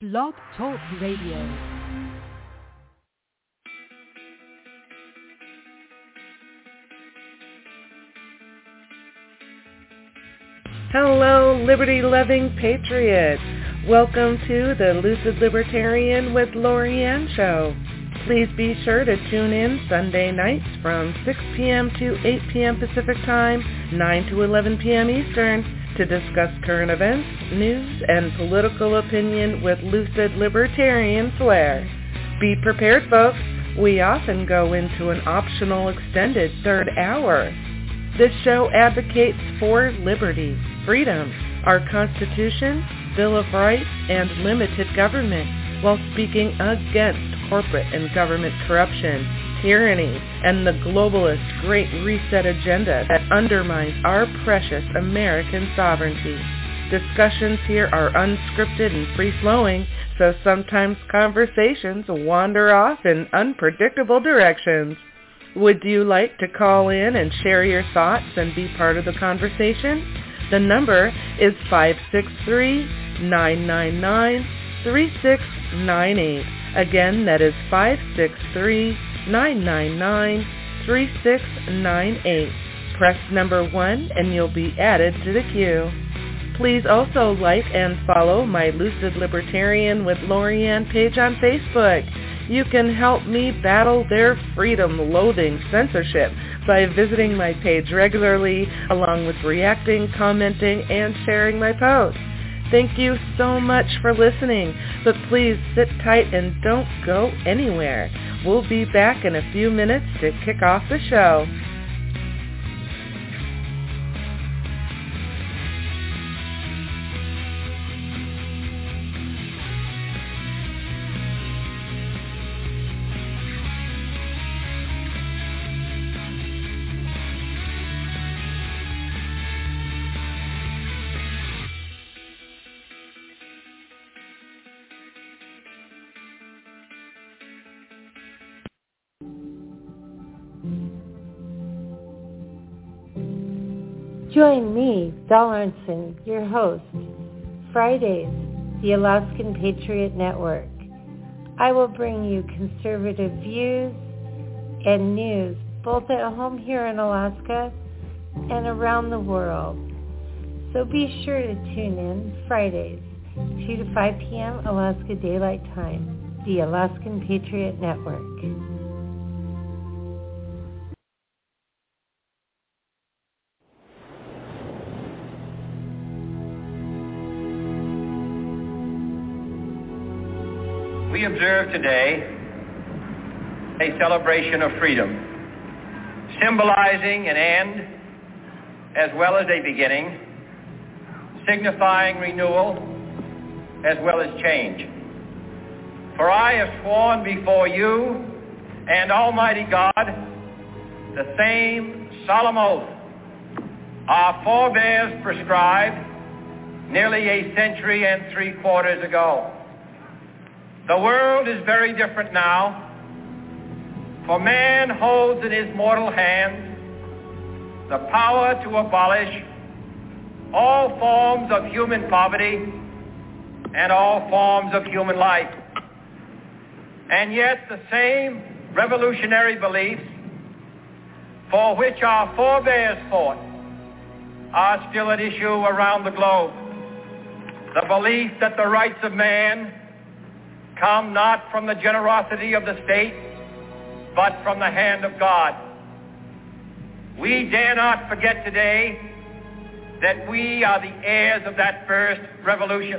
Blog Talk Radio. Hello, liberty-loving patriots. Welcome to the Lucid Libertarian with Lorianne show. Please be sure to tune in Sunday nights from 6 p.m. to 8 p.m. Pacific Time, 9 to 11 p.m. Eastern, to discuss current events, news, and political opinion with lucid libertarian flair. Be prepared, folks. We often go into an optional extended third hour. This show advocates for liberty, freedom, our Constitution, Bill of Rights, and limited government, while speaking against corporate and government corruption, tyranny, and the globalist Great Reset agenda that undermines our precious American sovereignty. Discussions here are unscripted and free-flowing, so sometimes conversations wander off in unpredictable directions. Would you like to call in and share your thoughts and be part of the conversation? The number is 563-999-3698. Again, that is 563-999-3698. Press number 1 and you'll be added to the queue. Please also like and follow my Lucid Libertarian with Lorianne page on Facebook. You can help me battle their freedom-loathing censorship by visiting my page regularly, along with reacting, commenting, and sharing my posts. Thank you so much for listening, but please sit tight and don't go anywhere. We'll be back in a few minutes to kick off the show. Join me, Val Arntzen, your host, Fridays, the Alaskan Patriot Network. I will bring you conservative views and news both at home here in Alaska and around the world. So be sure to tune in Fridays, 2 to 5 p.m. Alaska Daylight Time, the Alaskan Patriot Network. We observe today a celebration of freedom, symbolizing an end as well as a beginning, signifying renewal as well as change. For I have sworn before you and Almighty God the same solemn oath our forebears prescribed nearly a century and 3/4 ago. The world is very different now, for man holds in his mortal hands the power to abolish all forms of human poverty and all forms of human life. And yet the same revolutionary beliefs for which our forebears fought are still at issue around the globe. The belief that the rights of man come not from the generosity of the state, but from the hand of God. We dare not forget today that we are the heirs of that first revolution.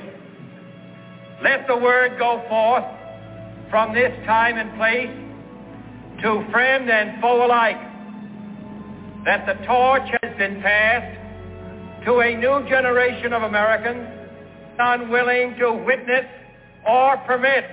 Let the word go forth from this time and place to friend and foe alike that the torch has been passed to a new generation of Americans unwilling to witness or permit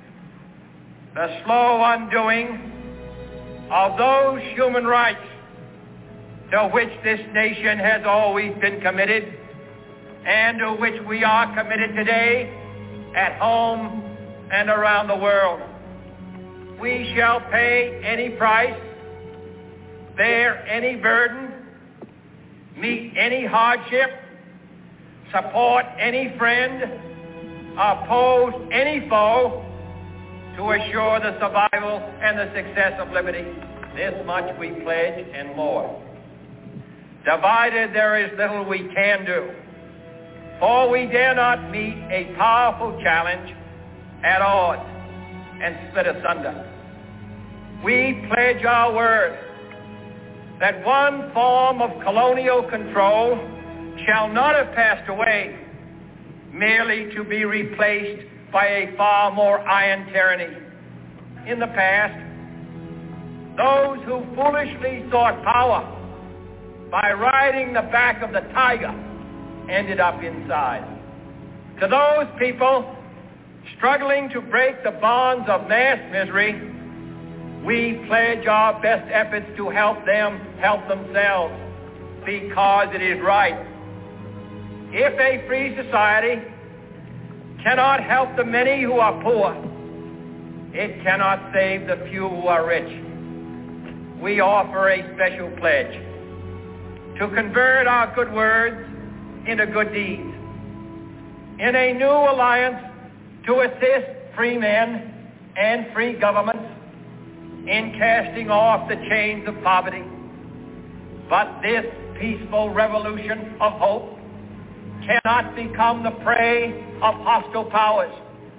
the slow undoing of those human rights to which this nation has always been committed and to which we are committed today at home and around the world. We shall pay any price, bear any burden, meet any hardship, support any friend, oppose any foe to assure the survival and the success of liberty. This much we pledge and more. Divided there is little we can do, for we dare not meet a powerful challenge at odds and split asunder. We pledge our word that one form of colonial control shall not have passed away merely to be replaced by a far more iron tyranny. In the past, those who foolishly sought power by riding the back of the tiger ended up inside. To those people struggling to break the bonds of mass misery, we pledge our best efforts to help them help themselves, because it is right. If a free society cannot help the many who are poor, it cannot save the few who are rich. We offer a special pledge to convert our good words into good deeds, in a new alliance to assist free men and free governments in casting off the chains of poverty. But this peaceful revolution of hope cannot become the prey of hostile powers.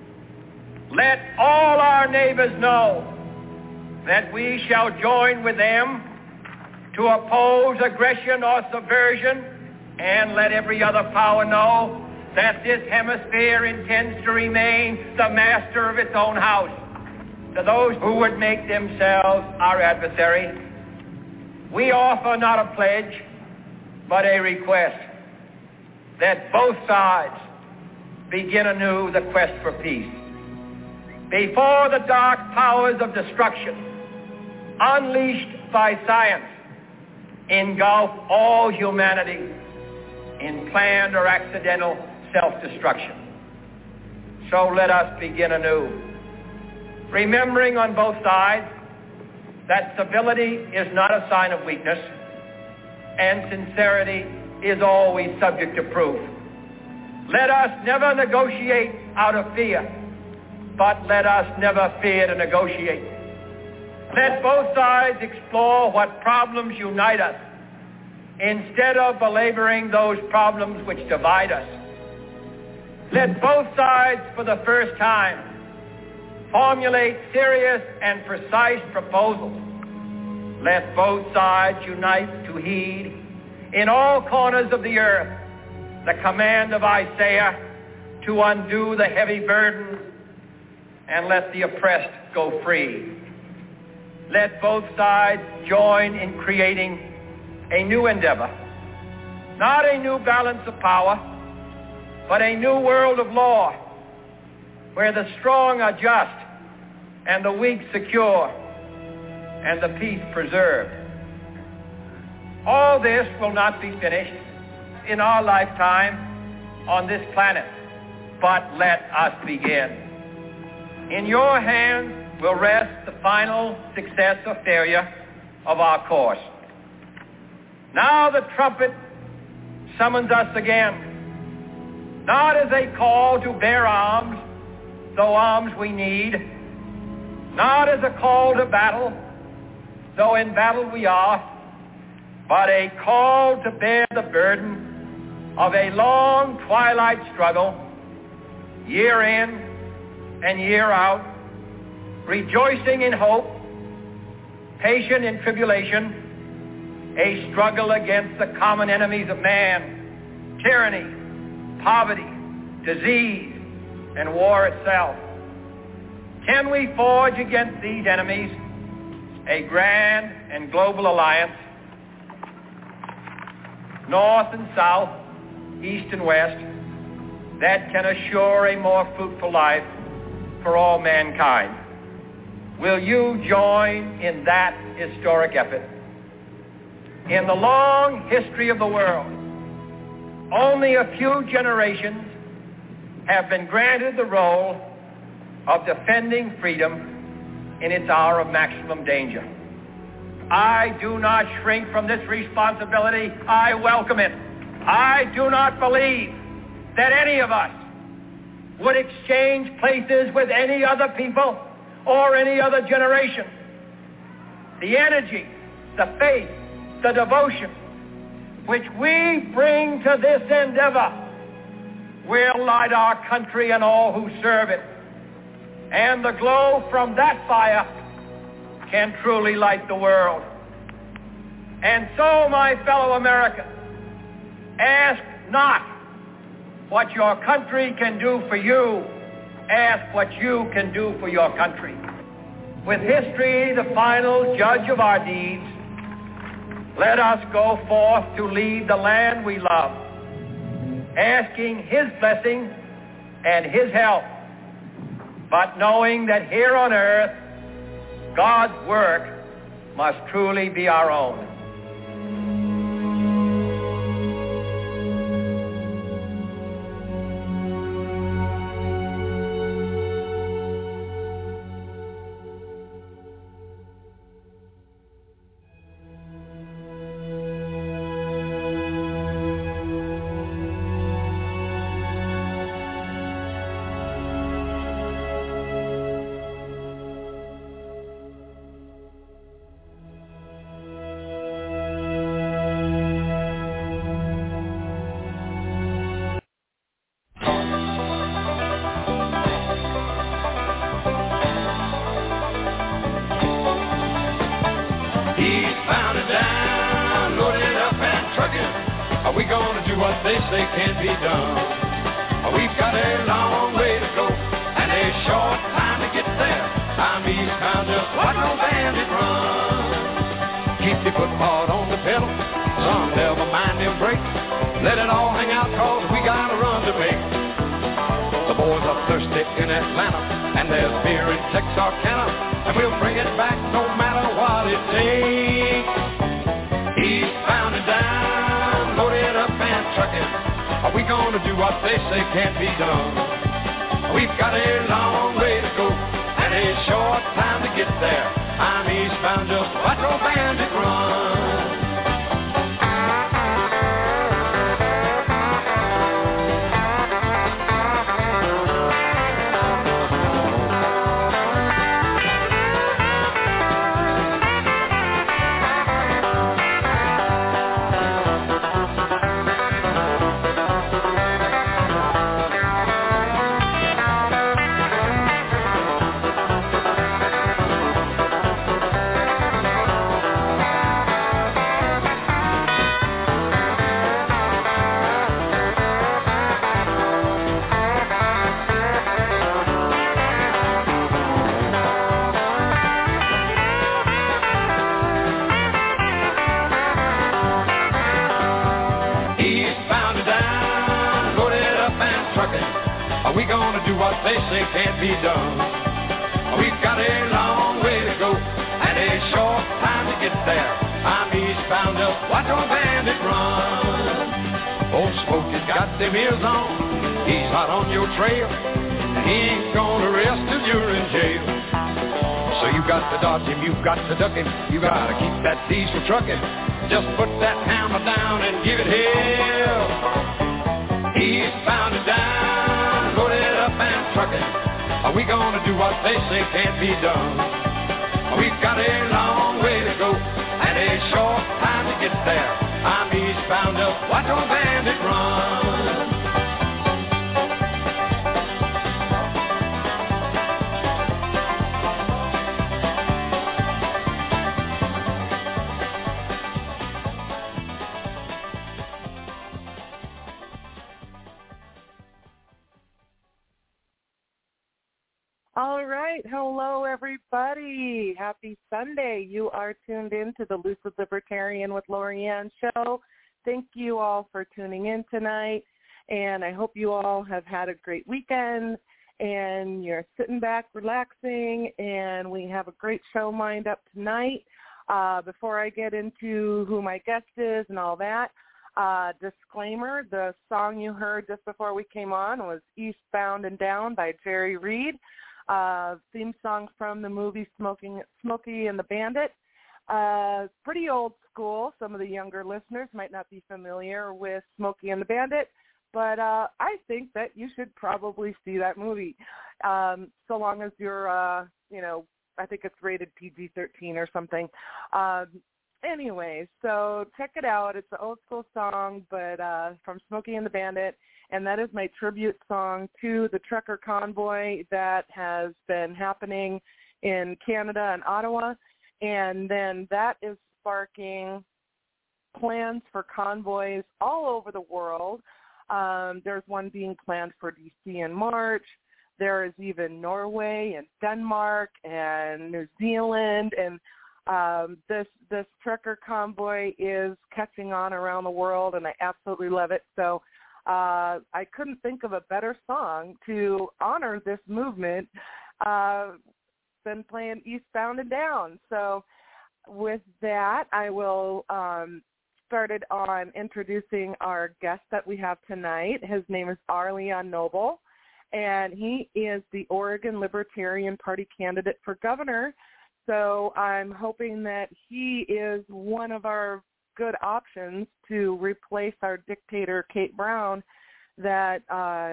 Let all our neighbors know that we shall join with them to oppose aggression or subversion, and let every other power know that this hemisphere intends to remain the master of its own house. To those who would make themselves our adversary, we offer not a pledge, but a request that both sides begin anew the quest for peace. Before the dark powers of destruction, unleashed by science, engulf all humanity in planned or accidental self-destruction. So let us begin anew, remembering on both sides that civility is not a sign of weakness, and sincerity is always subject to proof. Let us never negotiate out of fear, but let us never fear to negotiate. Let both sides explore what problems unite us, instead of belaboring those problems which divide us. Let both sides, for the first time, formulate serious and precise proposals. Let both sides unite to heed in all corners of the earth the command of Isaiah to undo the heavy burden and let the oppressed go free. Let both sides join in creating a new endeavor, not a new balance of power, but a new world of law, where the strong are just and the weak secure and the peace preserved. All this will not be finished in our lifetime on this planet, but let us begin. In your hands will rest the final success or failure of our course. Now the trumpet summons us again, not as a call to bear arms, though arms we need, not as a call to battle, though in battle we are, but a call to bear the burden of a long twilight struggle, year in and year out, rejoicing in hope, patient in tribulation, a struggle against the common enemies of man, tyranny, poverty, disease, and war itself. Can we forge against these enemies a grand and global alliance, north and south, east and west, that can assure a more fruitful life for all mankind? Will you join in that historic effort? In the long history of the world, only a few generations have been granted the role of defending freedom in its hour of maximum danger. I do not shrink from this responsibility. I welcome it. I do not believe that any of us would exchange places with any other people or any other generation. The energy, the faith, the devotion which we bring to this endeavor will light our country and all who serve it. And the glow from that fire can truly light the world. And so, my fellow Americans, ask not what your country can do for you. Ask what you can do for your country. With history the final judge of our deeds, let us go forth to lead the land we love, asking his blessing and his help, but knowing that here on earth, God's work must truly be our own. Trucking, just put that hammer down and give it hell. Eastbound and down, loaded up and trucking. Are we gonna do what they say can't be done? We've got a long way to go and a short time to get there. I'm eastbound up, watch old bandit run. All right. Hello, everybody. Happy Sunday. You are tuned in to the Lucid Libertarian with Lorianne show. Thank you all for tuning in tonight, and I hope you all have had a great weekend, and you're sitting back, relaxing, and we have a great show lined up tonight. Before I get into who my guest is and all that, disclaimer, the song you heard just before we came on was Eastbound and Down by Jerry Reed. Theme song from the movie Smokey and the Bandit. Pretty old school. Some of the younger listeners might not be familiar with Smokey and the Bandit, but I think that you should probably see that movie, so long as you're, I think it's rated PG-13 or something. Anyway, so check it out. It's an old school song, but from Smokey and the Bandit, and that is my tribute song to the trucker convoy that has been happening in Canada and Ottawa, and then that is sparking plans for convoys all over the world. There's one being planned for D.C. in March. There is even Norway and Denmark and New Zealand, and this trucker convoy is catching on around the world, and I absolutely love it. So I couldn't think of a better song to honor this movement than playing Eastbound and Down. So with that, I will started on introducing our guest that we have tonight. His name is R. Leon Noble, and he is the Oregon Libertarian Party candidate for governor. So I'm hoping that he is one of our good options to replace our dictator, Kate Brown, that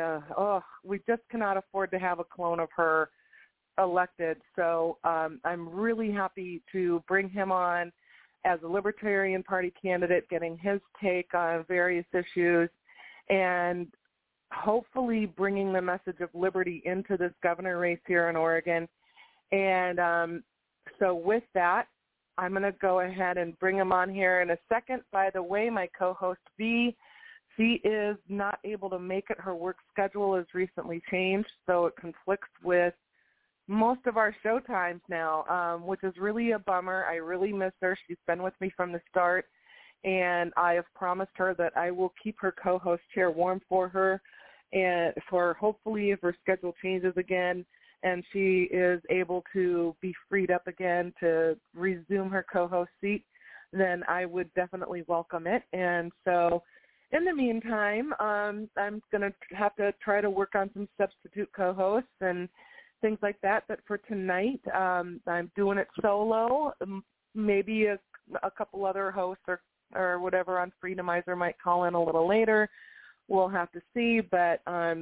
we just cannot afford to have a clone of her elected. So I'm really happy to bring him on as a Libertarian Party candidate, getting his take on various issues, and hopefully bringing the message of liberty into this governor race here in Oregon. And so with that, I'm going to go ahead and bring him on here in a second. By the way, my co-host V, she is not able to make it. Her work schedule has recently changed, so it conflicts with most of our show times now, which is really a bummer. I really miss her. She's been with me from the start, and I have promised her that I will keep her co-host chair warm for her, and for hopefully if her schedule changes again and she is able to be freed up again to resume her co-host seat, then I would definitely welcome it. And so in the meantime, I'm going to have to try to work on some substitute co-hosts and things like that. But for tonight, I'm doing it solo. Maybe a couple other hosts or whatever on Freedomizer might call in a little later. We'll have to see. But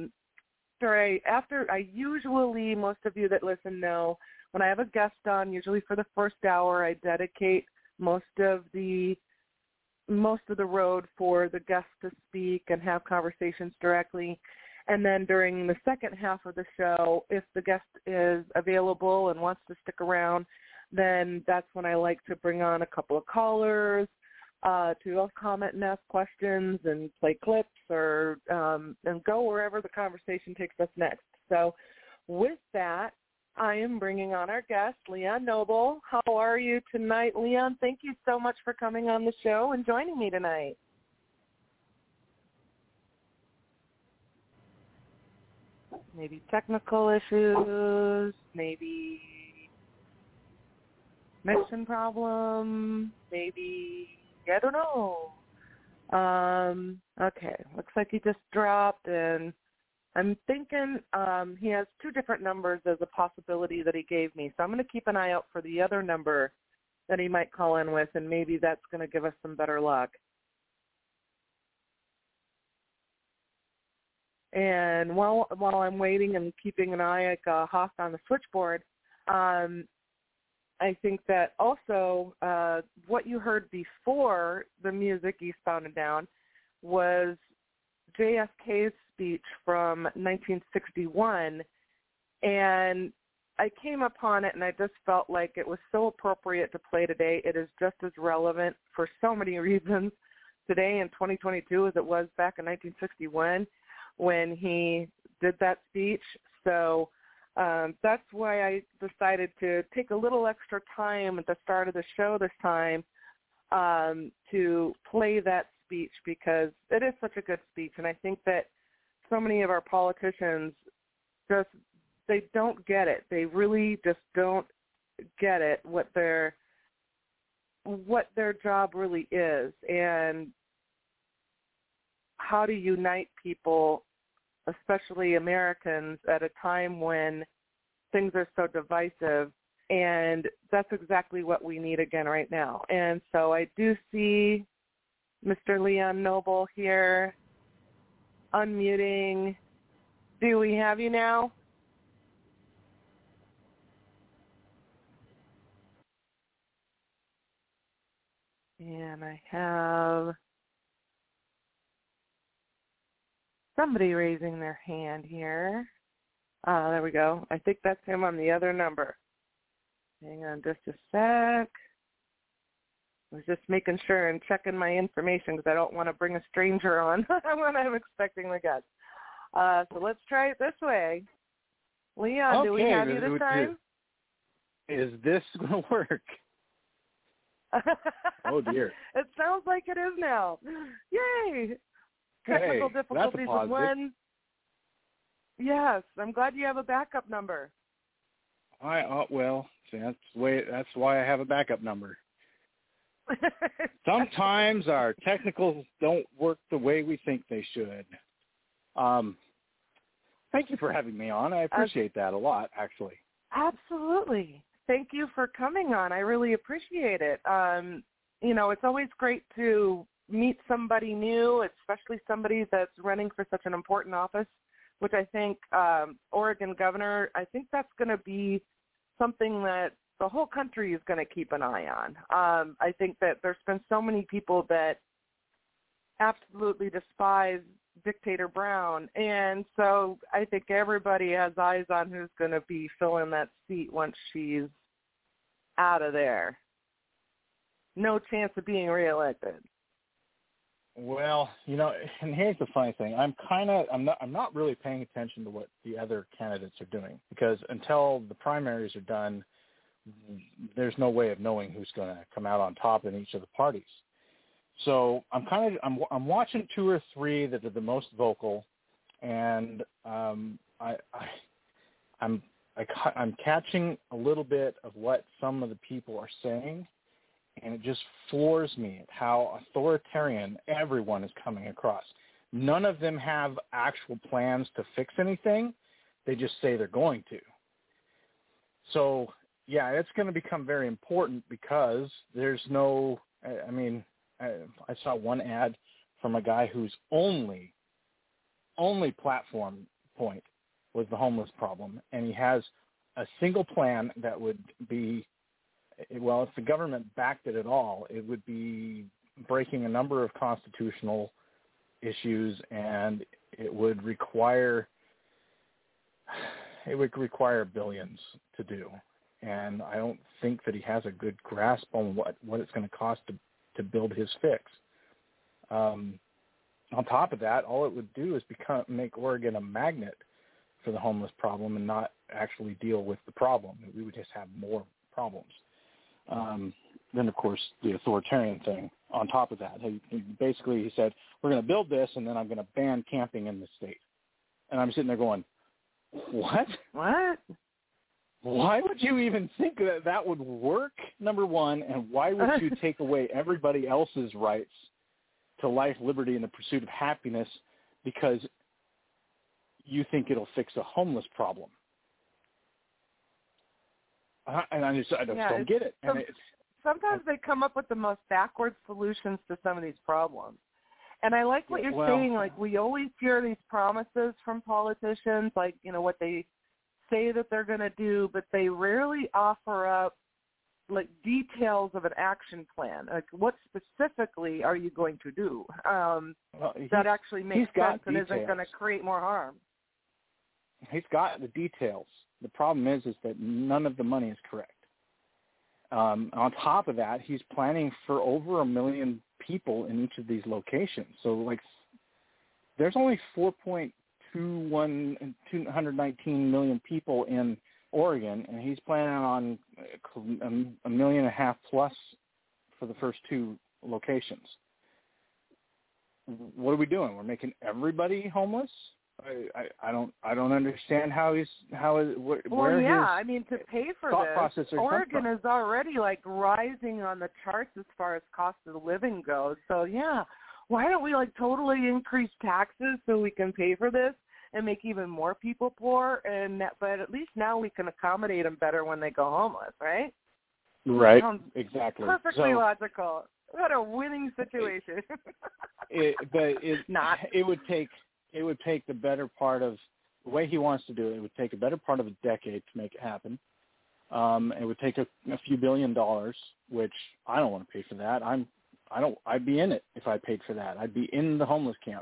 after I usually, most of you that listen know, when I have a guest on, usually for the first hour, I dedicate most of the road for the guest to speak and have conversations directly. And then during the second half of the show, if the guest is available and wants to stick around, then that's when I like to bring on a couple of callers to comment and ask questions and play clips or and go wherever the conversation takes us next. So with that, I am bringing on our guest, Leon Noble. How are you tonight, Leon? Thank you so much for coming on the show and joining me tonight. Maybe technical issues, maybe connection problem, maybe, I don't know. Okay, looks like he just dropped, and I'm thinking he has two different numbers as a possibility that he gave me. So I'm going to keep an eye out for the other number that he might call in with, and maybe that's going to give us some better luck. And while I'm waiting and keeping an eye like a hawk on the switchboard, I think that also what you heard before the music Eastbound and Down was JFK's speech from 1961, and I came upon it and I just felt like it was so appropriate to play today. It is just as relevant for so many reasons today in 2022 as it was back in 1961 when he did that speech. So that's why I decided to take a little extra time at the start of the show this time to play that speech, because it is such a good speech. And I think that so many of our politicians they don't get it. They really just don't get it, what their job really is, and how to unite people, especially Americans, at a time when things are so divisive. And that's exactly what we need again right now. And so I do see Mr. Leon Noble here. unmuting. Do we have you now? And I have somebody raising their hand here. There we go. I think that's him on the other number. Hang on just a sec. I was just making sure and checking my information because I don't want to bring a stranger on when I'm expecting the guest. So let's try it this way. Leon, do we have you this time? Is this going to work? Oh, dear. It sounds like it is now. Yay! Technical difficulties with one. Yes, I'm glad you have a backup number. Well, that's why I have a backup number. Sometimes our technicals don't work the way we think they should. Thank you for having me on. I appreciate that a lot, actually. Absolutely. Thank you for coming on. I really appreciate it. It's always great to meet somebody new, especially somebody that's running for such an important office, which I think Oregon governor, I think that's going to be something that the whole country is going to keep an eye on. I think that there's been so many people that absolutely despise Dictator Brown, and so I think everybody has eyes on who's going to be filling that seat once she's out of there. No chance of being reelected. Well, and here's the funny thing. I'm not really paying attention to what the other candidates are doing because until the primaries are done, there's no way of knowing who's going to come out on top in each of the parties. So I'm watching two or three that are the most vocal, and I'm catching a little bit of what some of the people are saying, and it just floors me at how authoritarian everyone is coming across. None of them have actual plans to fix anything. They just say they're going to. So, yeah, it's going to become very important because there's no – I saw one ad from a guy whose only platform point was the homeless problem, and he has a single plan that would be, well, if the government backed it at all, it would be breaking a number of constitutional issues, and it would require billions to do. And I don't think that he has a good grasp on what it's going to cost to build his fix. On top of that, all it would do is make Oregon a magnet for the homeless problem and not actually deal with the problem. We would just have more problems. Then, of course, the authoritarian thing on top of that. He said, we're going to build this, and then I'm going to ban camping in the state. And I'm sitting there going, what? What? Why would you even think that would work, number one, and why would you take away everybody else's rights to life, liberty, and the pursuit of happiness because you think it'll fix a homeless problem? And I just don't get it. Sometimes they come up with the most backward solutions to some of these problems. And I like what you're saying. Like, we always hear these promises from politicians, like, what they say that they're going to do, but they rarely offer up like details of an action plan. Like, what specifically are you going to do that actually makes sense and isn't going to create more harm? He's got the details. The problem is that none of the money is correct. On top of that, he's planning for over 1 million people in each of these locations. So, like, there's only 219 million people in Oregon, and he's planning on 1.5 million plus for the first two locations. What are we doing? We're making everybody homeless? I don't understand to pay for this, Oregon is already like rising on the charts as far as cost of living goes. So yeah, why don't we like totally increase taxes so we can pay for this and make even more people poor? But at least now we can accommodate them better when they go homeless, right? Right. Exactly. Perfectly logical. What a winning situation. It it would take the better part of the way he wants to do it. It would take a better part of a decade to make it happen. It would take a few $1 billion, which I don't want to pay for that. I'd be in it if I paid for that. I'd be in the homeless camp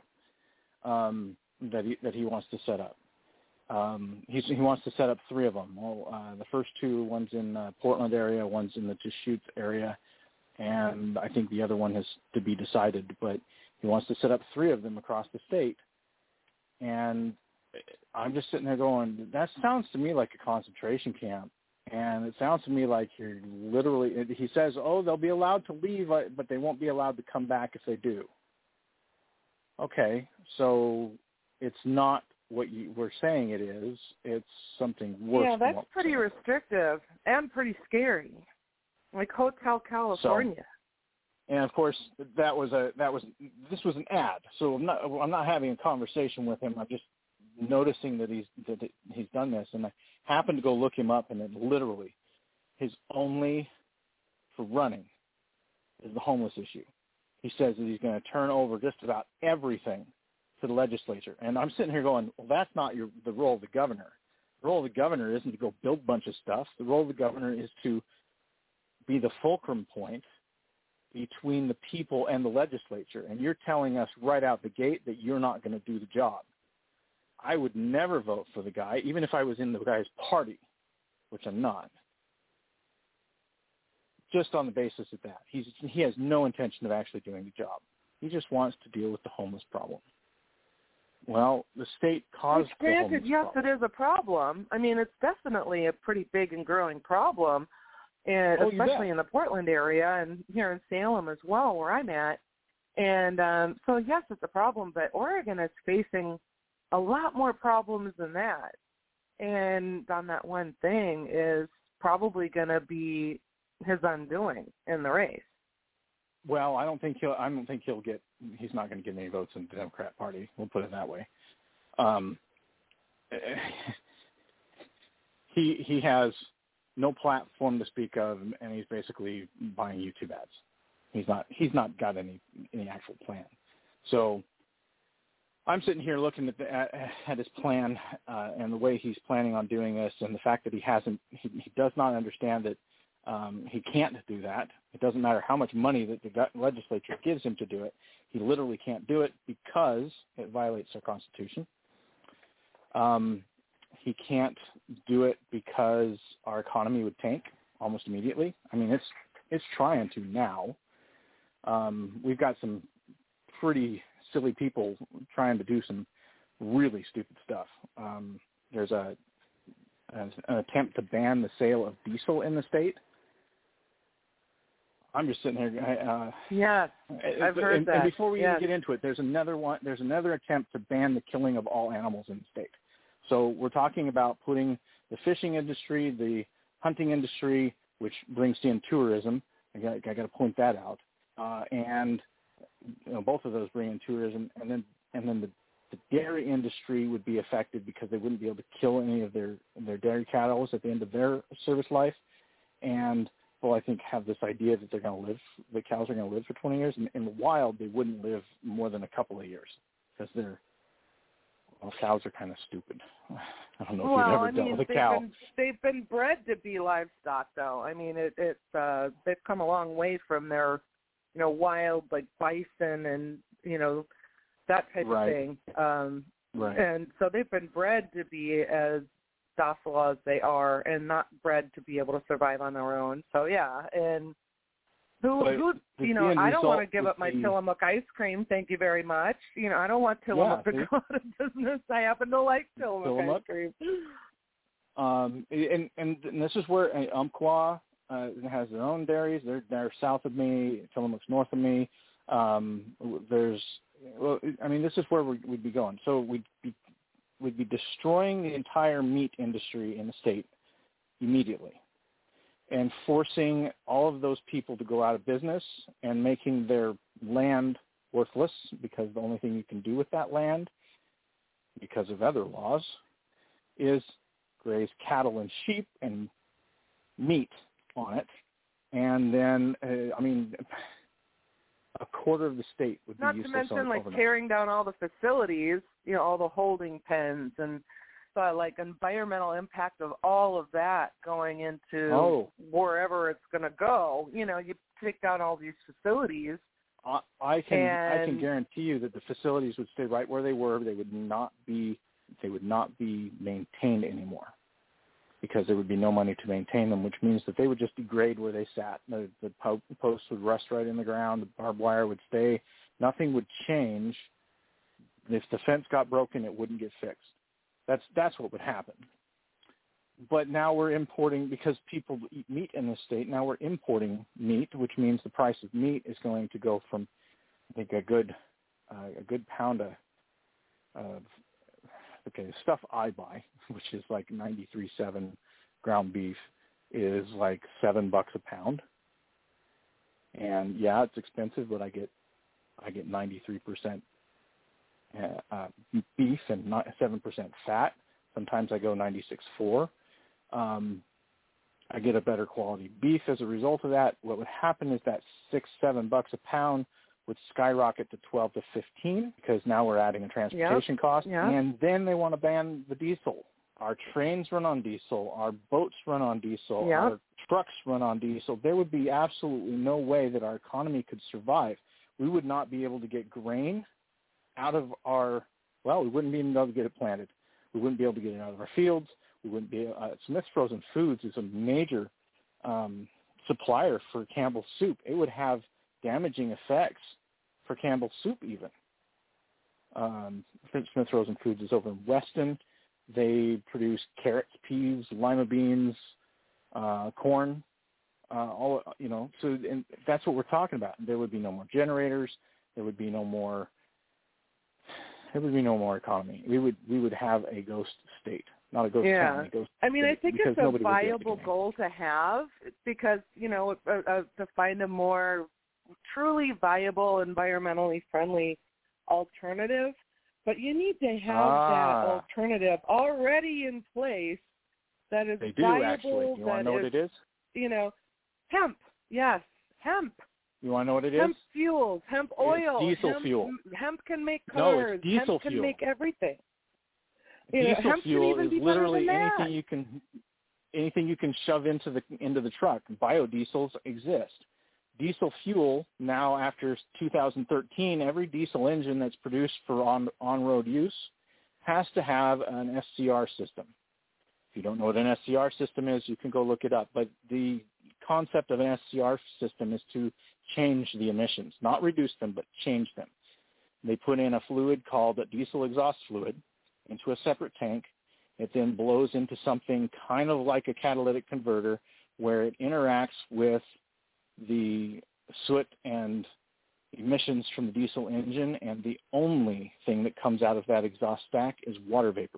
that he wants to set up. He wants to set up 3 of them. Well, the first 2, one's in Portland area, one's in the Deschutes area, and I think the other one has to be decided. But he wants to set up 3 of them across the state. And I'm just sitting there going, that sounds to me like a concentration camp. And it sounds to me like you're literally, he says, they'll be allowed to leave, but they won't be allowed to come back if they do. Okay, so it's not what you were saying it is. It's something worse. Yeah, that's pretty restrictive and pretty scary, like Hotel California. And of course, this was an ad. So I'm not having a conversation with him. I'm just noticing that he's done this, and I happened to go look him up, and it literally his only for running is the homeless issue. He says that he's going to turn over just about everything to the legislature, and I'm sitting here going, well, that's not the role of the governor. The role of the governor isn't to go build a bunch of stuff. The role of the governor is to be the fulcrum point between the people and the legislature, and you're telling us right out the gate that you're not going to do the job. I would never vote for the guy, even if I was in the guy's party, which I'm not, just on the basis of that. He has no intention of actually doing the job. He just wants to deal with the homeless problem. Well, the state caused the homeless problem. Yes, it is a problem. I mean, it's definitely a pretty big and growing problem, and especially in the Portland area and here in Salem as well, where I'm at. And so, yes, it's a problem, but Oregon is facing a lot more problems than that. And on that one thing is probably going to be his undoing in the race. Well, I don't think he'll get. He's not going to get any votes in the Democrat Party. We'll put it that way. He has no platform to speak of, and he's basically buying YouTube ads. He's not got any actual plan. So I'm sitting here looking at his plan and the way he's planning on doing this, and the fact that he does not understand that he can't do that. It doesn't matter how much money that the legislature gives him to do it. He literally can't do it because it violates our Constitution. He can't do it because our economy would tank almost immediately. I mean, it's trying to now. We've got some pretty silly people trying to do some really stupid stuff. There's an attempt to ban the sale of diesel in the state. I'm just sitting here. Yes, I've heard that. And before we even get into it, there's another one. There's another attempt to ban the killing of all animals in the state. So we're talking about putting the fishing industry, the hunting industry, which brings in tourism. I got to point that out. And both of those bring in tourism, and then the dairy industry would be affected because they wouldn't be able to kill any of their dairy cattle at the end of their service life, and I think have this idea that the cows are going to live for 20 years. In the wild, they wouldn't live more than a couple of years because cows are kind of stupid. I don't know if you've ever dealt with a cow. They've been bred to be livestock, though. I mean, they've come a long way from their wild, like bison and, that type of thing. Right. And so they've been bred to be as docile as they are and not bred to be able to survive on their own. So, yeah. And I don't want to give up my Tillamook ice cream. Thank you very much. I don't want Tillamook to go out of business. I happen to like Tillamook ice cream. And this is where Umpqua has their own dairies. They're south of me. Tillamook's north of me. This is where we'd be going. So we'd be destroying the entire meat industry in the state immediately and forcing all of those people to go out of business and making their land worthless because the only thing you can do with that land, because of other laws, is graze cattle and sheep and meat on it. And then, a quarter of the state would be useless. Not to mention, like, overnight. tearing down all the facilities, all the holding pens and like environmental impact of all of that going into wherever it's going to go. You take down all these facilities. I can guarantee you that the facilities would stay right where they were. They would not be maintained anymore because there would be no money to maintain them, which means that they would just degrade where they sat. The posts would rust right in the ground. The barbed wire would stay. Nothing would change. If the fence got broken, it wouldn't get fixed. That's what would happen. But now we're importing, because people eat meat in this state, now we're importing meat, which means the price of meat is going to go from, I think, a good pound of stuff I buy, which is like 93.7 ground beef, is like $7 a pound. And yeah, it's expensive, but I get 93% beef and 7% fat. Sometimes I go 96.4. I get a better quality beef as a result of that. What would happen is that $6-7 a pound would skyrocket to 12 to 15 because now we're adding a transportation cost. Yep. And then they want to ban the diesel. Our trains run on diesel. Our boats run on diesel. Yep. Our trucks run on diesel. There would be absolutely no way that our economy could survive. We would not be able to get grain out of we wouldn't be able to get it planted. We wouldn't be able to get it out of our fields. We wouldn't be. Smith's Frozen Foods is a major supplier for Campbell's soup. It would have damaging effects for Campbell's soup even. Smith's Frozen Foods is over in Weston. They produce carrots, peas, lima beans, corn, so and that's what we're talking about. There would be no more generators. There would be no more economy. We would have a ghost state, not a ghost town. A ghost state, I think it's a viable goal to have because, to find a more truly viable, environmentally friendly alternative. But you need to have that alternative already in place that is viable. They do, actually. You want to know what it is? Hemp. Yes, hemp. You want to know what it is? Hemp fuels, hemp oil. It's diesel fuel. Hemp can make cars. No, it's diesel hemp can fuel. Make everything. Diesel fuel is literally anything you can shove into the truck. Biodiesels exist. Diesel fuel now, after 2013, every diesel engine that's produced for on-road use has to have an SCR system. If you don't know what an SCR system is, you can go look it up. But the concept of an SCR system is to change the emissions, not reduce them, but change them. They put in a fluid called a diesel exhaust fluid into a separate tank. It then blows into something kind of like a catalytic converter where it interacts with the soot and emissions from the diesel engine, and the only thing that comes out of that exhaust stack is water vapor.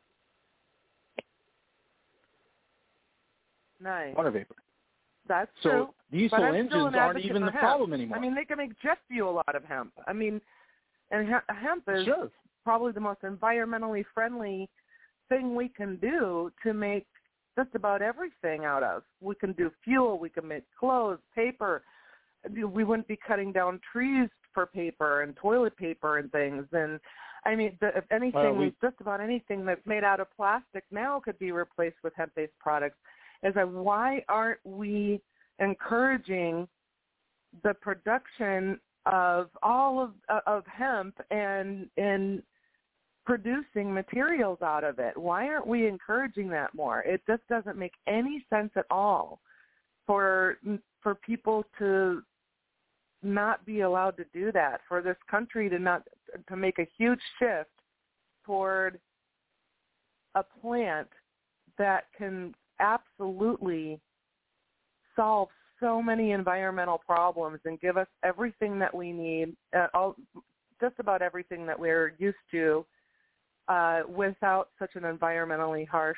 Nice. Water vapor. That's true. So diesel engines aren't even the problem anymore. They can make jet fuel out of hemp. And hemp is probably the most environmentally friendly thing we can do to make just about everything out of. We can do fuel. We can make clothes, paper. We wouldn't be cutting down trees for paper and toilet paper and things. And if anything, just about anything that's made out of plastic now could be replaced with hemp-based products. Why aren't we encouraging the production of all of hemp and producing materials out of it? Why aren't we encouraging that more? It just doesn't make any sense at all for people to not be allowed to do that, for this country to make a huge shift toward a plant that can absolutely solve so many environmental problems and give us everything that we need, just about everything that we're used to, without such an environmentally harsh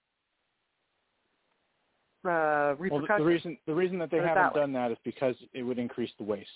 repercussion. The reason that they haven't done that is because it would increase the waste.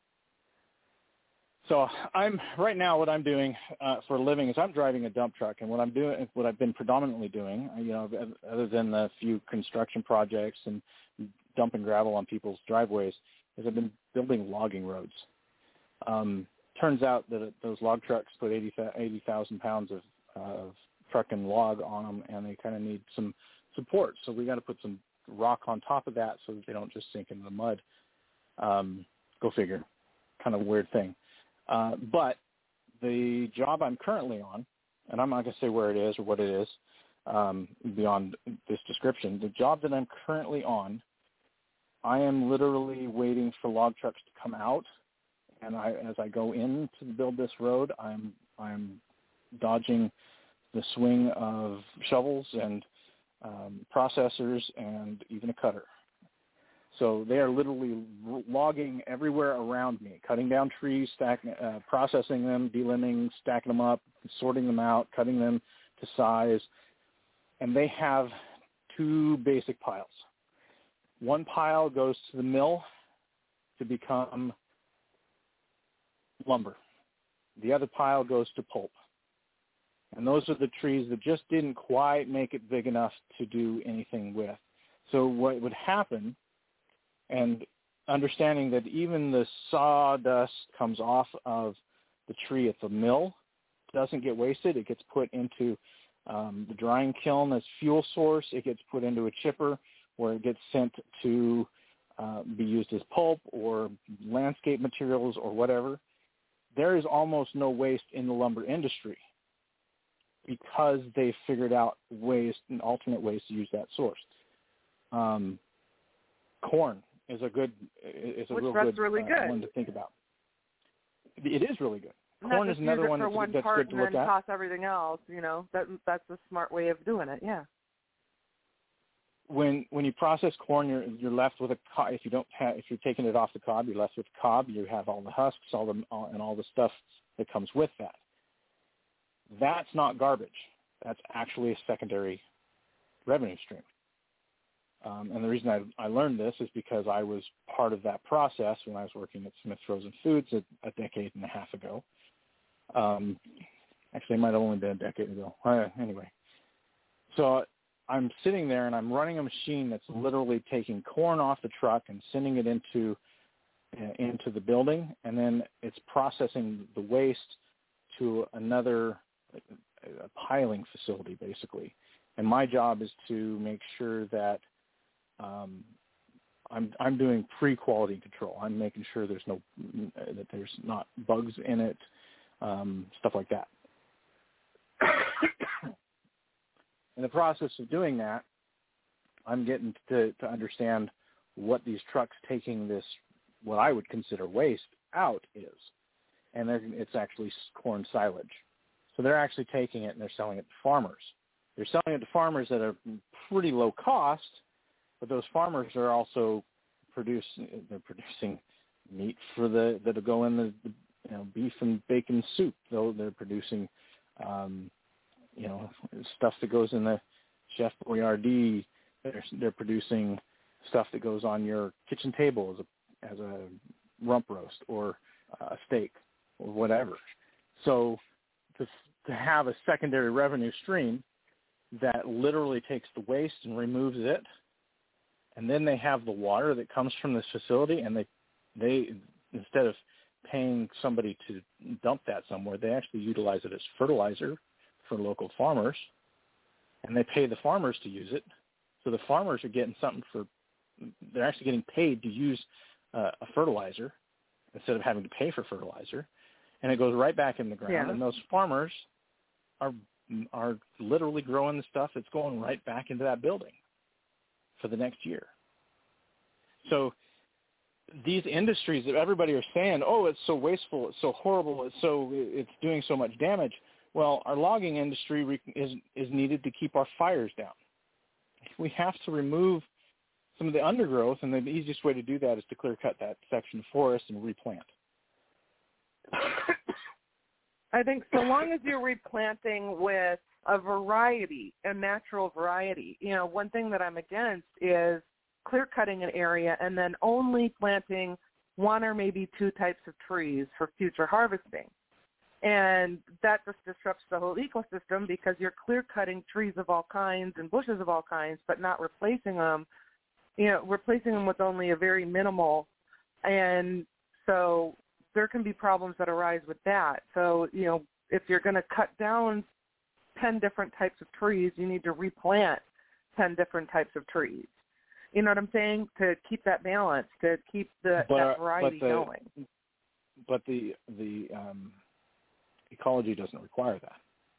So right now what I'm doing for a living is I'm driving a dump truck, and what I've been predominantly doing, other than the few construction projects and dumping gravel on people's driveways, is I've been building logging roads. Turns out that those log trucks put 80,000 pounds of truck and log on them, and they kind of need some support. So we got to put some rock on top of that so that they don't just sink into the mud. Go figure. Kind of a weird thing. But the job I'm currently on, and I'm not going to say where it is or what it is beyond this description, the job that I'm currently on, I am literally waiting for log trucks to come out, and as I go in to build this road, I'm dodging the swing of shovels and processors and even a cutter. So they are literally logging everywhere around me, cutting down trees, processing them, delimbing, stacking them up, sorting them out, cutting them to size. And they have two basic piles. One pile goes to the mill to become lumber. The other pile goes to pulp. And those are the trees that just didn't quite make it big enough to do anything with. So what would happen, and understanding that even the sawdust comes off of the tree at the mill, doesn't get wasted. It gets put into the drying kiln as fuel source. It gets put into a chipper where it gets sent to be used as pulp or landscape materials or whatever. There is almost no waste in the lumber industry because they figured out alternate ways to use that source. Corn is a real good one to think about. It is really good. Corn is another one that's good to look at. And then toss everything else. That's a smart way of doing it. Yeah. When you process corn, you're left with a cob. If you're taking it off the cob, you're left with the cob. You have all the husks, and all the stuff that comes with that. That's not garbage. That's actually a secondary revenue stream. And the reason I learned this is because I was part of that process when I was working at Smith Frozen Foods a decade and a half ago. Actually, it might have only been a decade ago. Anyway, so I'm sitting there and I'm running a machine that's literally taking corn off the truck and sending it into the building, and then it's processing the waste to another a piling facility, basically. And my job is to make sure that I'm doing pre-quality control. I'm making sure that there's not bugs in it, stuff like that. In the process of doing that, I'm getting to understand what these trucks taking this, what I would consider waste, out is. And it's actually corn silage. So they're actually taking it and they're selling it to farmers. They're selling it to farmers at a pretty low cost, but those farmers are also producing meat that'll go in the beef and bacon soup. Though they're producing stuff that goes in the Chef Boyardee. They're producing stuff that goes on your kitchen table as a rump roast or a steak or whatever. So to have a secondary revenue stream that literally takes the waste and removes it, and then they have the water that comes from this facility, and they instead of paying somebody to dump that somewhere, they actually utilize it as fertilizer for local farmers, and they pay the farmers to use it. So the farmers are getting they're actually getting paid to use a fertilizer instead of having to pay for fertilizer, and it goes right back in the ground. Yeah. And those farmers are literally growing the stuff that's going right back into that building for the next year. So these industries that everybody are saying, oh, it's so wasteful, it's so horrible, it's doing so much damage. Well, our logging industry is needed to keep our fires down. We have to remove some of the undergrowth, and the easiest way to do that is to clear cut that section of forest and replant. I think so long as you're replanting with a natural variety. One thing that I'm against is clear cutting an area and then only planting one or maybe two types of trees for future harvesting. And that just disrupts the whole ecosystem because you're clear cutting trees of all kinds and bushes of all kinds, but not replacing them, replacing them with only a very minimal. And so there can be problems that arise with that. So, if you're going to cut down 10 different types of trees, you need to replant 10 different types of trees. You know what I'm saying? To keep that balance, to keep that variety going. But the ecology doesn't require that.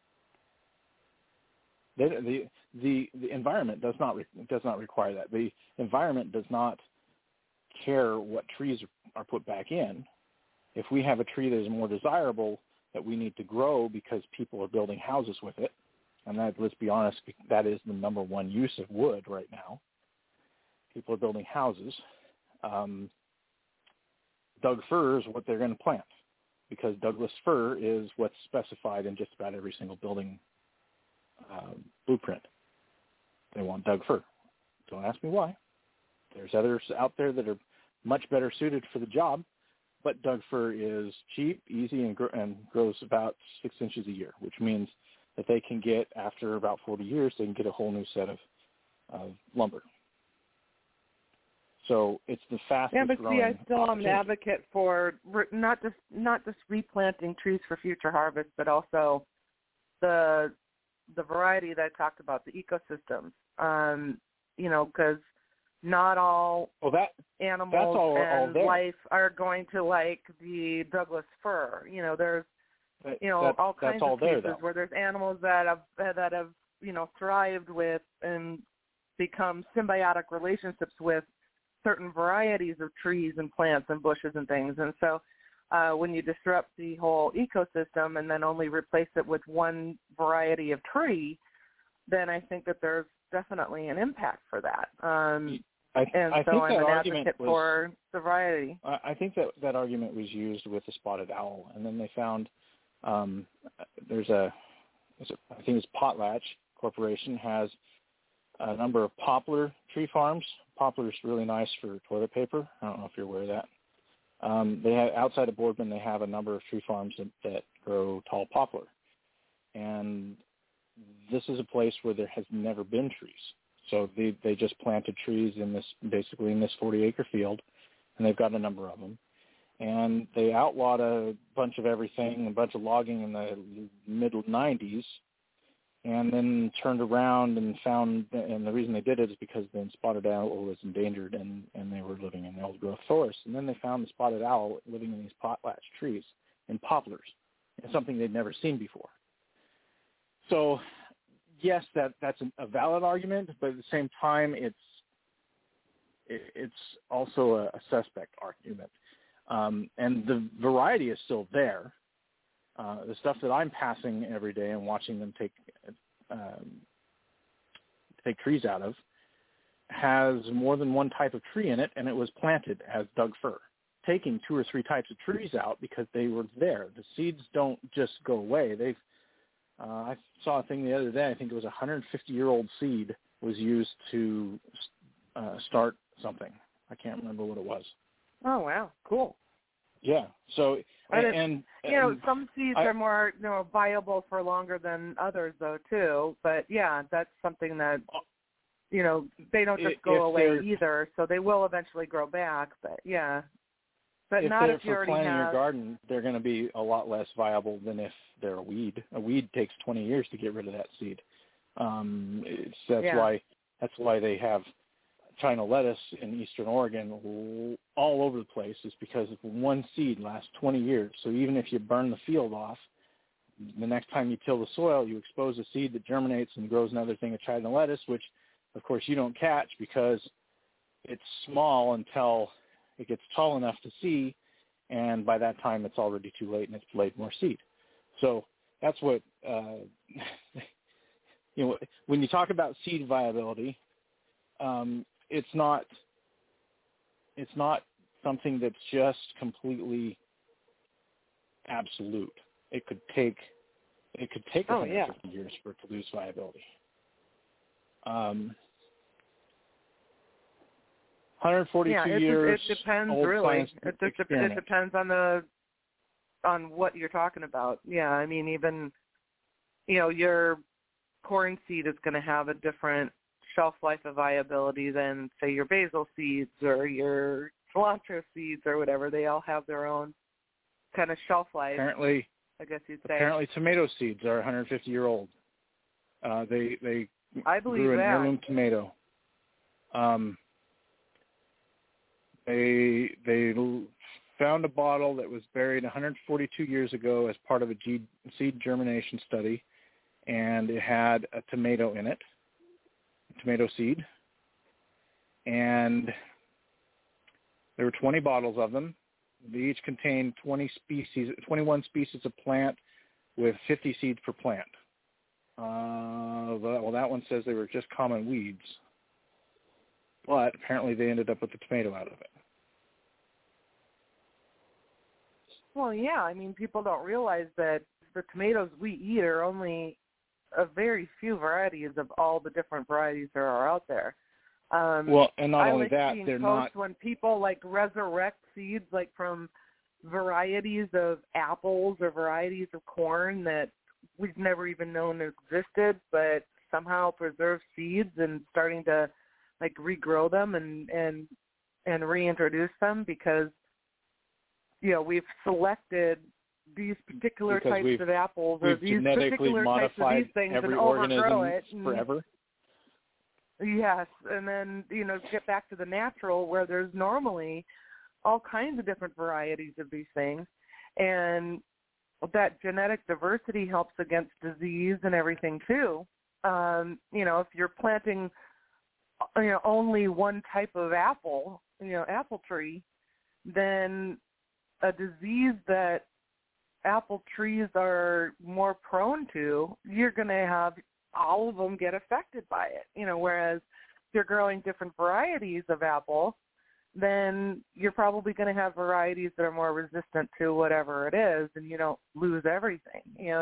The environment does not require that. The environment does not care what trees are put back in. If we have a tree that is more desirable that we need to grow because people are building houses with it, and that, let's be honest, that is the number one use of wood right now. People are building houses. Doug fir is what they're going to plant, because Douglas fir is what's specified in just about every single building blueprint. They want Doug fir. Don't ask me why. There's others out there that are much better suited for the job, but Doug fir is cheap, easy, and grows about 6 inches a year, which means that they can get, after about 40 years, they can get a whole new set of lumber. So it's the fastest growing. Yeah, but see, I still am an advocate for not just replanting trees for future harvest, but also the variety that I talked about, the ecosystems. Because not all animals and life are going to like the Douglas fir. There's all kinds of cases where there's animals that have thrived with and become symbiotic relationships with certain varieties of trees and plants and bushes and things. And so when you disrupt the whole ecosystem and then only replace it with one variety of tree, then I think that there's definitely an impact for that. I'm an advocate for the variety. I think that argument was used with the spotted owl, and then they found I think it's Potlatch Corporation has a number of poplar tree farms. Poplar is really nice for toilet paper. I don't know if you're aware of that. They have, outside of Boardman, they have a number of tree farms that grow tall poplar. And this is a place where there has never been trees. So they just planted trees in this 40-acre field, and they've got a number of them. And they outlawed a bunch of everything, a bunch of logging in the mid-90s, and then turned around and found, and the reason they did it is because the spotted owl was endangered and they were living in the old-growth forest. And then they found the spotted owl living in these potlatch trees and poplars. It's something they'd never seen before. So, yes, that's a valid argument, but at the same time, it's also a suspect argument. And the variety is still there. The stuff that I'm passing every day and watching them take trees out of has more than one type of tree in it, and it was planted as Doug fir, taking 2 or 3 types of trees out because they were there. The seeds don't just go away. I saw a thing the other day, I think it was a 150-year-old seed was used to start something. I can't remember what it was. Oh, wow. Cool. Yeah. So, some seeds are more, viable for longer than others, though, too. But, yeah, that's something that, they don't just go away either. So they will eventually grow back. But, yeah. But not if you already have. If they're planting your garden, they're going to be a lot less viable than if they're a weed. A weed takes 20 years to get rid of that seed. That's why they have China lettuce in eastern Oregon all over the place, is because one seed lasts 20 years. So even if you burn the field off, the next time you till the soil, you expose a seed that germinates and grows another thing of China lettuce, which, of course, you don't catch because it's small until it gets tall enough to see, and by that time it's already too late and it's laid more seed. So that's what, when you talk about seed viability, it's not something that's just completely absolute. It could take 150 years for it to lose viability. 142 years. It depends, really. It depends on what you're talking about. Yeah, I mean, even your corn seed is going to have a different shelf life of viability than, say, your basil seeds or your cilantro seeds or whatever. They all have their own kind of shelf life. Apparently, I guess you'd say. Apparently, tomato seeds are 150-year-old. They I believe grew an that. heirloom tomato. They found a bottle that was buried 142 years ago as part of a seed germination study, and it had a tomato in it, a tomato seed, and there were 20 bottles of them. They each contained 21 species of plant with 50 seeds per plant. Well, that one says they were just common weeds, but apparently they ended up with a tomato out of it. Well, yeah. I mean, people don't realize that the tomatoes we eat are only a very few varieties of all the different varieties there are out there. Well, and not only that, they're not. When people like resurrect seeds, like from varieties of apples or varieties of corn that we've never even known existed, but somehow preserve seeds and starting to like regrow them and reintroduce them because we've selected these particular types of apples or these particular types of these things and overgrow it forever. Yes, and then get back to the natural where there's normally all kinds of different varieties of these things, and that genetic diversity helps against disease and everything too. If you're planting only one type of apple, apple tree, then a disease that apple trees are more prone to, you're going to have all of them get affected by it. Whereas if you're growing different varieties of apple, then you're probably going to have varieties that are more resistant to whatever it is, and you don't lose everything.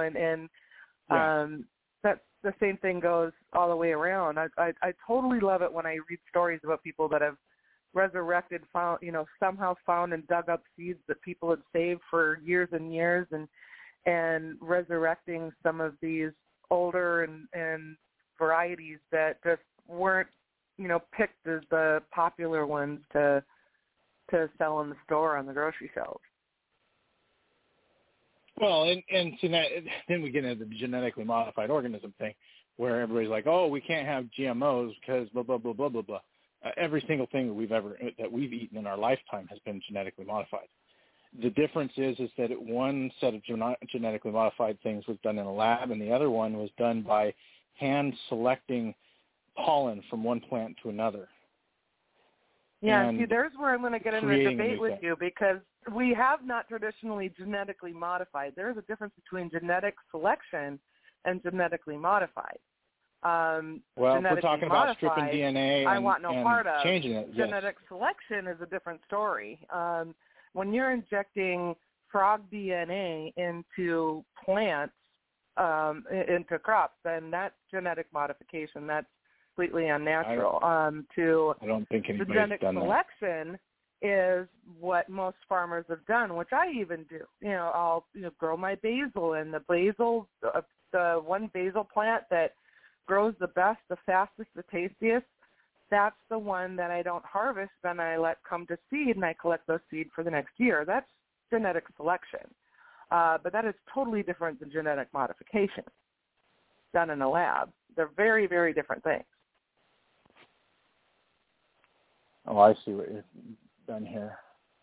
That's the same thing goes all the way around. I totally love it when I read stories about people that have resurrected, somehow found and dug up seeds that people had saved for years and years, and resurrecting some of these older and varieties that just weren't, picked as the popular ones to sell in the store on the grocery shelves. Well, and so then we get into the genetically modified organism thing, where everybody's like, "Oh, we can't have GMOs because blah blah blah blah blah blah." Every single thing that we've eaten in our lifetime has been genetically modified. The difference is that one set of genetically modified things was done in a lab, and the other one was done by hand selecting pollen from one plant to another. Yeah, see, there's where I'm going to get into a debate with you, because we have not traditionally genetically modified. There's a difference between genetic selection and genetically modified. Well, if we're talking about stripping DNA I want no part of. Changing it. Yes. Genetic selection is a different story. When you're injecting frog DNA into plants, into crops, then that's genetic modification. That's completely unnatural. I don't think anybody's genetic done selection is what most farmers have done, which I even do. I'll grow my basil, and the one basil plant that grows the best, the fastest, the tastiest, that's the one that I don't harvest, then I let come to seed, and I collect those seeds for the next year. That's genetic selection. But that is totally different than genetic modification done in a lab. They're very, very different things. Oh, I see what you've done here.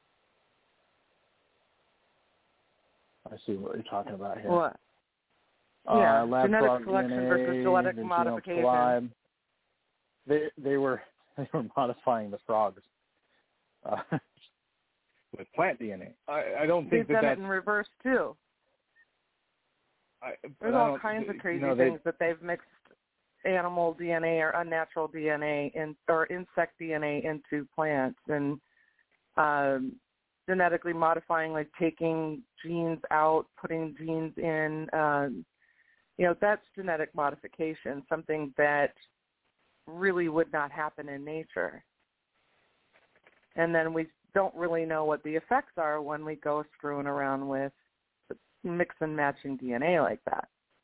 I see what you're talking about here. What? Genetic selection DNA, versus genetic modification. They were modifying the frogs with plant DNA. I don't think they've done that's it in reverse too. There's all kinds of crazy things that they've mixed animal DNA or unnatural DNA or insect DNA into plants, and genetically modifying, like taking genes out, putting genes in. That's genetic modification, something that really would not happen in nature. And then we don't really know what the effects are when we go screwing around with mix and matching DNA like that.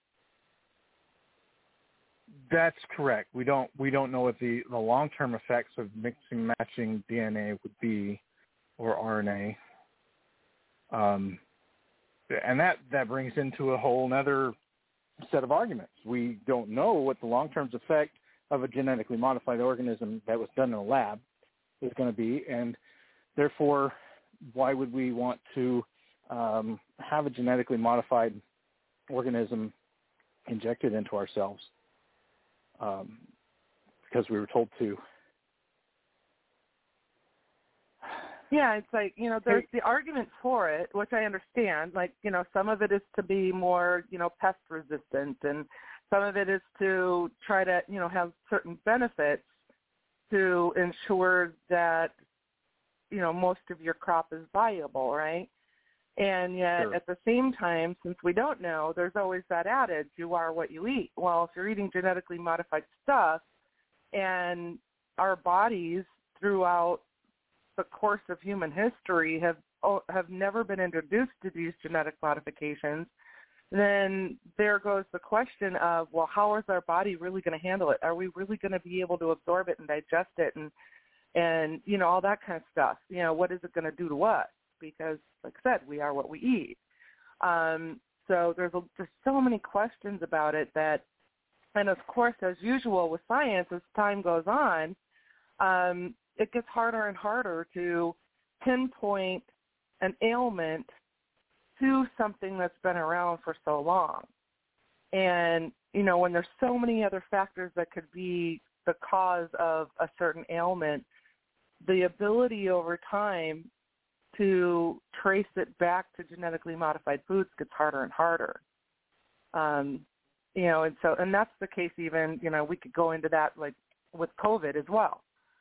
That's correct. We don't know what the long-term effects of mixing matching DNA would be, or RNA. And that brings into a whole other set of arguments. We don't know what the long-term effect of a genetically modified organism that was done in a lab is going to be, and therefore, why would we want to have a genetically modified organism injected into ourselves because we were told to? Yeah, it's like, there's the argument for it, which I understand. Like, some of it is to be more, pest resistant, and some of it is to try to, have certain benefits to ensure that, most of your crop is viable, right? And yet Sure. at the same time, since we don't know, there's always that adage, you are what you eat. Well, if you're eating genetically modified stuff, and our bodies throughout the course of human history have never been introduced to these genetic modifications, then there goes the question of, well, how is our body really going to handle it? Are we really going to be able to absorb it and digest it and all that kind of stuff? What is it going to do to us? Because, like I said, we are what we eat. So there's so many questions about it that, and of course, as usual with science, as time goes on, it gets harder and harder to pinpoint an ailment to something that's been around for so long. And, when there's so many other factors that could be the cause of a certain ailment, the ability over time to trace it back to genetically modified foods gets harder and harder. And that's the case even, we could go into that like with COVID as well.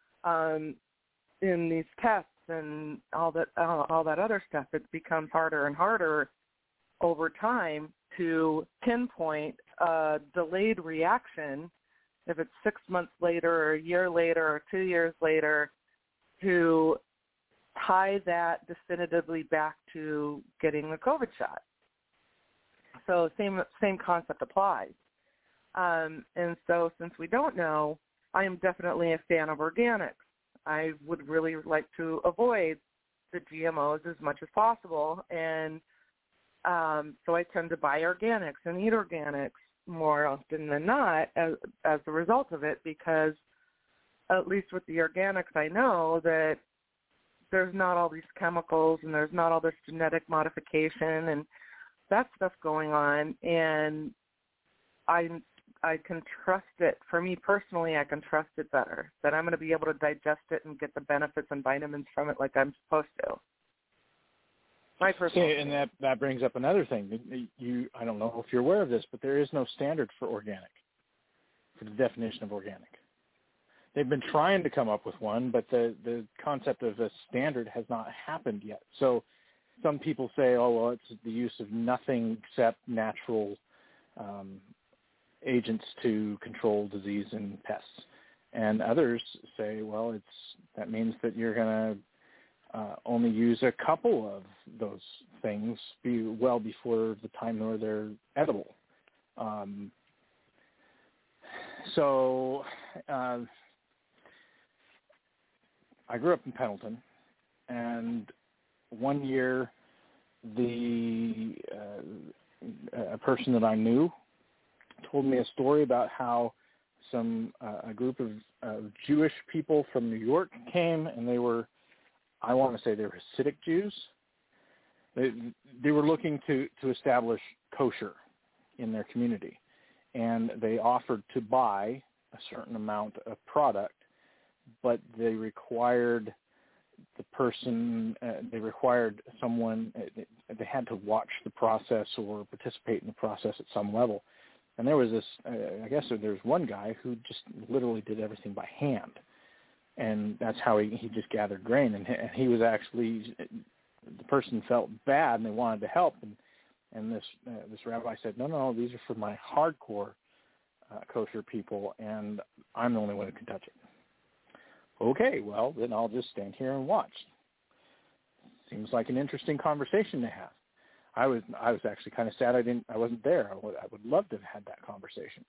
In these tests and all that other stuff, it becomes harder and harder over time to pinpoint a delayed reaction, if it's 6 months later or a year later or 2 years later, to tie that definitively back to getting the COVID shot. So same concept applies. And so since we don't know, I am definitely a fan of organics. I would really like to avoid the GMOs as much as possible, and so I tend to buy organics and eat organics more often than not as a result of it, because at least with the organics I know that there's not all these chemicals and there's not all this genetic modification and that stuff going on, and I can trust it. For me personally, I can trust it better, that I'm going to be able to digest it and get the benefits and vitamins from it like I'm supposed to. My personal and that brings up another thing. I don't know if you're aware of this, but there is no standard for organic, for the definition of organic. They've been trying to come up with one, but the concept of a standard has not happened yet. So some people say, oh, well, it's the use of nothing except natural agents to control disease and pests. And others say, well, that means that you're going to only use a couple of those things well before the time where they're edible. I grew up in Pendleton, and one year a person that I knew told me a story about how a group of Jewish people from New York came, and they were Hasidic Jews. They were looking to establish kosher in their community, and they offered to buy a certain amount of product, but they required someone, they had to watch the process or participate in the process at some level. And there was there's one guy who just literally did everything by hand. And that's how he just gathered grain. And he was actually, the person felt bad and they wanted to help. And this rabbi said, no, these are for my hardcore kosher people, and I'm the only one who can touch it. Okay, well, then I'll just stand here and watch. Seems like an interesting conversation to have. I was actually kind of sad I wasn't there. I would love to have had that conversation.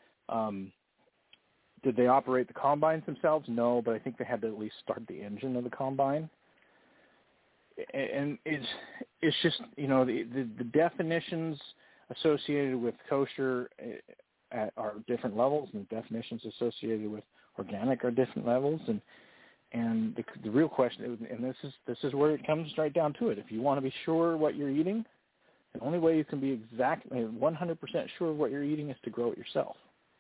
Did they operate the combines themselves? No, but I think they had to at least start the engine of the combine. and it's just, the definitions associated with kosher are different levels, and the definitions associated with organic are different levels, and the real question, and this is where it comes right down to it. If you want to be sure what you're eating, the only way you can be exactly 100% sure of what you're eating is to grow it yourself.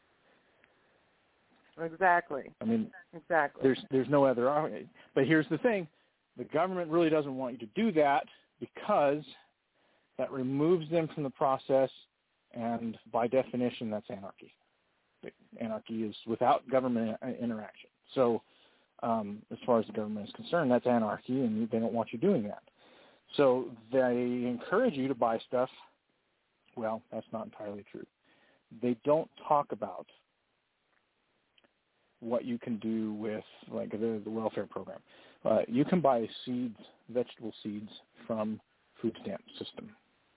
Exactly. I mean, exactly. There's no other argument. But here's the thing: the government really doesn't want you to do that because that removes them from the process, and by definition, that's anarchy. Anarchy is without government interaction. So, as far as the government is concerned, that's anarchy, and they don't want you doing that. So they encourage you to buy stuff. Well, that's not entirely true. They don't talk about what you can do with, like, the welfare program. You can buy seeds, vegetable seeds, from food stamp system.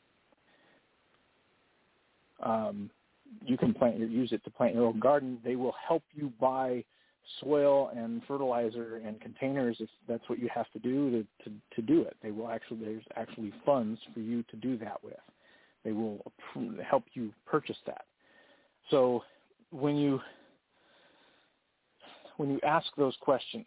You can use it to plant your own garden. They will help you buy soil and fertilizer and containers if that's what you have to do to do it. There's actually funds for you to do that with. They will help you purchase that. So when you ask those questions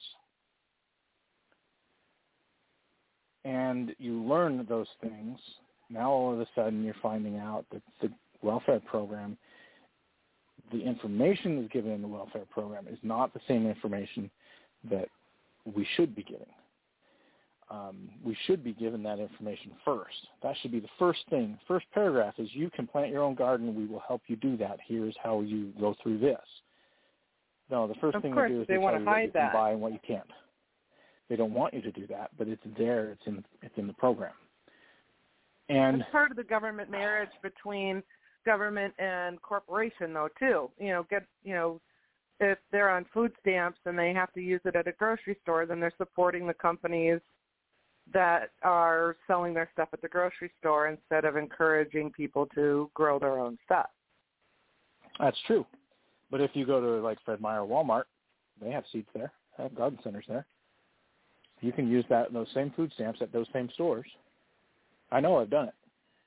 and you learn those things, now all of a sudden you're finding out that the welfare program, the information that's given in the welfare program is not the same information that we should be giving. We should be given that information first. That should be the first thing. First paragraph is, you can plant your own garden. We will help you do that. Here's how you go through this. No, the first thing they do is they tell you what you can buy and what you can't. They don't want you to do that, but it's there. It's in the program. And it's part of the government marriage between government and corporation, though, too. If they're on food stamps and they have to use it at a grocery store, then they're supporting the companies that are selling their stuff at the grocery store instead of encouraging people to grow their own stuff. That's true. But if you go to, like, Fred Meyer or Walmart, they have seeds there. They have garden centers there. You can use those same food stamps at those same stores. I know, I've done it.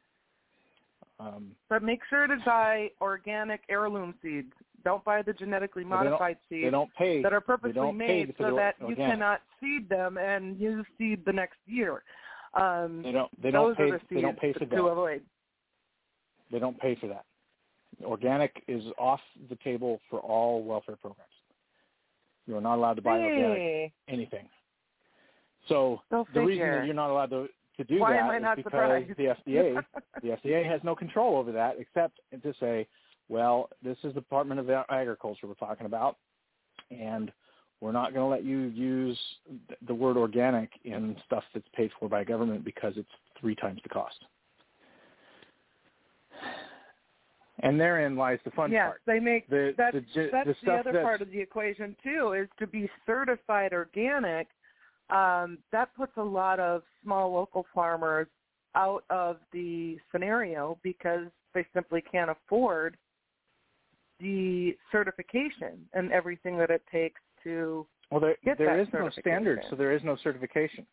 But make sure to buy organic heirloom seeds. Don't buy the genetically modified seeds that are purposely made so that you cannot seed them and use seed the next year. They don't pay for that. To avoid. They don't pay for that. Organic is off the table for all welfare programs. You are not allowed to buy organic anything. So the reason that you're not allowed to do that is because the FDA has no control over that, except to say, well, this is the Department of Agriculture we're talking about, and we're not going to let you use the word organic in stuff that's paid for by government because it's 3 times the cost. And therein lies the fun part. Yes, they make that's the other part of the equation too, is to be certified organic. That puts a lot of small local farmers out of the scenario because they simply can't afford the certification and everything that it takes to get there that is no standard, so there is no certification.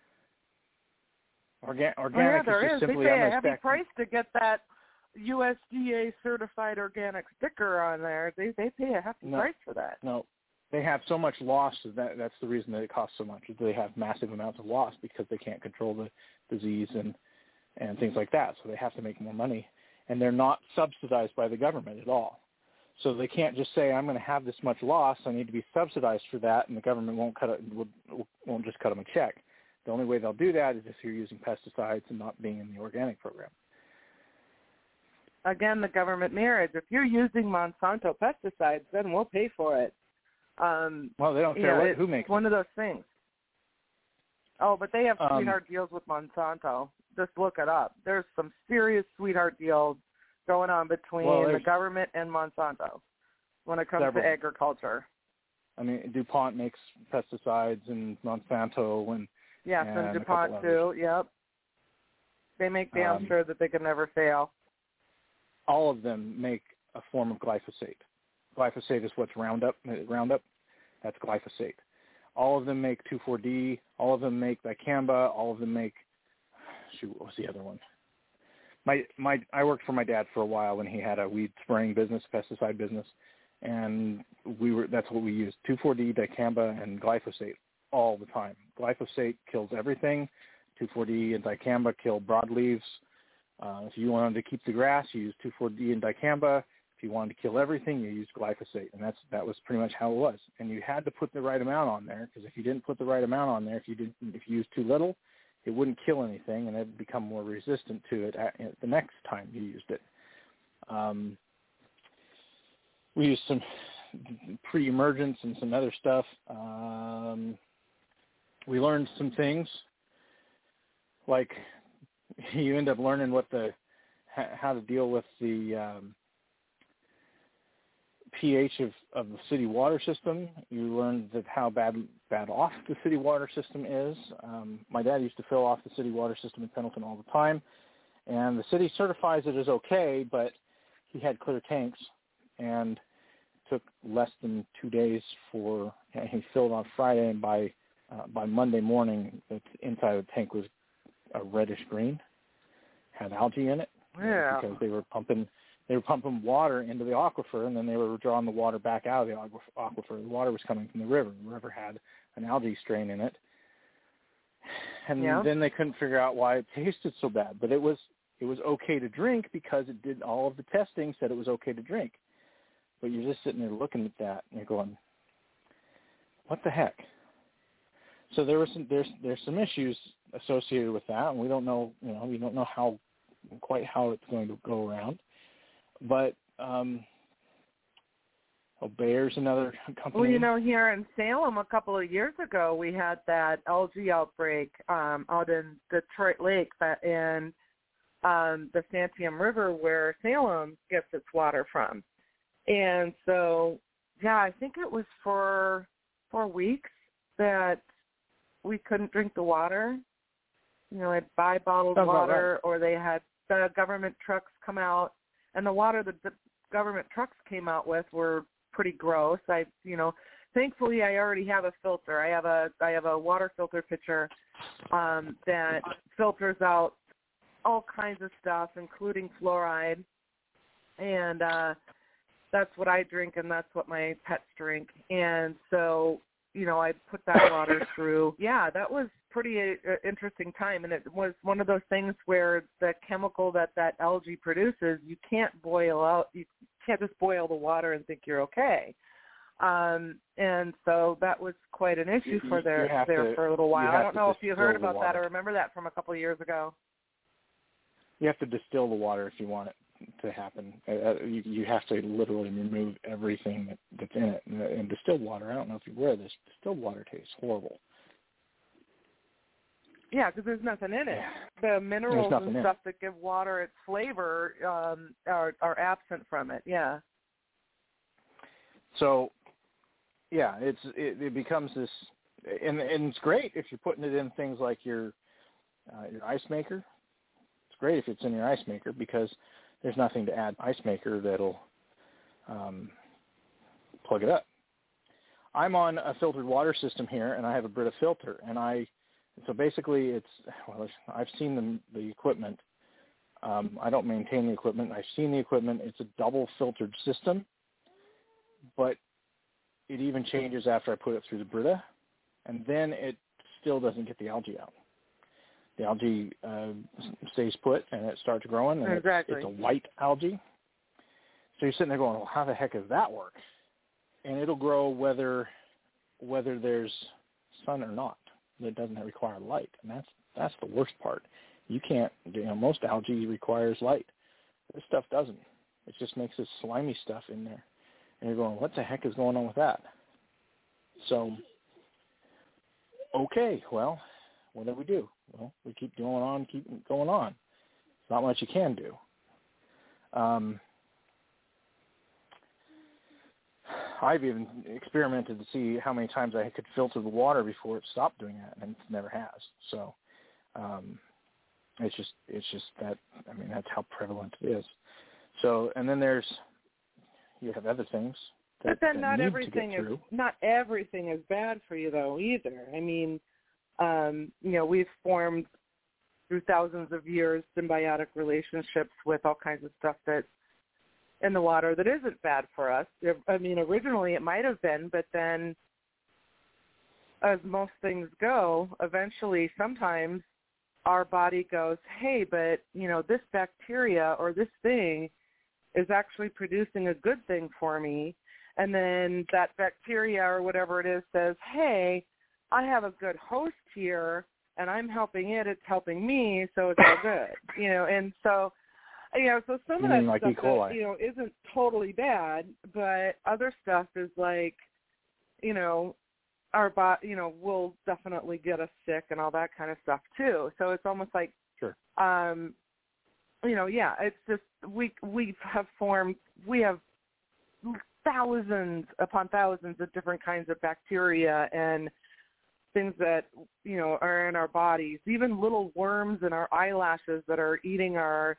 Organic there is just simply they pay a heavy price to get that USDA certified organic sticker on there. They pay a hefty price for that. No. They have so much loss that's the reason that it costs so much. They have massive amounts of loss because they can't control the disease and things like that. So they have to make more money, and they're not subsidized by the government at all. So they can't just say, I'm going to have this much loss, I need to be subsidized for that, and the government won't just cut them a check. The only way they'll do that is if you're using pesticides and not being in the organic program. Again, the government marriage. If you're using Monsanto pesticides, then we'll pay for it. Well, they don't care who makes it. It's one of those things. Oh, but they have sweetheart deals with Monsanto. Just look it up. There's some serious sweetheart deals going on between the government and Monsanto when it comes to agriculture. I mean, DuPont makes pesticides, and Monsanto and DuPont too. Yep. They make damn sure that they can never fail. All of them make a form of glyphosate. Glyphosate is what's Roundup. That's glyphosate. All of them make 2,4-D. All of them make dicamba. All of them make, what was the other one? I worked for my dad for a while when he had a weed spraying business, pesticide business, and that's what we used, 2,4-D, dicamba, and glyphosate all the time. Glyphosate kills everything. 2,4-D and dicamba kill broadleaves. If you wanted to keep the grass, you use 2,4-D and dicamba. If you wanted to kill everything, you used glyphosate, and that was pretty much how it was. And you had to put the right amount on there, because if you didn't put the right amount on there, if you used too little, it wouldn't kill anything, and it would become more resistant to it the next time you used it. We used some pre-emergence and some other stuff. We learned some things, like you end up learning how to deal with the pH of the city water system. You learned that how bad off the city water system is. My dad used to fill off the city water system in Pendleton all the time, and the city certifies it as okay, but he had clear tanks, and it took less than 2 days he filled on Friday, and by Monday morning, the inside of the tank was a reddish green, had algae in it, because they were pumping water into the aquifer, and then they were drawing the water back out of the aquifer. The water was coming from the river. The river had an algae strain in it. And then they couldn't figure out why it tasted so bad. But it was okay to drink because it did all of the testing, said it was okay to drink. But you're just sitting there looking at that, and you're going, what the heck? So there's some issues associated with that, and we don't know quite how it's going to go around. But Bayer's another company. Well, here in Salem a couple of years ago, we had that algae outbreak out in Detroit Lake and the Santiam River, where Salem gets its water from. And so, I think it was for 4 weeks that we couldn't drink the water. I'd buy bottled water, or they had the government trucks come out. And the water that the government trucks came out with were pretty gross. Thankfully I already have a filter. I have a water filter pitcher that filters out all kinds of stuff, including fluoride. And that's what I drink, and that's what my pets drink. And so, I put that water through. Yeah, that was pretty interesting time, and it was one of those things where the chemical that algae produces, you can't boil out. You can't just boil the water and think you're okay. And so that was quite an issue for a little while. I don't know if you heard about that. I remember that from a couple of years ago. You have to distill the water if you want it to happen. You have to literally remove everything that's in it. And distilled water, I don't know if you're aware of this, distilled water tastes horrible. Yeah, because there's nothing in it. The minerals and stuff that give water its flavor are absent from it. Yeah. So, it becomes this, and it's great if you're putting it in things like your ice maker. It's great if it's in your ice maker, because there's nothing to add ice maker that'll plug it up. I'm on a filtered water system here, and I have a Brita filter, and so basically I've seen the equipment. I don't maintain the equipment. I've seen the equipment. It's a double filtered system, but it even changes after I put it through the Brita, and then it still doesn't get the algae out. The algae stays put, and it starts growing, and it's a white algae. So you're sitting there going, well, how the heck does that work? And it'll grow whether there's sun or not. It doesn't require light, and that's the worst part. You can't, most algae requires light. This stuff doesn't. It just makes this slimy stuff in there. And you're going, what the heck is going on with that? So, okay, well, what do we do? Well, we keep going on. There's not much you can do. I've even experimented to see how many times I could filter the water before it stopped doing that, and it never has. So it's just that, that's how prevalent it is. So, and then you have other things. But then not need everything to get through. not everything is bad for you though either. I mean, we've formed through thousands of years symbiotic relationships with all kinds of stuff that's in the water that isn't bad for us. I mean, originally it might have been, but then as most things go, eventually sometimes our body goes, hey, but, this bacteria or this thing is actually producing a good thing for me. And then that bacteria or whatever it is says, hey, I have a good host here and I'm helping it, it's helping me, so it's all good. And so, so some of that like stuff E. coli. that, isn't totally bad, but other stuff is like, our body, will definitely get us sick and all that kind of stuff too. So it's almost like, sure. It's just we have thousands upon thousands of different kinds of bacteria and things that, are in our bodies, even little worms in our eyelashes that are eating our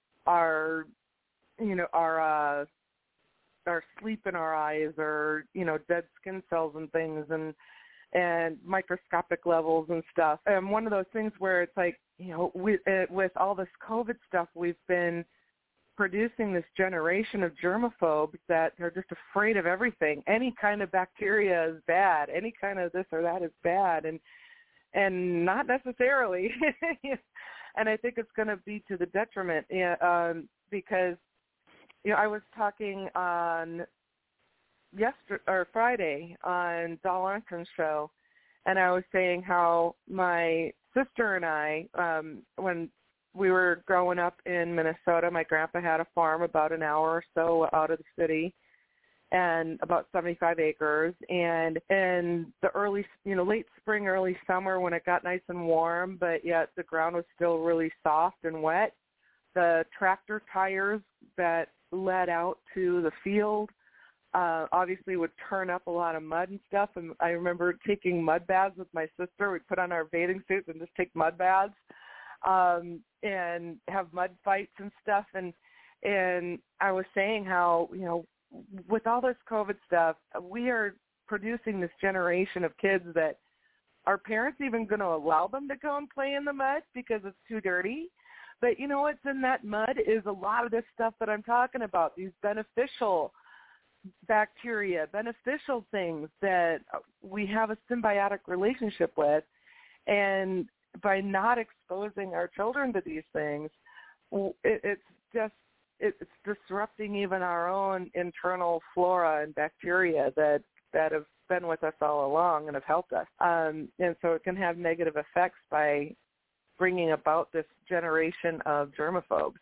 sleep in our eyes, or, dead skin cells and things, and microscopic levels and stuff. And one of those things where it's like, with all this COVID stuff, we've been producing this generation of germaphobes that are just afraid of everything. Any kind of bacteria is bad. Any kind of this or that is bad. And not necessarily. And I think it's going to be to the detriment because, I was talking on Friday on Dal Armstrong's show, and I was saying how my sister and I, when we were growing up in Minnesota, my grandpa had a farm about an hour or so out of the city, and about 75 acres. And in the early, late spring, early summer, when it got nice and warm, but yet the ground was still really soft and wet, the tractor tires that led out to the field obviously would turn up a lot of mud and stuff. And I remember taking mud baths with my sister. We'd put on our bathing suits and just take mud baths and have mud fights and stuff. And I was saying how, with all this COVID stuff, we are producing this generation of kids that are parents even going to allow them to go and play in the mud because it's too dirty? But what's in that mud is a lot of this stuff that I'm talking about, these beneficial bacteria, beneficial things that we have a symbiotic relationship with. And by not exposing our children to these things, it's disrupting even our own internal flora and bacteria that have been with us all along and have helped us. And so it can have negative effects by bringing about this generation of germaphobes.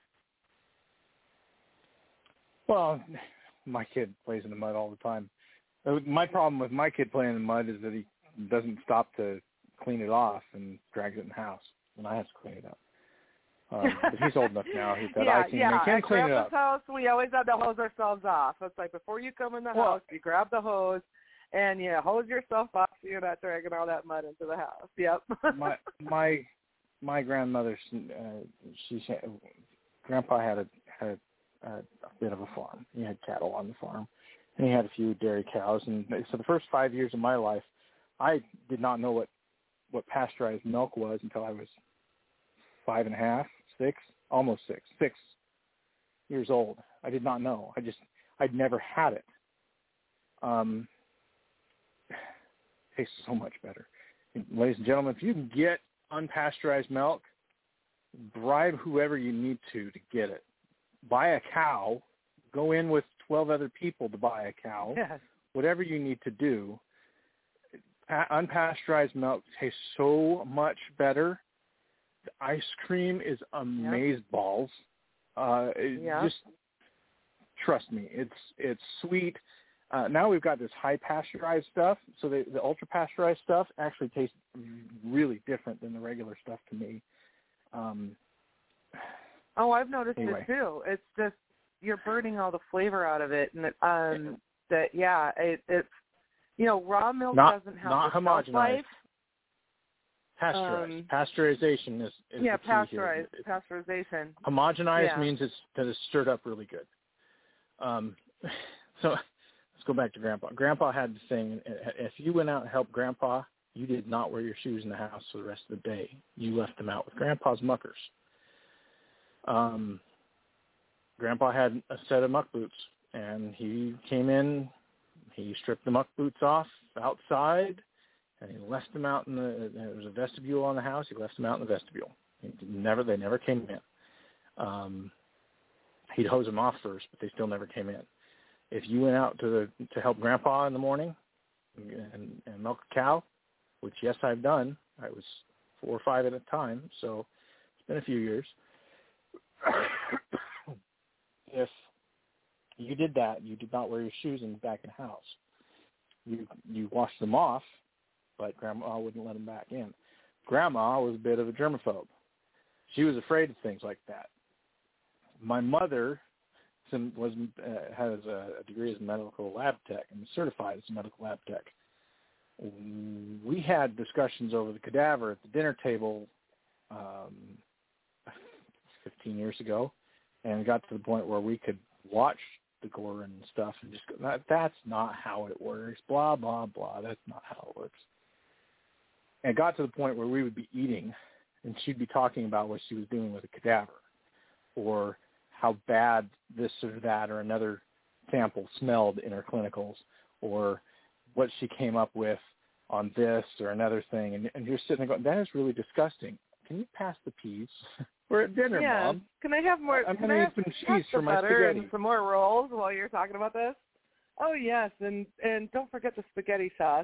Well, my kid plays in the mud all the time. My problem with my kid playing in the mud is that he doesn't stop to clean it off and drags it in the house, and I have to clean it up. But he's old enough now. He's got I can clean it up. At Grandpa's house, we always have to hose ourselves off. It's like before you come in the house, you grab the hose and you hose yourself off so you're not dragging all that mud into the house. Yep. My grandmother, Grandpa had a bit of a farm. He had cattle on the farm, and he had a few dairy cows. And so the first 5 years of my life, I did not know what pasteurized milk was until I was 5.5, 6, almost 6 years old. I did not know. I'd never had it. Tastes so much better. Ladies and gentlemen, if you can get unpasteurized milk, bribe whoever you need to get it. Buy a cow, go in with 12 other people to buy a cow, yes. Whatever you need to do. Unpasteurized milk tastes so much better. The ice cream is amazeballs. Just trust me, it's sweet. Now we've got this high pasteurized stuff, so the ultra pasteurized stuff actually tastes really different than the regular stuff to me. I've noticed it too. It's just you're burning all the flavor out of it, and it's raw milk doesn't have not the shelf life. Pasteurized. Pasteurization is the key pasteurized. Here. Pasteurization. Homogenized means that it's stirred up really good. let's go back to Grandpa. Grandpa had the thing, if you went out and helped Grandpa, you did not wear your shoes in the house for the rest of the day. You left them out with Grandpa's muckers. Grandpa had a set of muck boots, and he came in, he stripped the muck boots off outside, and he left them out there was a vestibule on the house, he left them out in the vestibule. They never came in. He'd hose them off first, but they still never came in. If you went out to help Grandpa in the morning and milk a cow, which, yes, I've done. I was 4 or 5 at a time, so it's been a few years. If you did that, you did not wear your shoes back in the house. You washed them off, but Grandma wouldn't let them back in. Grandma was a bit of a germaphobe. She was afraid of things like that. My mother has a degree as a medical lab tech and was certified as a medical lab tech. We had discussions over the cadaver at the dinner table 15 years ago, and got to the point where we could watch the gore and stuff and just go, that's not how it works, blah, blah, blah, that's not how it works. And it got to the point where we would be eating, and she'd be talking about what she was doing with a cadaver, or how bad this or that or another sample smelled in her clinicals, or what she came up with on this or another thing. And you're sitting there going, that is really disgusting. Can you pass the peas? We're at dinner, Mom. Can I have more? I'm going to eat some cheese for my spaghetti. And some more rolls while you're talking about this? Oh, yes, and don't forget the spaghetti sauce,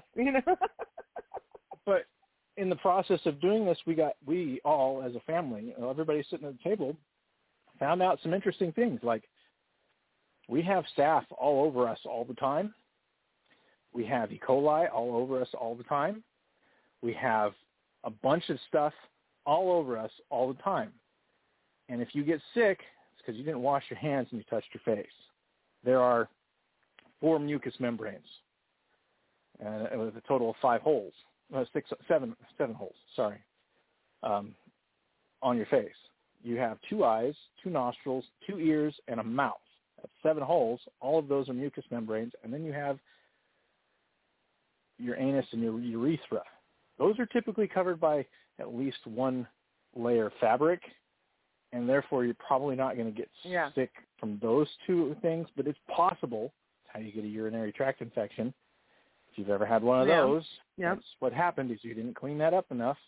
But in the process of doing this, we all, as a family, everybody sitting at the table, found out some interesting things. Like, we have staph all over us all the time. We have E. coli all over us all the time. We have a bunch of stuff all over us all the time. And if you get sick, it's because you didn't wash your hands and you touched your face. There are 4 mucous membranes, with a total of 5 holes, 7 holes, sorry, on your face. You have 2 eyes, 2 nostrils, 2 ears, and a mouth. That's 7 holes. All of those are mucous membranes. And then you have your anus and your urethra. Those are typically covered by at least 1 layer of fabric, and therefore you're probably not going to get sick from those 2 things, but it's possible. It's how you get a urinary tract infection. If you've ever had one of those, that's what happened is you didn't clean that up enough.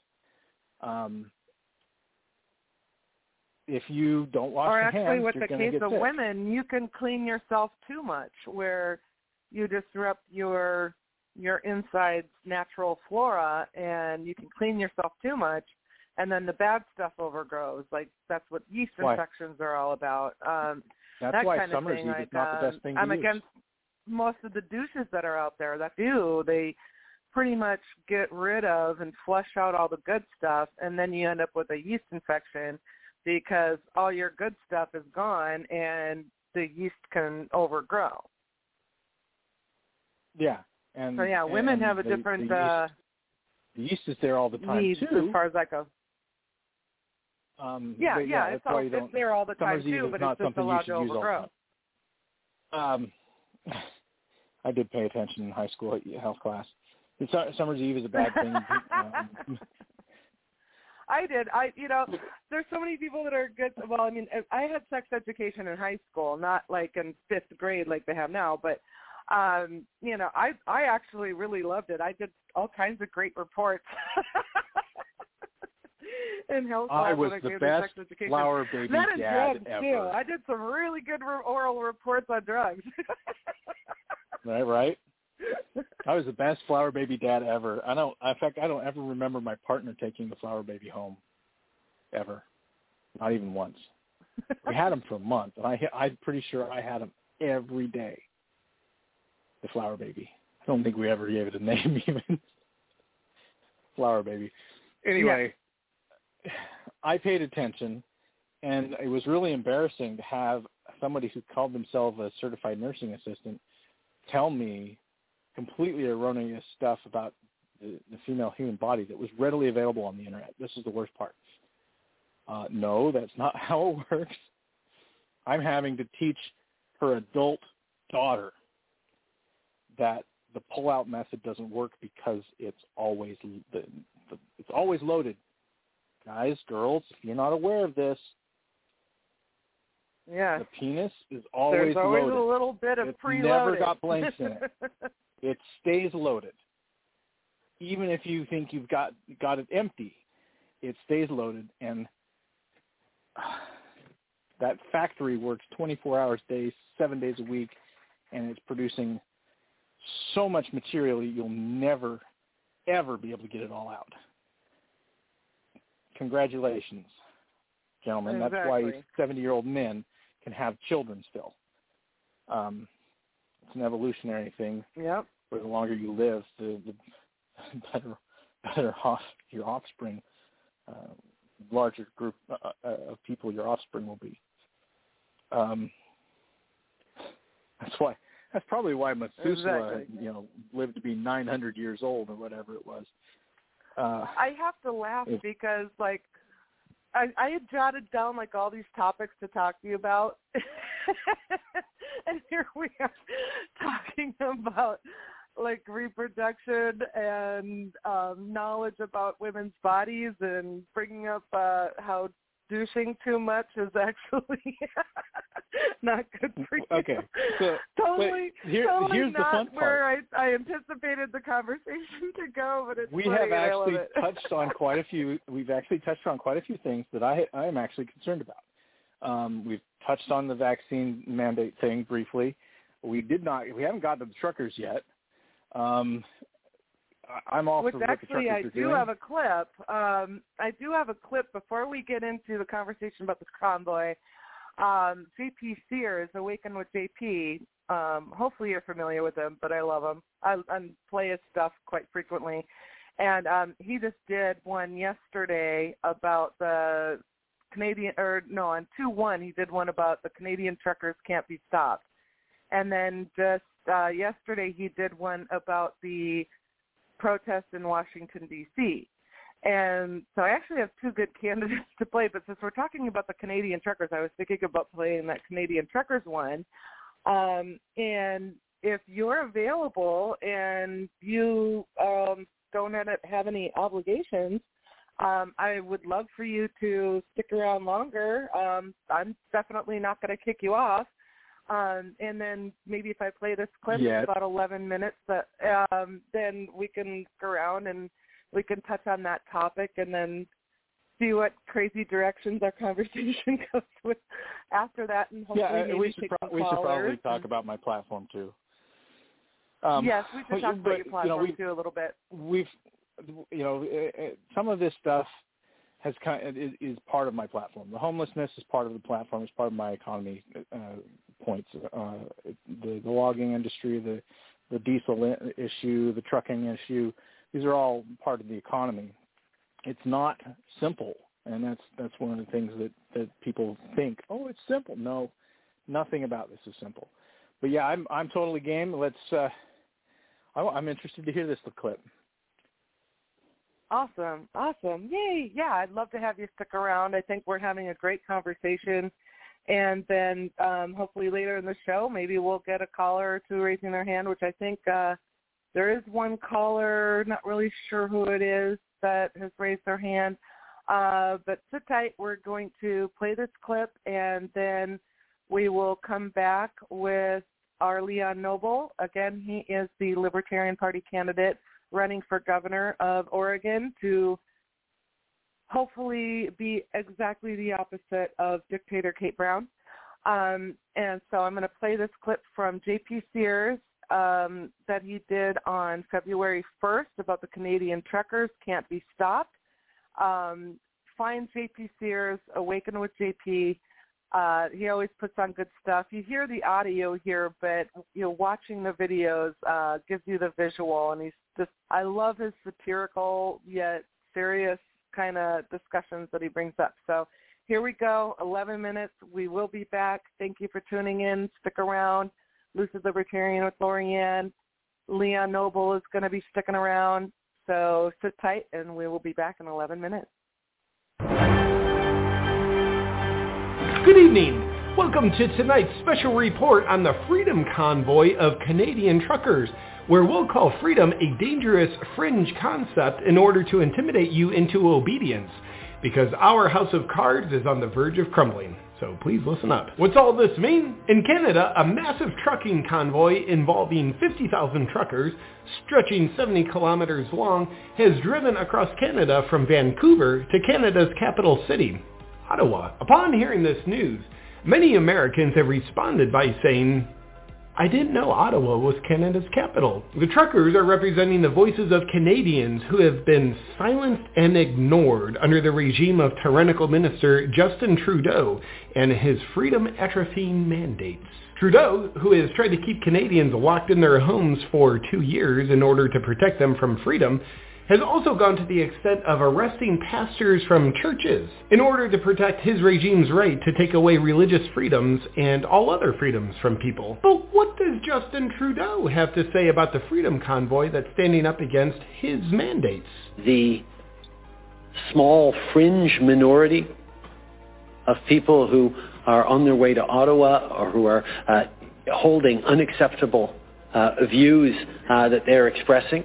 If you don't wash your hands, or actually, with you're the going to case get of sick. women, you can clean yourself too much, where you disrupt your inside's natural flora, and you can clean yourself too much, and then the bad stuff overgrows. Like, that's what yeast infections are all about. That's that why kind summer's of thing. Eve is not the best thing to I'm use. against most of the douches that are out there that do. They pretty much get rid of and flush out all the good stuff, and then you end up with a yeast infection because all your good stuff is gone and the yeast can overgrow. Yeah. And, so, women have a different the yeast is there all the time, needs too. as far as that goes. It's there all the time, too, but it's just allowed to overgrow. I did pay attention in high school health class. Summer's Eve is a bad thing. I did. There's so many people that are good. Well, I mean, I had sex education in high school, not like in 5th grade like they have now, but I actually really loved it. I did all kinds of great reports in health class. I was when I the gave best sex education. flower baby that and dad drugs ever. Too. I did some really good oral reports on drugs. Right. I was the best flower baby dad ever. I don't ever remember my partner taking the flower baby home, ever. Not even once. We had him for a month, and I'm pretty sure I had him every day. The flower baby. I don't think we ever gave it a name even. Flower baby. Anyway, I paid attention, and it was really embarrassing to have somebody who called themselves a certified nursing assistant tell me completely erroneous stuff about the female human body that was readily available on the internet. This is the worst part. No, that's not how it works. I'm having to teach her adult daughter that the pull-out method doesn't work because it's always it's always loaded. Guys, girls, if you're not aware of this, yeah, the penis is always loaded. There's always a little bit of preloaded. It's never got blanks in it. It stays loaded. Even if you think you've got it empty, it stays loaded, and that factory works 24 hours a day, 7 days a week, and it's producing so much material you'll never, ever be able to get it all out. Congratulations, gentlemen. Exactly. That's why 70-year-old men can have children still. It's an evolutionary thing. Yep. Where the longer you live, the better off your offspring, larger group of people your offspring will be. That's probably why Methuselah, lived to be 900 years old or whatever it was. I have to laugh because, like, I had jotted down, like, all these topics to talk to you about, and here we are talking about, like, reproduction and knowledge about women's bodies and bringing up how douching too much is actually not good for you. Okay, so totally here's not the fun part. Where I anticipated the conversation to go, but it's we funny, have actually touched on quite a few. We've actually touched on quite a few things that I am actually concerned about. We've touched on the vaccine mandate thing briefly. We haven't gotten to the truckers yet. I'm all for what the truckers are doing. I do have a clip before we get into the conversation about this convoy. JP Sears, Awaken with JP. Hopefully you're familiar with him, but I love him. I play his stuff quite frequently. And he just did one yesterday about the Canadian, on 2-1, he did one about the Canadian truckers can't be stopped. And then just yesterday he did one about the protest in Washington, D.C. And so I actually have two good candidates to play, but since we're talking about the Canadian truckers, I was thinking about playing that Canadian truckers one. And if you're available and you don't have any obligations, I would love for you to stick around longer. I'm definitely not going to kick you off. And then maybe if I play this clip, it's about 11 minutes, then we can go around and we can touch on that topic and then see what crazy directions our conversation goes with after that. And hopefully we should probably talk about my platform too. Yes, we should talk about your platform too a little bit. Some of this stuff is part of my platform. The homelessness is part of the platform. It's part of my economy points. The logging industry, the diesel issue, the trucking issue. These are all part of the economy. It's not simple, and that's one of the things that people think. Oh, it's simple. No, nothing about this is simple. But yeah, I'm totally game. Let's. I'm interested to hear this clip. Awesome. Yay. Yeah, I'd love to have you stick around. I think we're having a great conversation. And then hopefully later in the show, maybe we'll get a caller or two raising their hand, which I think there is one caller, not really sure who it is, that has raised their hand. But sit tight. We're going to play this clip, and then we will come back with our Leon Noble. Again, he is the Libertarian Party candidate running for governor of Oregon to hopefully be exactly the opposite of dictator Kate Brown. And so I'm going to play this clip from JP Sears that he did on February 1st about the Canadian truckers can't be stopped. Find JP Sears, Awaken with JP. He always puts on good stuff. You hear the audio here, but watching the videos gives you the visual, and I love his satirical yet serious kind of discussions that he brings up. So here we go, 11 minutes. We will be back. Thank you for tuning in. Stick around. Lucid Libertarian with Lorianne. Leon Noble is going to be sticking around. So sit tight, and we will be back in 11 minutes. Good evening. Welcome to tonight's special report on the Freedom Convoy of Canadian truckers, where we'll call freedom a dangerous fringe concept in order to intimidate you into obedience, because our house of cards is on the verge of crumbling. So please listen up. What's all this mean? In Canada, a massive trucking convoy involving 50,000 truckers, stretching 70 kilometers long, has driven across Canada from Vancouver to Canada's capital city, Ottawa. Upon hearing this news, many Americans have responded by saying, I didn't know Ottawa was Canada's capital. The truckers are representing the voices of Canadians who have been silenced and ignored under the regime of tyrannical minister Justin Trudeau and his freedom-atrophying mandates. Trudeau, who has tried to keep Canadians locked in their homes for 2 years in order to protect them from freedom, has also gone to the extent of arresting pastors from churches in order to protect his regime's right to take away religious freedoms and all other freedoms from people. But what does Justin Trudeau have to say about the Freedom Convoy that's standing up against his mandates? The small fringe minority of people who are on their way to Ottawa or who are holding unacceptable views that they're expressing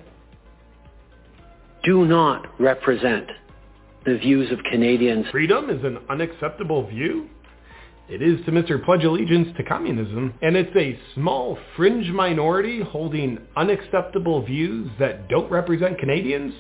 do not represent the views of Canadians. Freedom is an unacceptable view? It is to Mr. Pledge Allegiance to Communism, and it's a small fringe minority holding unacceptable views that don't represent Canadians?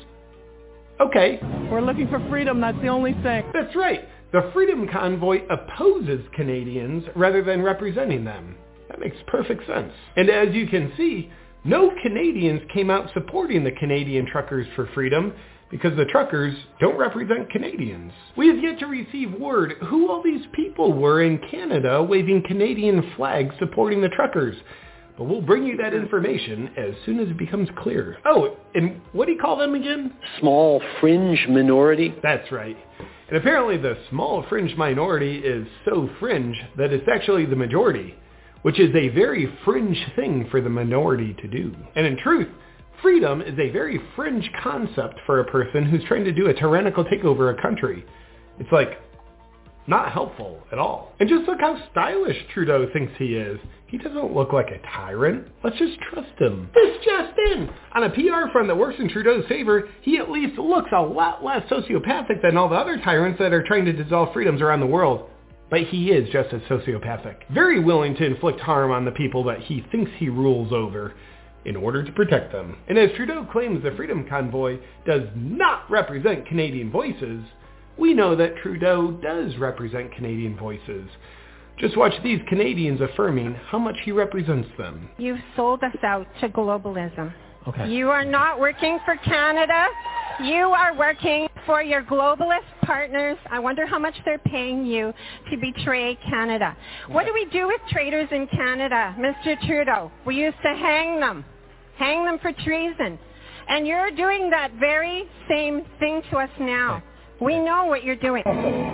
Okay. We're looking for freedom, that's the only thing. That's right. The Freedom Convoy opposes Canadians rather than representing them. That makes perfect sense. And as you can see, no Canadians came out supporting the Canadian Truckers for Freedom because the truckers don't represent Canadians. We have yet to receive word who all these people were in Canada waving Canadian flags supporting the truckers. But we'll bring you that information as soon as it becomes clear. Oh, and what do you call them again? Small fringe minority? That's right. And apparently the small fringe minority is so fringe that it's actually the majority, which is a very fringe thing for the minority to do. And in truth, freedom is a very fringe concept for a person who's trying to do a tyrannical takeover of a country. It's like, not helpful at all. And just look how stylish Trudeau thinks he is. He doesn't look like a tyrant. Let's just trust him. This just in. On a PR front that works in Trudeau's favor, he at least looks a lot less sociopathic than all the other tyrants that are trying to dissolve freedoms around the world. But he is just as sociopathic, very willing to inflict harm on the people that he thinks he rules over in order to protect them. And as Trudeau claims the Freedom Convoy does not represent Canadian voices, we know that Trudeau does represent Canadian voices. Just watch these Canadians affirming how much he represents them. You've sold us out to globalism. Okay. You are not working for Canada. You are working for your globalist partners. I wonder how much they're paying you to betray Canada. What do we do with traitors in Canada, Mr. Trudeau? We used to hang them for treason. And you're doing that very same thing to us now. We know what you're doing.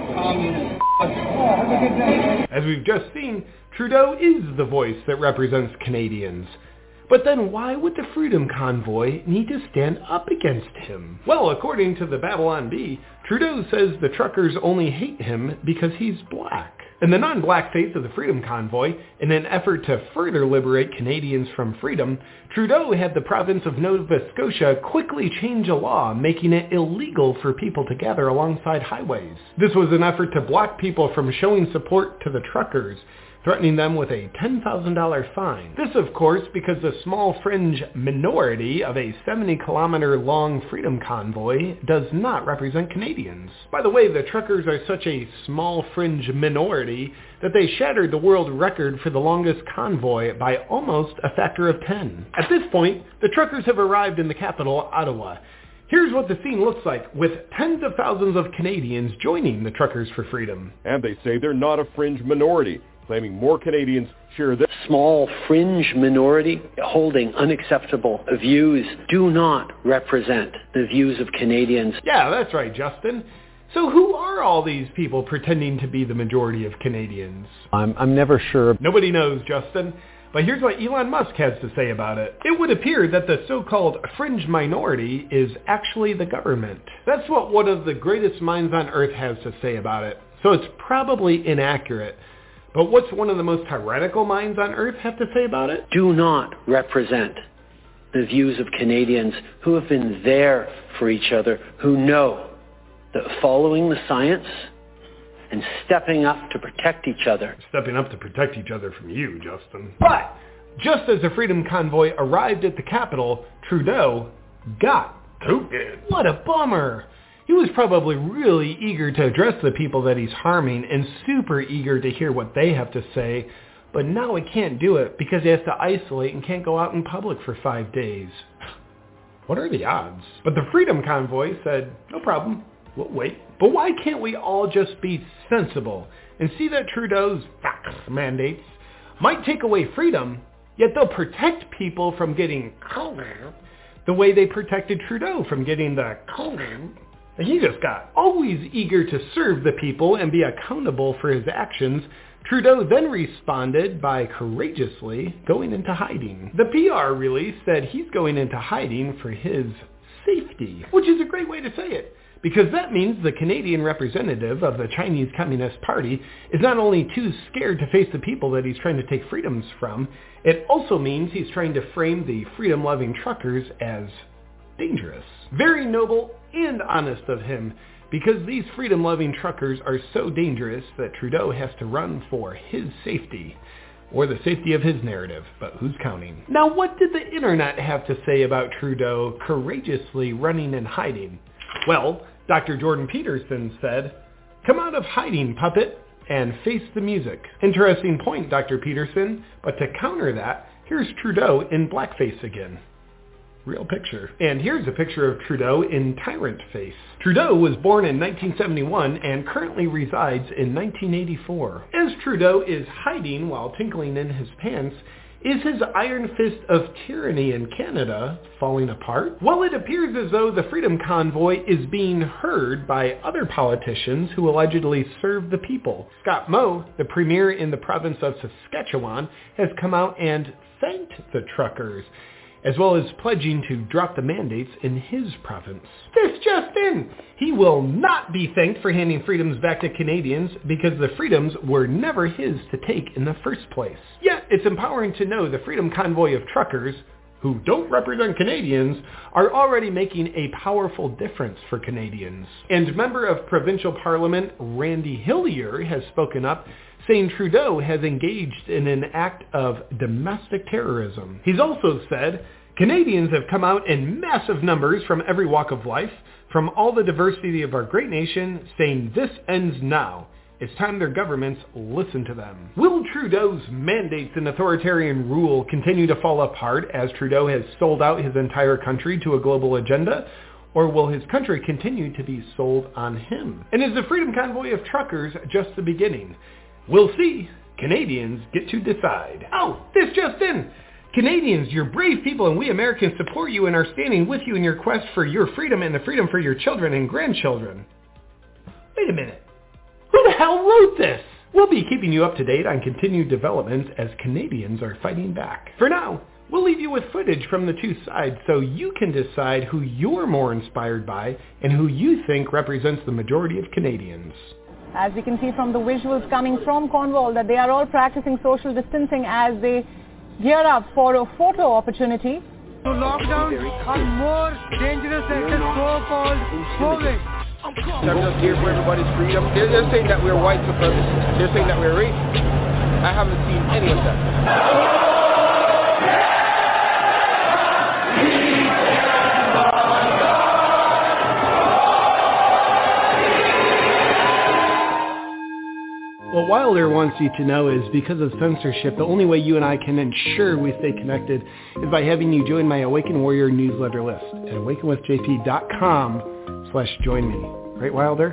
As we've just seen, Trudeau is the voice that represents Canadians. But then why would the Freedom Convoy need to stand up against him? Well, according to the Babylon Bee, Trudeau says the truckers only hate him because he's black. And the non-black face of the Freedom Convoy, in an effort to further liberate Canadians from freedom, Trudeau had the province of Nova Scotia quickly change a law making it illegal for people to gather alongside highways. This was an effort to block people from showing support to the truckers, threatening them with a $10,000 fine. This, of course, because the small fringe minority of a 70-kilometer-long Freedom Convoy does not represent Canadians. By the way, the truckers are such a small fringe minority that they shattered the world record for the longest convoy by almost a factor of 10. At this point, the truckers have arrived in the capital, Ottawa. Here's what the scene looks like, with tens of thousands of Canadians joining the Truckers for Freedom. And they say they're not a fringe minority, claiming more Canadians share this small fringe minority holding unacceptable views do not represent the views of Canadians. Yeah, that's right, Justin. So who are all these people pretending to be the majority of Canadians? I'm never sure. Nobody knows, Justin. But here's what Elon Musk has to say about it. It would appear that the so-called fringe minority is actually the government. That's what one of the greatest minds on earth has to say about it. So it's probably inaccurate. But what's one of the most tyrannical minds on earth have to say about it? Do not represent the views of Canadians who have been there for each other, who know that following the science and stepping up to protect each other. Stepping up to protect each other from you, Justin. But just as the Freedom Convoy arrived at the Capitol, Trudeau got tooted. What a bummer. He was probably really eager to address the people that he's harming and super eager to hear what they have to say, but now he can't do it because he has to isolate and can't go out in public for 5 days. What are the odds? But the Freedom Convoy said, no problem, we'll wait. But why can't we all just be sensible and see that Trudeau's vax mandates might take away freedom, yet they'll protect people from getting COVID the way they protected Trudeau from getting the COVID? He just got always eager to serve the people and be accountable for his actions. Trudeau then responded by courageously going into hiding. The PR release said he's going into hiding for his safety, which is a great way to say it, because that means the Canadian representative of the Chinese Communist Party is not only too scared to face the people that he's trying to take freedoms from, it also means he's trying to frame the freedom-loving truckers as dangerous. Very noble and honest of him, because these freedom-loving truckers are so dangerous that Trudeau has to run for his safety, or the safety of his narrative, but who's counting? Now, what did the internet have to say about Trudeau courageously running and hiding? Well, Dr. Jordan Peterson said, "Come out of hiding, puppet, and face the music." Interesting point, Dr. Peterson, but to counter that, here's Trudeau in blackface again. Real picture. And here's a picture of Trudeau in tyrant face. Trudeau was born in 1971 and currently resides in 1984. As Trudeau is hiding while tinkling in his pants, is his iron fist of tyranny in Canada falling apart? Well, it appears as though the Freedom Convoy is being heard by other politicians who allegedly serve the people. Scott Moe, the premier in the province of Saskatchewan, has come out and thanked the truckers, as well as pledging to drop the mandates in his province. This just in! He will not be thanked for handing freedoms back to Canadians because the freedoms were never his to take in the first place. Yet, it's empowering to know the Freedom Convoy of truckers, who don't represent Canadians, are already making a powerful difference for Canadians. And Member of Provincial Parliament Randy Hillier has spoken up, saying Trudeau has engaged in an act of domestic terrorism. He's also said, Canadians have come out in massive numbers from every walk of life, from all the diversity of our great nation, saying this ends now. It's time their governments listen to them. Will Trudeau's mandates and authoritarian rule continue to fall apart as Trudeau has sold out his entire country to a global agenda? Or will his country continue to be sold on him? And is the Freedom Convoy of truckers just the beginning? We'll see. Canadians get to decide. Oh, this just in. Canadians, you're brave people, and we Americans support you and are standing with you in your quest for your freedom and the freedom for your children and grandchildren. Wait a minute. Who the hell wrote this? We'll be keeping you up to date on continued developments as Canadians are fighting back. For now, we'll leave you with footage from the two sides so you can decide who you're more inspired by and who you think represents the majority of Canadians. As you can see from the visuals coming from Cornwall, that they are all practicing social distancing as they gear up for a photo opportunity. So lockdowns are more dangerous than the so-called COVID. I'm just here for everybody's freedom. They're saying that we're white supremacists. They're saying that we're racist. I haven't seen any of that. What Wilder wants you to know is because of censorship, the only way you and I can ensure we stay connected is by having you join my Awaken Warrior newsletter list at awakenwithjp.com/join me. Right, Wilder?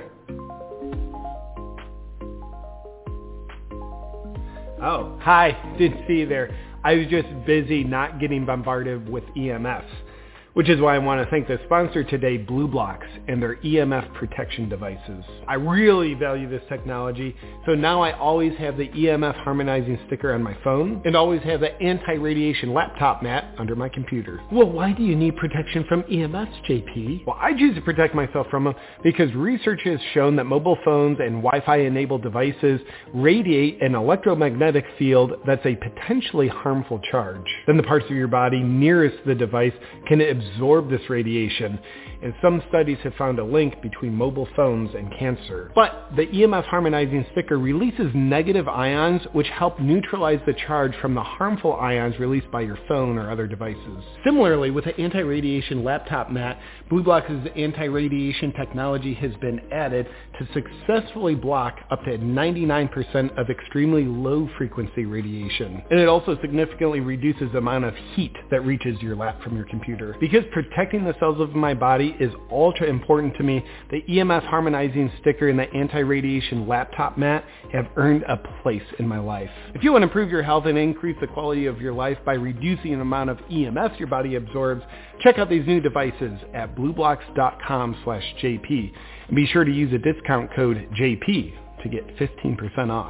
Oh, hi. Didn't see you there. I was just busy not getting bombarded with EMFs. Which is why I want to thank the sponsor today, BlueBlox, and their EMF protection devices. I really value this technology, so now I always have the EMF harmonizing sticker on my phone and always have the anti-radiation laptop mat under my computer. Well, why do you need protection from EMFs, JP? Well, I choose to protect myself from them because research has shown that mobile phones and Wi-Fi enabled devices radiate an electromagnetic field that's a potentially harmful charge. Then the parts of your body nearest the device can absorb this radiation, and some studies have found a link between mobile phones and cancer. But the EMF harmonizing sticker releases negative ions which help neutralize the charge from the harmful ions released by your phone or other devices. Similarly, with the anti-radiation laptop mat, BlueBlox's anti-radiation technology has been added to successfully block up to 99% of extremely low frequency radiation. And it also significantly reduces the amount of heat that reaches your lap from your computer. Because protecting the cells of my body is ultra important to me, the EMF harmonizing sticker and the anti-radiation laptop mat have earned a place in my life. If you want to improve your health and increase the quality of your life by reducing the amount of EMFs your body absorbs, check out these new devices at blueblocks.com/JP. And be sure to use the discount code JP to get 15% off.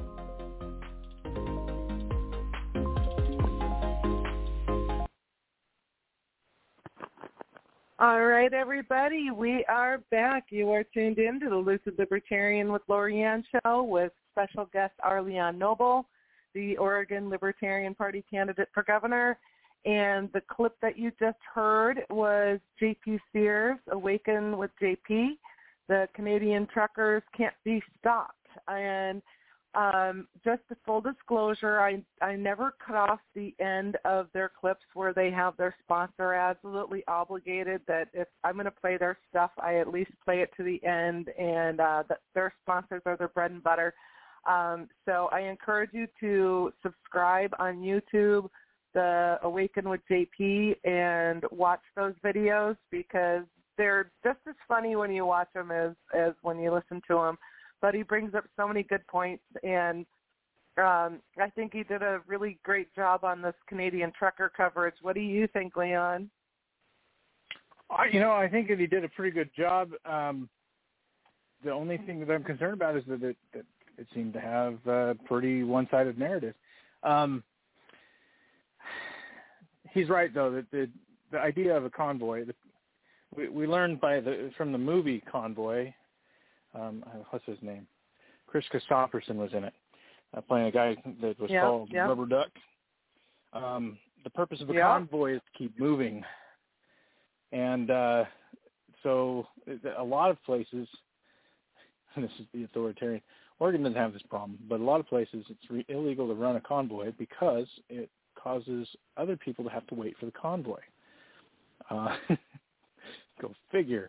All right, everybody, we are back. You are tuned in to the Lucid Libertarian with Lorianne show with special guest Arleon Noble, the Oregon Libertarian Party candidate for governor. And the clip that you just heard was JP Sears, Awaken with JP. The Canadian truckers can't be stopped. And just a full disclosure, I never cut off the end of their clips where they have their sponsor. Absolutely obligated that if I'm going to play their stuff, I at least play it to the end, and their sponsors are their bread and butter. So I encourage you to subscribe on YouTube, the Awaken with JP, and watch those videos because they're just as funny when you watch them as when you listen to them. But he brings up so many good points, and I think he did a really great job on this Canadian trucker coverage. What do you think, Leon? I think that he did a pretty good job. The only thing that I'm concerned about is that it seemed to have a pretty one-sided narrative. He's right, though, that the idea of a convoy, we learned from the movie Convoy. What's his name? Chris Christopherson was in it, playing a guy that was called Rubber Duck. The purpose of a convoy is to keep moving. And so a lot of places, and this is the authoritarian, Oregon doesn't have this problem, but a lot of places it's illegal to run a convoy because it causes other people to have to wait for the convoy. Go figure.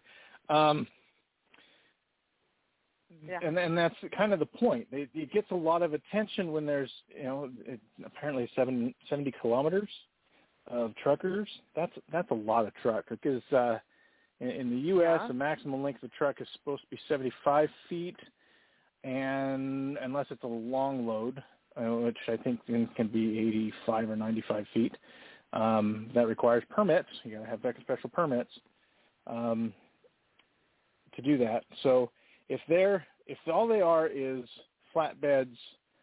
And that's kind of the point. It gets a lot of attention when there's, apparently 70 kilometers of truckers. That's a lot of truck because in the U.S. the maximum length of truck is supposed to be 75 feet, and unless it's a long load, which I think can be 85 or 95 feet, that requires permits. You got to have special permits to do that. So if all they are is flatbeds,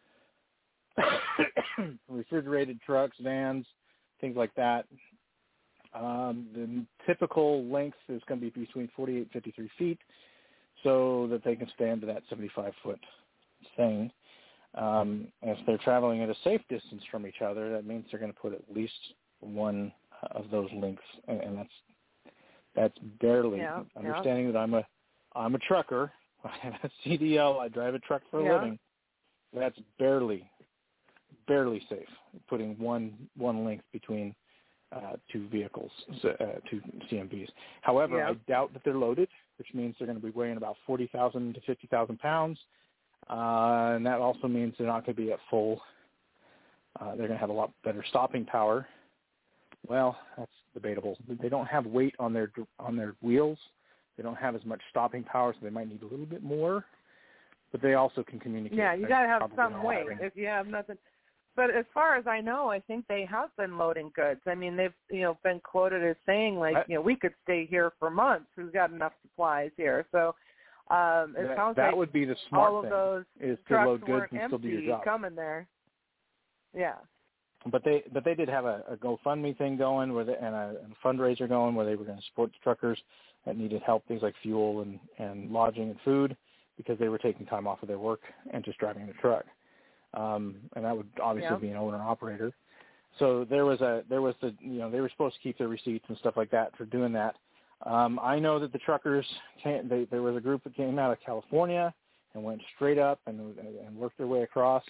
refrigerated trucks, vans, things like that, the typical length is going to be between 48 and 53 feet so that they can stand to that 75-foot thing. If they're traveling at a safe distance from each other, that means they're going to put at least one of those lengths, and that's barely. Understanding that I'm a trucker, I have a CDL, I drive a truck for a living. That's barely safe. Putting one length between two vehicles, two CMVs. However, I doubt that they're loaded, which means they're going to be weighing about 40,000 to 50,000 pounds. And that also means they're not going to be at full. They're going to have a lot better stopping power. Well, that's debatable. They don't have weight on their wheels. They don't have as much stopping power, so they might need a little bit more. But they also can communicate. Yeah, you got to have some weight. If you have nothing. But as far as I know, I think they have been loading goods. I mean, they've been quoted as saying we could stay here for months. We've got enough supplies here. So it sounds that like would be the smart all of thing those is to trucks load goods weren't and still do your empty job. coming there. Yeah. But they did have a GoFundMe thing going and a fundraiser going where they were going to support the truckers that needed help, things like fuel and lodging and food, because they were taking time off of their work and just driving the truck. And that would obviously be an owner-operator. So there was they were supposed to keep their receipts and stuff like that for doing that. I know that the truckers there was a group that came out of California and went straight up and worked their way across.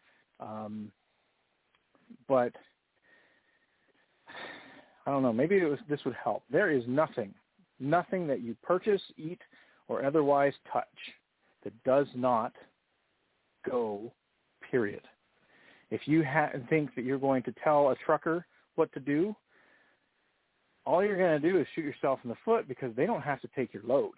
But I don't know, maybe this would help. There is nothing that you purchase, eat, or otherwise touch that does not go, period. If you think that you're going to tell a trucker what to do, all you're going to do is shoot yourself in the foot, because they don't have to take your load.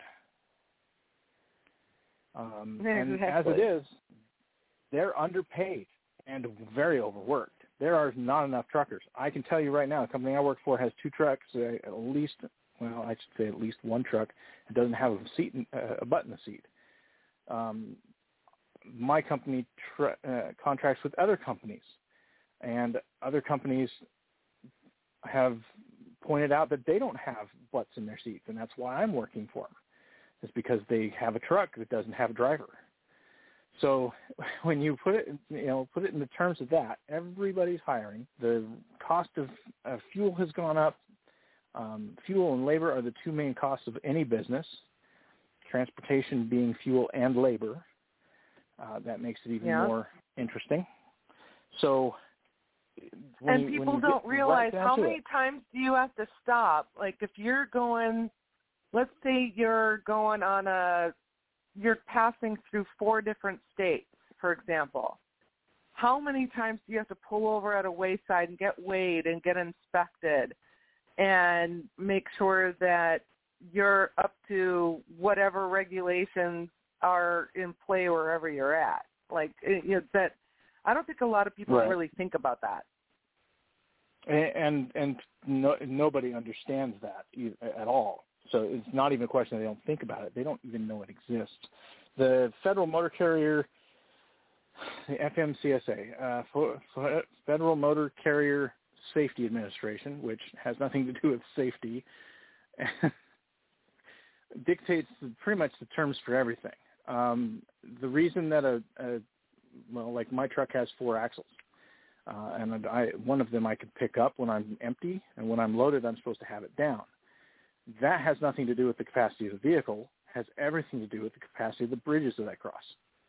And as it is, they're underpaid and very overworked. There are not enough truckers. I can tell you right now, the company I work for has 2 trucks, at least one truck. It doesn't have a button in the seat. My company contracts with other companies, and other companies have pointed out that they don't have butts in their seats, and that's why I'm working for them. It's because they have a truck that doesn't have a driver. So when you put it in the terms of that, everybody's hiring. The cost of fuel has gone up. Fuel and labor are the 2 main costs of any business. Transportation being fuel and labor. That makes it even more interesting. So, people don't realize how many times do you have to stop? Like if you're going, let's say you're going you're passing through 4 different states, for example. How many times do you have to pull over at a wayside and get weighed and get inspected and make sure that you're up to whatever regulations are in play wherever you're at? Like, that I don't think a lot of people really think about that. And nobody understands that at all. So it's not even a question they don't think about it. They don't even know it exists. The Federal Motor Carrier, the FMCSA, Federal Motor Carrier Safety Administration, which has nothing to do with safety, dictates pretty much the terms for everything. The reason that like my truck has 4 axles, and one of them I could pick up when I'm empty, and when I'm loaded, I'm supposed to have it down. That has nothing to do with the capacity of the vehicle. Has everything to do with the capacity of the bridges that I cross.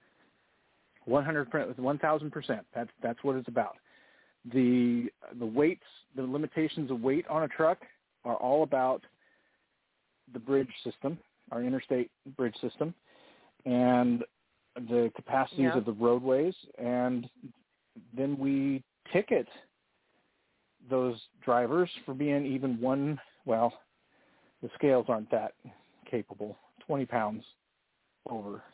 1,000%. That's what it's about. The weights, the limitations of weight on a truck are all about the bridge system, our interstate bridge system, and the capacities of the roadways, and then we ticket those drivers for being even the scales aren't that capable, 20 pounds over.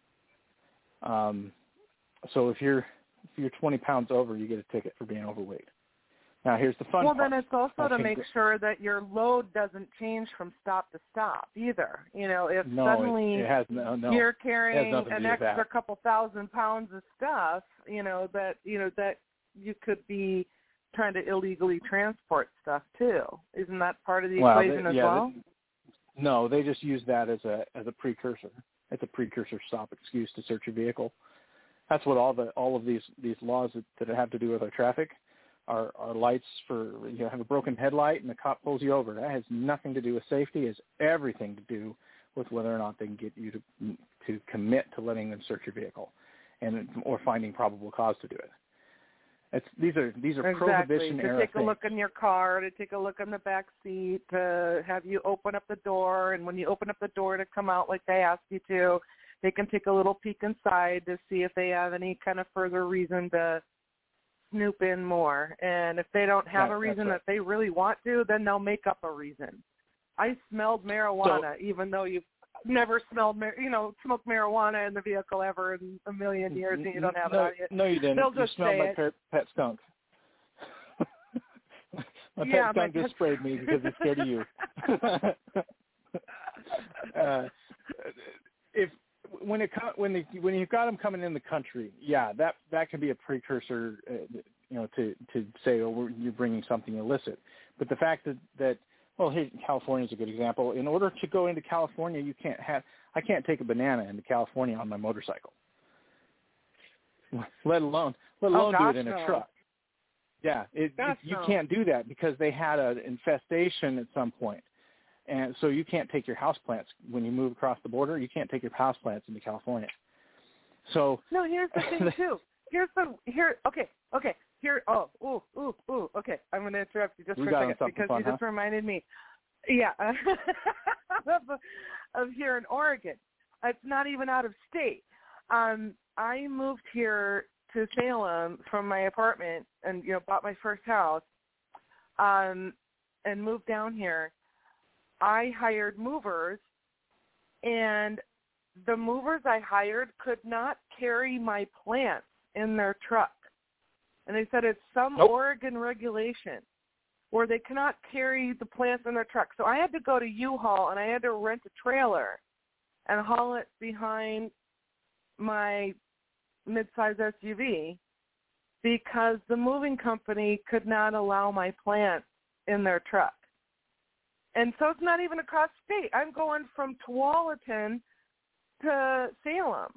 So if you're 20 pounds over, you get a ticket for being overweight. Now here's the fun part. Well, then it's also to make sure that your load doesn't change from stop to stop either. If suddenly you're carrying an extra couple thousand pounds of stuff, that you could be trying to illegally transport stuff too. Isn't that part of the equation as well? No, they just use that as a precursor. It's a precursor stop excuse to search your vehicle. That's what all of these laws that have to do with our traffic are lights for, have a broken headlight and the cop pulls you over. That has nothing to do with safety. It's everything to do with whether or not they can get you to commit to letting them search your vehicle or finding probable cause to do it. These are prohibition era to take things. a look in your car, to take a look in the back seat, to have you open up the door, and when you open up the door to come out like they ask you to, they can take a little peek inside to see if they have any kind of further reason to snoop in more. And if they don't have a reason that they really want to, then they'll make up a reason. I smelled marijuana, even though never smoked marijuana in the vehicle ever in a million years, and you don't have it on you. No, you didn't. They'll just you smelled say my pet skunk. My pet skunk just sprayed me because he's scared of you. When you've got them coming in the country, yeah, that can be a precursor, to say, oh, you're bringing something illicit. But the fact that here, California is a good example. In order to go into California, I can't take a banana into California on my motorcycle, let alone do it in a truck. Yeah, you can't do that because they had an infestation at some point. And so you can't take your houseplants when you move across the border. You can't take your houseplants into California. So no, here's the thing too. Okay. Okay. I'm going to interrupt you just for a second because you just reminded me. Yeah, of here in Oregon. It's not even out of state. I moved here to Salem from my apartment and bought my first house, and moved down here. I hired movers, and the movers I hired could not carry my plants in their truck. And they said it's some Oregon regulation where they cannot carry the plants in their truck. So I had to go to U-Haul, and I had to rent a trailer and haul it behind my mid-size SUV because the moving company could not allow my plants in their truck. And so it's not even across state. I'm going from Tualatin to Salem.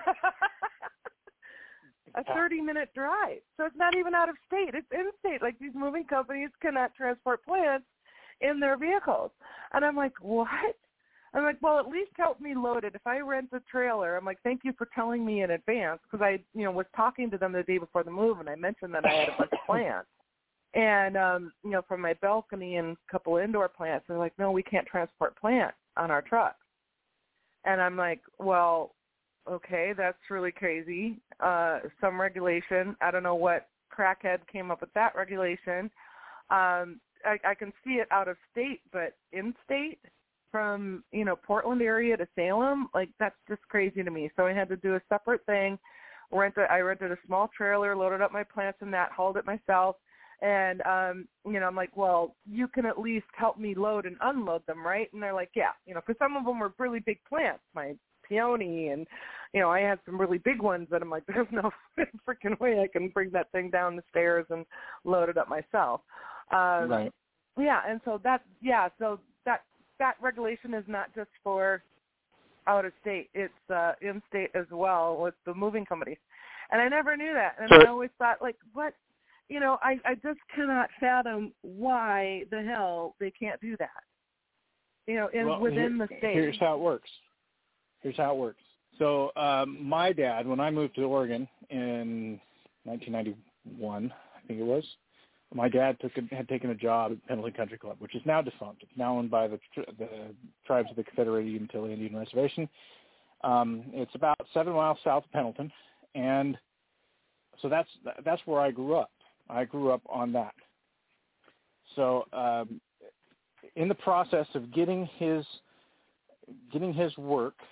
A 30-minute drive. So it's not even out of state. It's in state. Like, these moving companies cannot transport plants in their vehicles. And I'm like, what? I'm like, well, at least help me load it. If I rent a trailer, I'm like, thank you for telling me in advance, because I was talking to them the day before the move, and I mentioned that I had a bunch of plants. And, from my balcony and a couple indoor plants, they're like, no, we can't transport plants on our trucks. And I'm like, well, okay, that's really crazy. Some regulation. I don't know what crackhead came up with that regulation. I can see it out of state, but in state from, Portland area to Salem, like, that's just crazy to me. So I had to do a separate thing. I rented a small trailer, loaded up my plants in that, hauled it myself. And, I'm like, well, you can at least help me load and unload them, right? And they're like, yeah, because some of them were really big plants, my peony, and, I had some really big ones that I'm like, there's no freaking way I can bring that thing down the stairs and load it up myself. Right. Yeah, and so that regulation is not just for out of state. It's in state as well with the moving companies. And I never knew that. And I always thought, like, what? I just cannot fathom why the hell they can't do that, within the state. Here's how it works. So my dad, when I moved to Oregon in 1991, I think it was, my dad had taken a job at Pendleton Country Club, which is now defunct. It's now owned by the tribes of the Confederated Umatilla Indian Reservation. It's about 7 miles south of Pendleton, and so that's where I grew up. I grew up on that. So in the process of getting his work,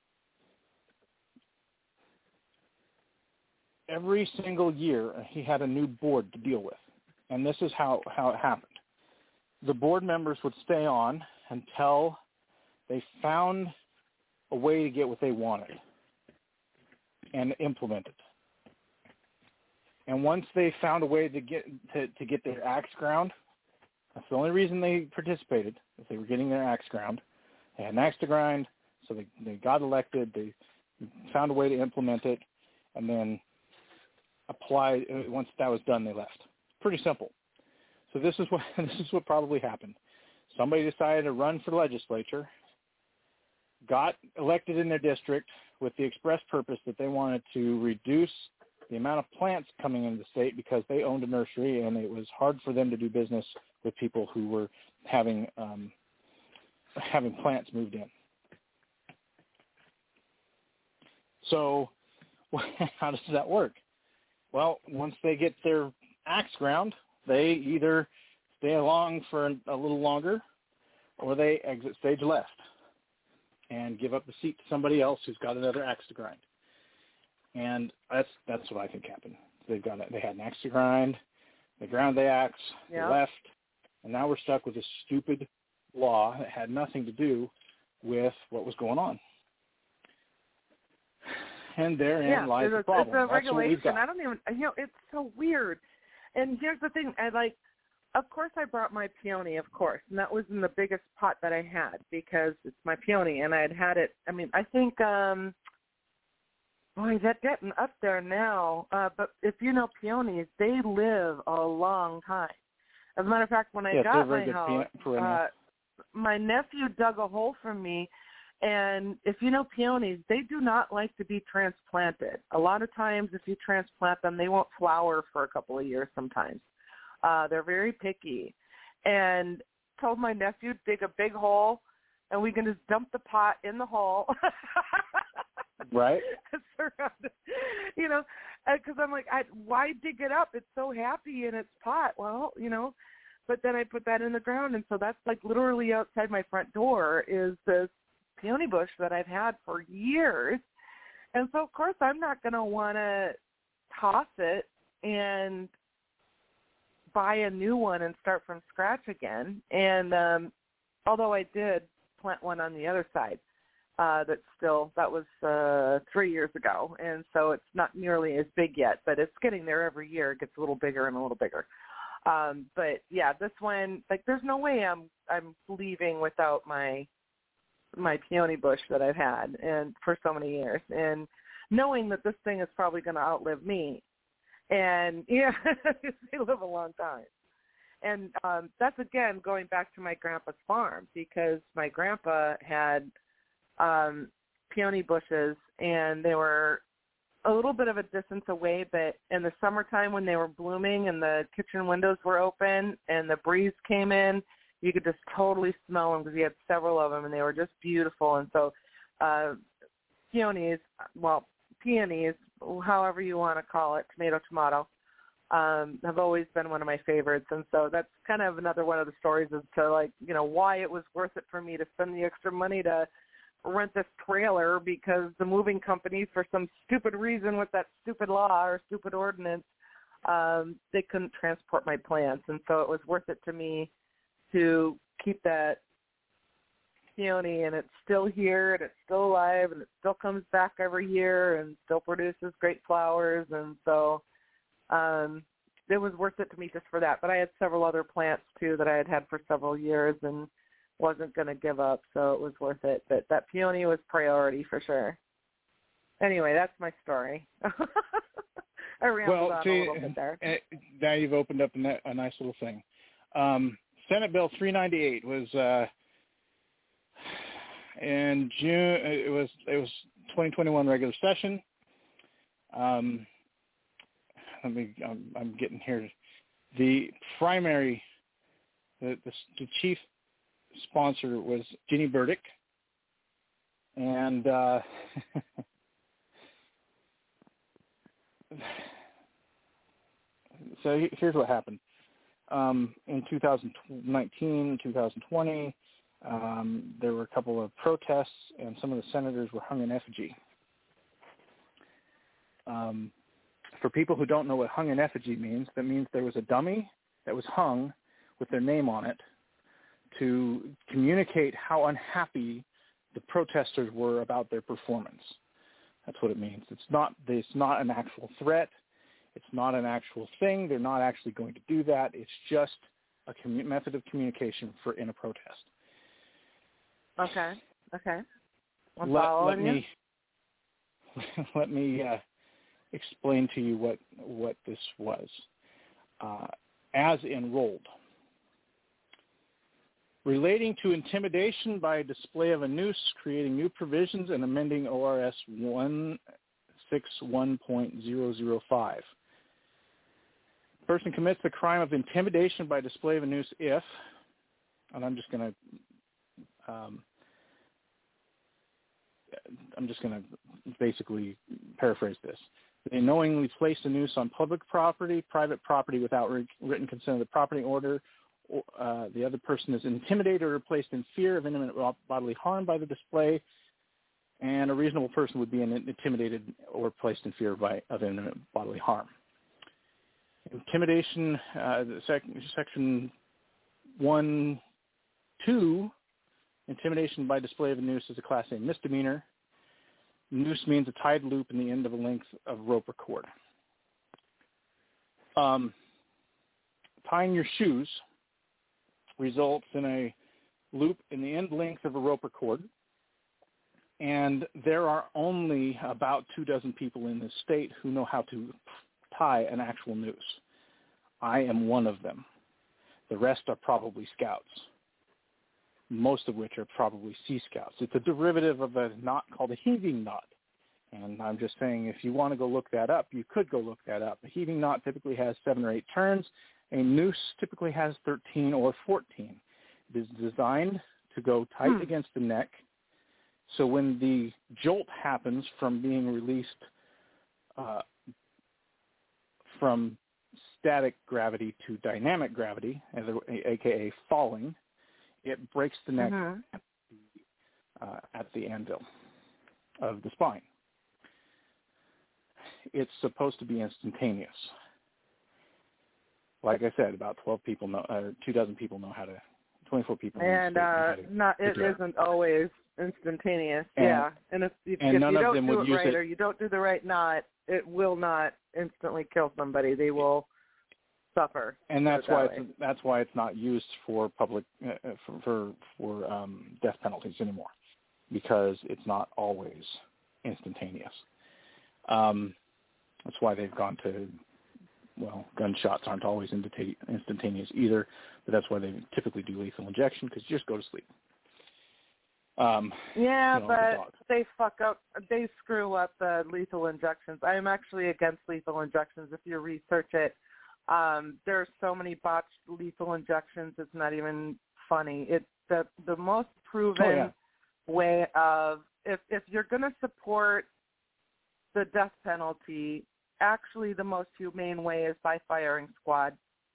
every single year he had a new board to deal with. And this is how it happened. The board members would stay on until they found a way to get what they wanted and implement it. And once they found a way to get their axe ground, that's the only reason they participated, is they were getting their axe ground. They had an axe to grind, so they got elected. They found a way to implement it, and then applied. Once that was done, they left. Pretty simple. So this is what probably happened. Somebody decided to run for the legislature, got elected in their district with the express purpose that they wanted to reduce the amount of plants coming into the state because they owned a nursery and it was hard for them to do business with people who were having plants moved in. So how does that work? Well, once they get their axe ground, they either stay along for a little longer or they exit stage left. and give up the seat to somebody else who's got another axe to grind. And that's what I think happened. They had an axe to grind, they ground the axe, they left, and now we're stuck with this stupid law that had nothing to do with what was going on. And therein lies the problem. It's a regulation. I don't even, it's so weird. And here's the thing, of course I brought my peony, of course, and that was in the biggest pot that I had because it's my peony, and I had it, I think, boy, that's getting up there now, but if you know peonies, they live a long time. As a matter of fact, when I got my house, my nephew dug a hole for me, and if you know peonies, they do not like to be transplanted. A lot of times if you transplant them, they won't flower for a couple of years sometimes. They're very picky. And told my nephew to dig a big hole, and we can just dump the pot in the hole. Right. Because I'm like, why dig it up? It's so happy in its pot. Well, but then I put that in the ground, and so that's like literally outside my front door is this peony bush that I've had for years. And so, of course, I'm not going to want to toss it and buy a new one and start from scratch again. And although I did plant one on the other side, that was 3 years ago, and so it's not nearly as big yet, but it's getting there every year. It gets a little bigger and a little bigger. But yeah, this one, there's no way I'm leaving without my peony bush that I've had and for so many years, and knowing that this thing is probably going to outlive me. And they live a long time. And that's, again, going back to my grandpa's farm, because my grandpa had peony bushes, and they were a little bit of a distance away, but in the summertime when they were blooming and the kitchen windows were open and the breeze came in, you could just totally smell them because he had several of them, and they were just beautiful. And so peonies, however you want to call it, tomato, have always been one of my favorites. And so that's kind of another one of the stories as to, why it was worth it for me to spend the extra money to rent this trailer, because the moving company, for some stupid reason with that stupid law or stupid ordinance, they couldn't transport my plants. And so it was worth it to me to keep that peony, and it's still here, and it's still alive, and it still comes back every year and still produces great flowers. And so it was worth it to me just for that. But I had several other plants, too, that I had for several years and wasn't going to give up, so it was worth it. But that peony was priority for sure. Anyway, that's my story. I rambled on a little bit there. Now you've opened up a nice little thing. Senate Bill 398 was in June. It was 2021 regular session. I'm getting here. The primary, the chief sponsor was Ginny Burdick, and so here's what happened. In 2019, 2020, there were a couple of protests, and some of the senators were hung in effigy. For people who don't know what hung in effigy means, that means there was a dummy that was hung with their name on it to communicate how unhappy the protesters were about their performance. That's what it means. It's not an actual threat. It's not an actual thing. They're not actually going to do that. It's just a method of communication in a protest. Okay. Let me explain to you what this was. As enrolled. Relating to intimidation by display of a noose, creating new provisions and amending ORS 161.005. Person commits the crime of intimidation by display of a noose if, and I'm just going to basically paraphrase this. They knowingly place a noose on public property, private property without written consent of the property owner, the other person is intimidated or placed in fear of imminent bodily harm by the display, and a reasonable person would be intimidated or placed in fear of imminent bodily harm. Intimidation, section 1(2), intimidation by display of a noose is a Class A misdemeanor. Noose means a tied loop in the end of a length of rope or cord. Tying your shoes results in a loop in the end length of a rope or cord, and there are only about 24 people in this state who know how to tie an actual noose. I am one of them. The rest are probably scouts, most of which are probably Sea Scouts. It's a derivative of a knot called a heaving knot. And I'm just saying, if you want to go look that up, you could go look that up. A heaving knot typically has 7 or 8 turns. A noose typically has 13 or 14. It is designed to go tight against the neck. So when the jolt happens from being released from static gravity to dynamic gravity, aka falling, it breaks the neck at the anvil of the spine. It's supposed to be instantaneous. Like I said, about 12 people know, 24 people know how to. And it isn't always instantaneous. And if you don't do it right or you don't do the right knot, it will not instantly kill somebody. They will suffer. And that's why it's not used for public for death penalties anymore, because it's not always instantaneous. That's why they've gone to, gunshots aren't always instantaneous either, but that's why they typically do lethal injection, because you just go to sleep. But they fuck up. They screw up the lethal injections. I am actually against lethal injections. If you research it, there's so many botched lethal injections. It's not even funny. It's the most proven way of, if you're going to support the death penalty, actually the most humane way is by firing squad,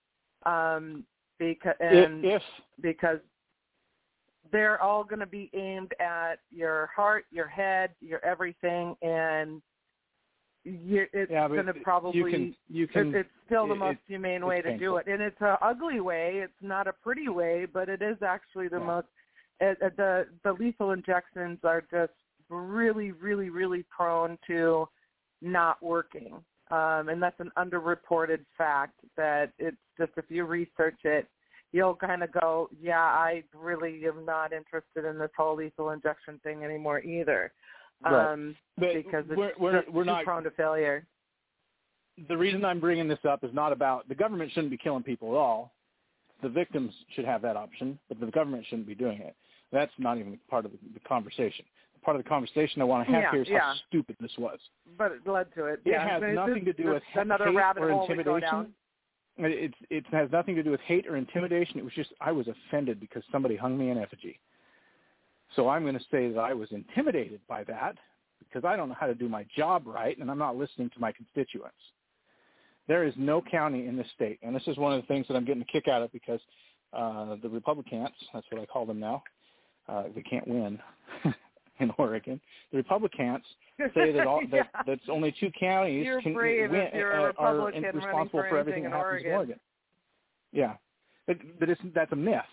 because they're all going to be aimed at your heart, your head, your everything, and it's going to probably it's still the most humane way to do it. And it's an ugly way. It's not a pretty way, but it is actually the most. The lethal injections are just really, really, really prone to not working. And that's an underreported fact that it's just, if you research it, you'll kind of go, I really am not interested in this whole lethal injection thing anymore either. Because we're not prone to failure. The reason I'm bringing this up is not about, the government shouldn't be killing people at all. The victims should have that option, but the government shouldn't be doing it. That's not even part of the conversation. Part of the conversation I want to have here is how stupid this was. But it led to it. It has nothing to do with hate or intimidation. It has nothing to do with hate or intimidation. It was just, I was offended because somebody hung me in effigy. So I'm going to say that I was intimidated by that because I don't know how to do my job right, and I'm not listening to my constituents. There is no county in this state, and this is one of the things that I'm getting a kick out of because the Republicans, that's what I call them now, they can't win in Oregon. The Republicans say that that's only 2 counties you're can brave win, if you're a Republican are responsible running for everything that happens in Oregon. Yeah, but that's a myth.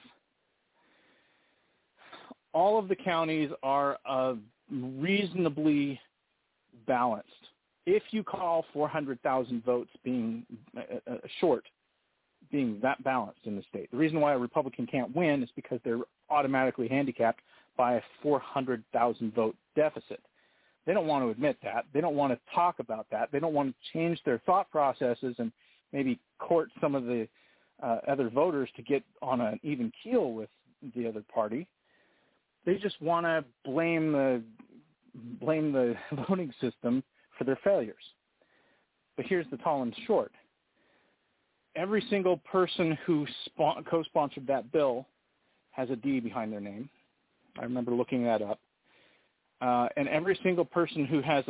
All of the counties are reasonably balanced. If you call 400,000 votes being short, being that balanced in the state, the reason why a Republican can't win is because they're automatically handicapped by a 400,000 vote deficit. They don't want to admit that. They don't want to talk about that. They don't want to change their thought processes and maybe court some of the other voters to get on an even keel with the other party. They just want to blame the voting system for their failures. But here's the tall and short. Every single person who co-sponsored that bill has a D behind their name. I remember looking that up. And every single person who has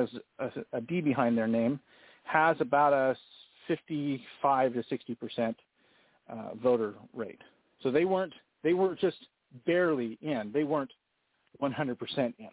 a D behind their name has about a 55 to 60% voter rate. So they were just barely in. They weren't 100% in.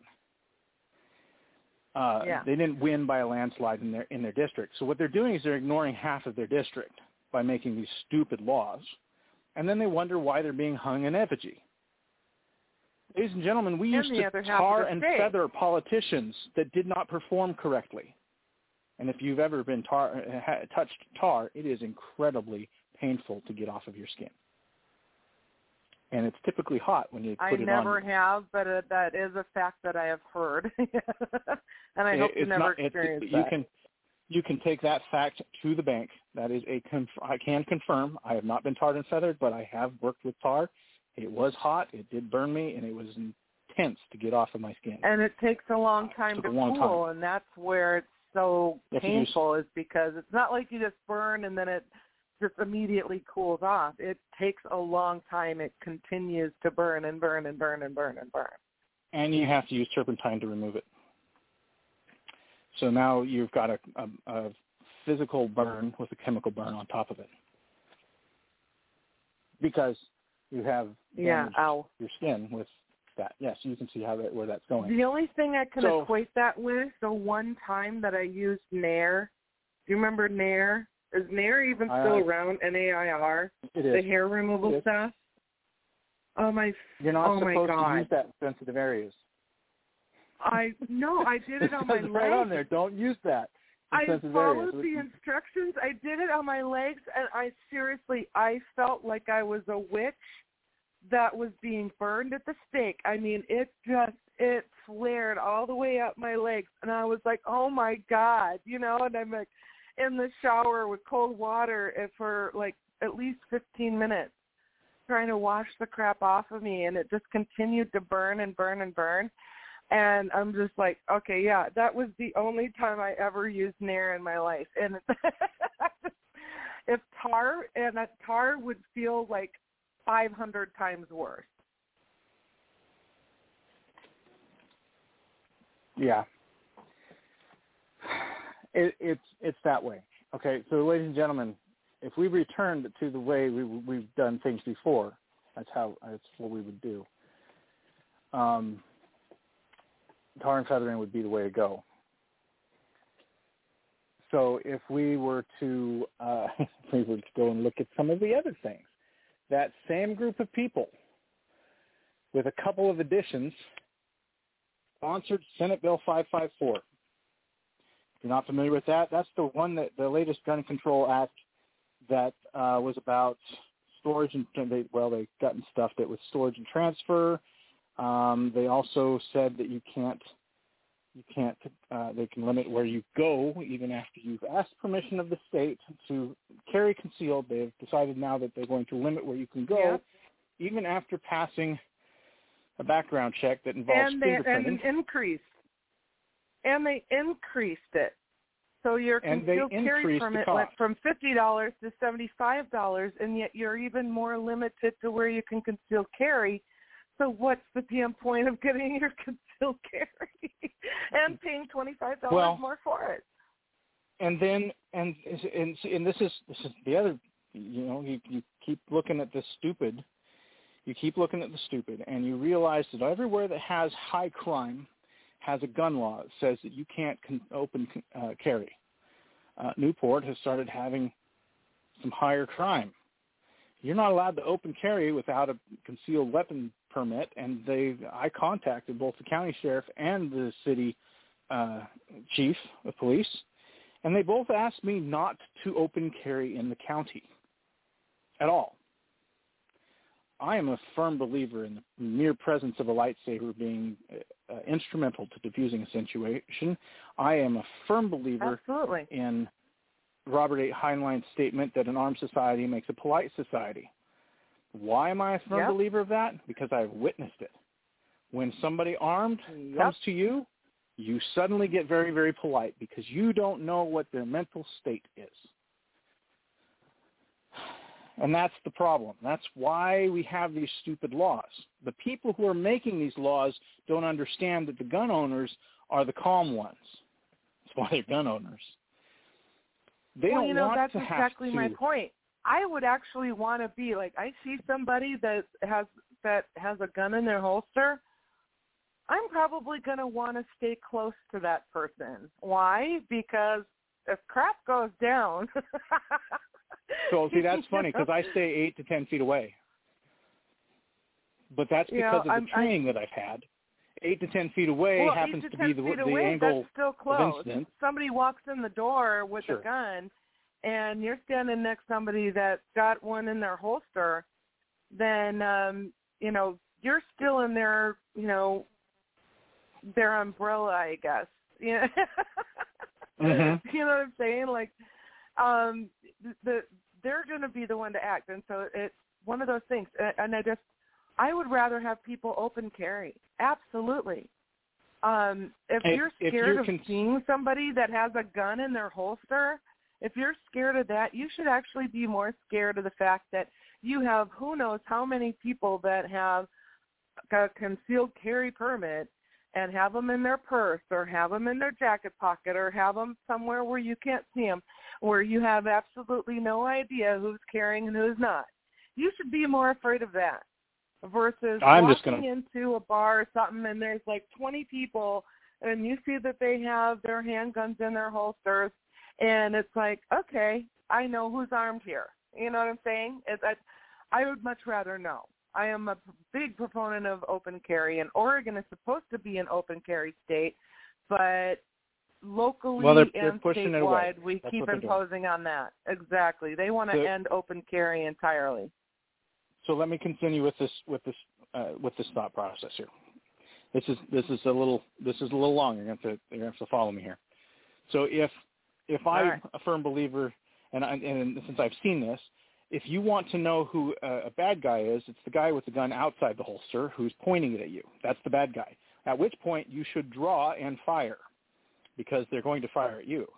They didn't win by a landslide in their district. So what they're doing is they're ignoring half of their district by making these stupid laws, and then they wonder why they're being hung in effigy. Ladies and gentlemen, we used to tar and feather politicians that did not perform correctly. And if you've ever been touched tar, it is incredibly painful to get off of your skin. And it's typically hot when you put it on. I never have, but that is a fact that I have heard. And I hope you never experience that. You can take that fact to the bank. That is I can confirm. I have not been tarred and feathered, but I have worked with tar. It was hot. It did burn me, and it was intense to get off of my skin. And it takes a long time to cool, and that's where it's so painful, is because it's not like you just burn and then it just immediately cools off. It takes a long time. It continues to burn and burn and burn and burn and burn. And you have to use turpentine to remove it. So now you've got a physical burn with a chemical burn on top of it. Because you have damaged your skin with that. Yes, you can see where that's going. The only thing I can equate that with, the one time that I used Nair. Do you remember Nair? Is Nair even still around? N-A-I-R? It is. The hair removal stuff? Oh, my. You're not supposed to use that in sensitive areas. I did it on my legs. Right on there. Don't use that. I followed the instructions. I did it on my legs, and I felt like I was a witch that was being burned at the stake. I mean, it flared all the way up my legs, and I was like, oh, my God, and I'm like in the shower with cold water for like at least 15 minutes trying to wash the crap off of me, and it just continued to burn and burn and burn. And I'm just like, okay, yeah, that was the only time I ever used Nair in my life. And if tar would feel like 500 times worse. Yeah. It's that way. Okay, so ladies and gentlemen, if we returned to the way we've done things before, that's what we would do. Tar and feathering would be the way to go. So if we were to go and look at some of the other things, that same group of people, with a couple of additions, sponsored Senate Bill 554. If you're not familiar with that, that's the one that the latest Gun Control Act that was about storage and they gotten stuffed it with storage and transfer. They also said that they can limit where you go even after you've asked permission of the state to carry concealed. They've decided now that they're going to limit where you can go even after passing a background check that involves fingerprinting. And they increased it. So your concealed carry permit went from $50 to $75, and yet you're even more limited to where you can conceal carry. So what's the damn point of getting your concealed carry and paying $25 more for it? And then and this is the other. You keep looking at the stupid. You keep looking at the stupid, and you realize that everywhere that has high crime has a gun law that says that you can't open carry. Newport has started having some higher crime. You're not allowed to open carry without a concealed weapon permit, and I contacted both the county sheriff and the city chief of police, and they both asked me not to open carry in the county at all. I am a firm believer in the mere presence of a lightsaber being instrumental to diffusing a situation. I am a firm believer in Robert A. Heinlein's statement that an armed society makes a polite society. Why am I a firm believer of that? Because I've witnessed it. When somebody armed comes to you, you suddenly get very, very polite because you don't know what their mental state is. And that's the problem. That's why we have these stupid laws. The people who are making these laws don't understand that the gun owners are the calm ones. That's why they're gun owners. They don't want that's to have exactly to. My point. I would actually want to be like, I see somebody that has a gun in their holster, I'm probably going to want to stay close to that person. Why? Because if crap goes down. So see, that's funny because I stay 8 to 10 feet away. But that's because of the training that I've had. 8 to 10 feet away happens to be the angle that's still close. of incident. Somebody walks in the door with a gun, and you're standing next to somebody that's got one in their holster, then, you're still in their, their umbrella, I guess. You know what I'm saying? Like, they're going to be the one to act. And so it's one of those things. And I would rather have people open carry. Absolutely. If you're scared of seeing somebody that has a gun in their holster, if you're scared of that, you should actually be more scared of the fact that you have who knows how many people that have a concealed carry permit and have them in their purse or have them in their jacket pocket or have them somewhere where you can't see them, where you have absolutely no idea who's carrying and who's not. You should be more afraid of that versus walking into a bar or something and there's like 20 people and you see that they have their handguns in their holsters and it's like, okay, I know who's armed here. You know what I'm saying? I would much rather know. I am a big proponent of open carry, and Oregon is supposed to be an open carry state, but locally and statewide, we keep imposing on that. Exactly. They want to end open carry entirely. So let me continue with this thought process here. This is a little long. You're going to have to follow me here. So if I'm a firm believer, and since I've seen this, if you want to know who a bad guy is, it's the guy with the gun outside the holster who's pointing it at you. That's the bad guy. At which point you should draw and fire because they're going to fire at you.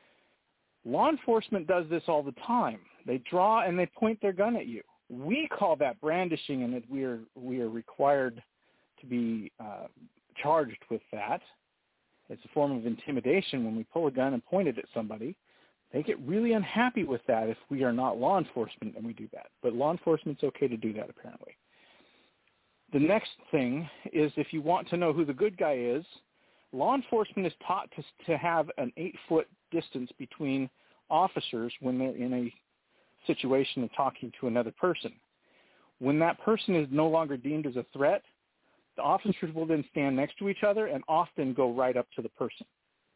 Law enforcement does this all the time. They draw and they point their gun at you. We call that brandishing, and we are required to be charged with that. It's a form of intimidation when we pull a gun and point it at somebody. They get really unhappy with that if we are not law enforcement and we do that. But law enforcement's okay to do that, apparently. The next thing is if you want to know who the good guy is, law enforcement is taught to have an 8-foot distance between officers when they're in a situation of talking to another person. When that person is no longer deemed as a threat, the officers will then stand next to each other and often go right up to the person.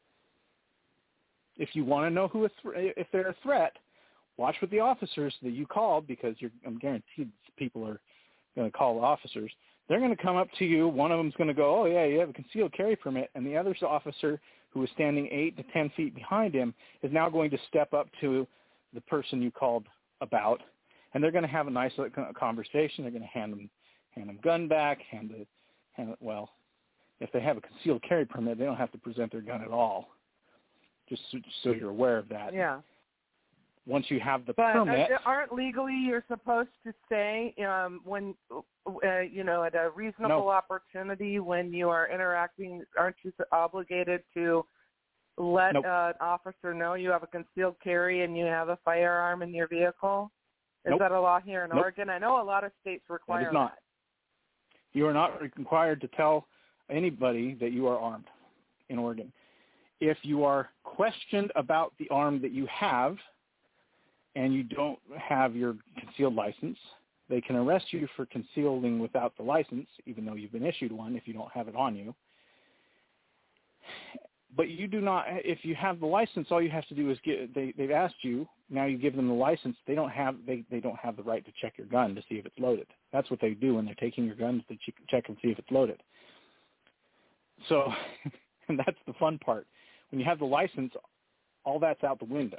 If you want to know if they're a threat, watch with the officers that you called because I'm guaranteed people are going to call the officers. They're going to come up to you. One of them's going to go, oh, yeah, you have a concealed carry permit. And the other officer who is standing 8 to 10 feet behind him is now going to step up to the person you called about, and they're going to have a nice conversation. They're going to hand them gun back, well, if they have a concealed carry permit, they don't have to present their gun at all. Just so you're aware of that. Yeah. Once you have the permit, aren't legally you're supposed to say when at a reasonable opportunity when you are interacting, aren't you obligated to let an officer know you have a concealed carry and you have a firearm in your vehicle? Is that a law here in Oregon? I know a lot of states require that. Not. You are not required to tell anybody that you are armed in Oregon. If you are questioned about the arm that you have and you don't have your concealed license, they can arrest you for concealing without the license, even though you've been issued one if you don't have it on you. But you do not, if you have the license, all you have to do is they've asked you, now you give them the license, they don't have the right to check your gun to see if it's loaded. That's what they do when they're taking your guns, to check and see if it's loaded. So, and that's the fun part. When you have the license, all that's out the window.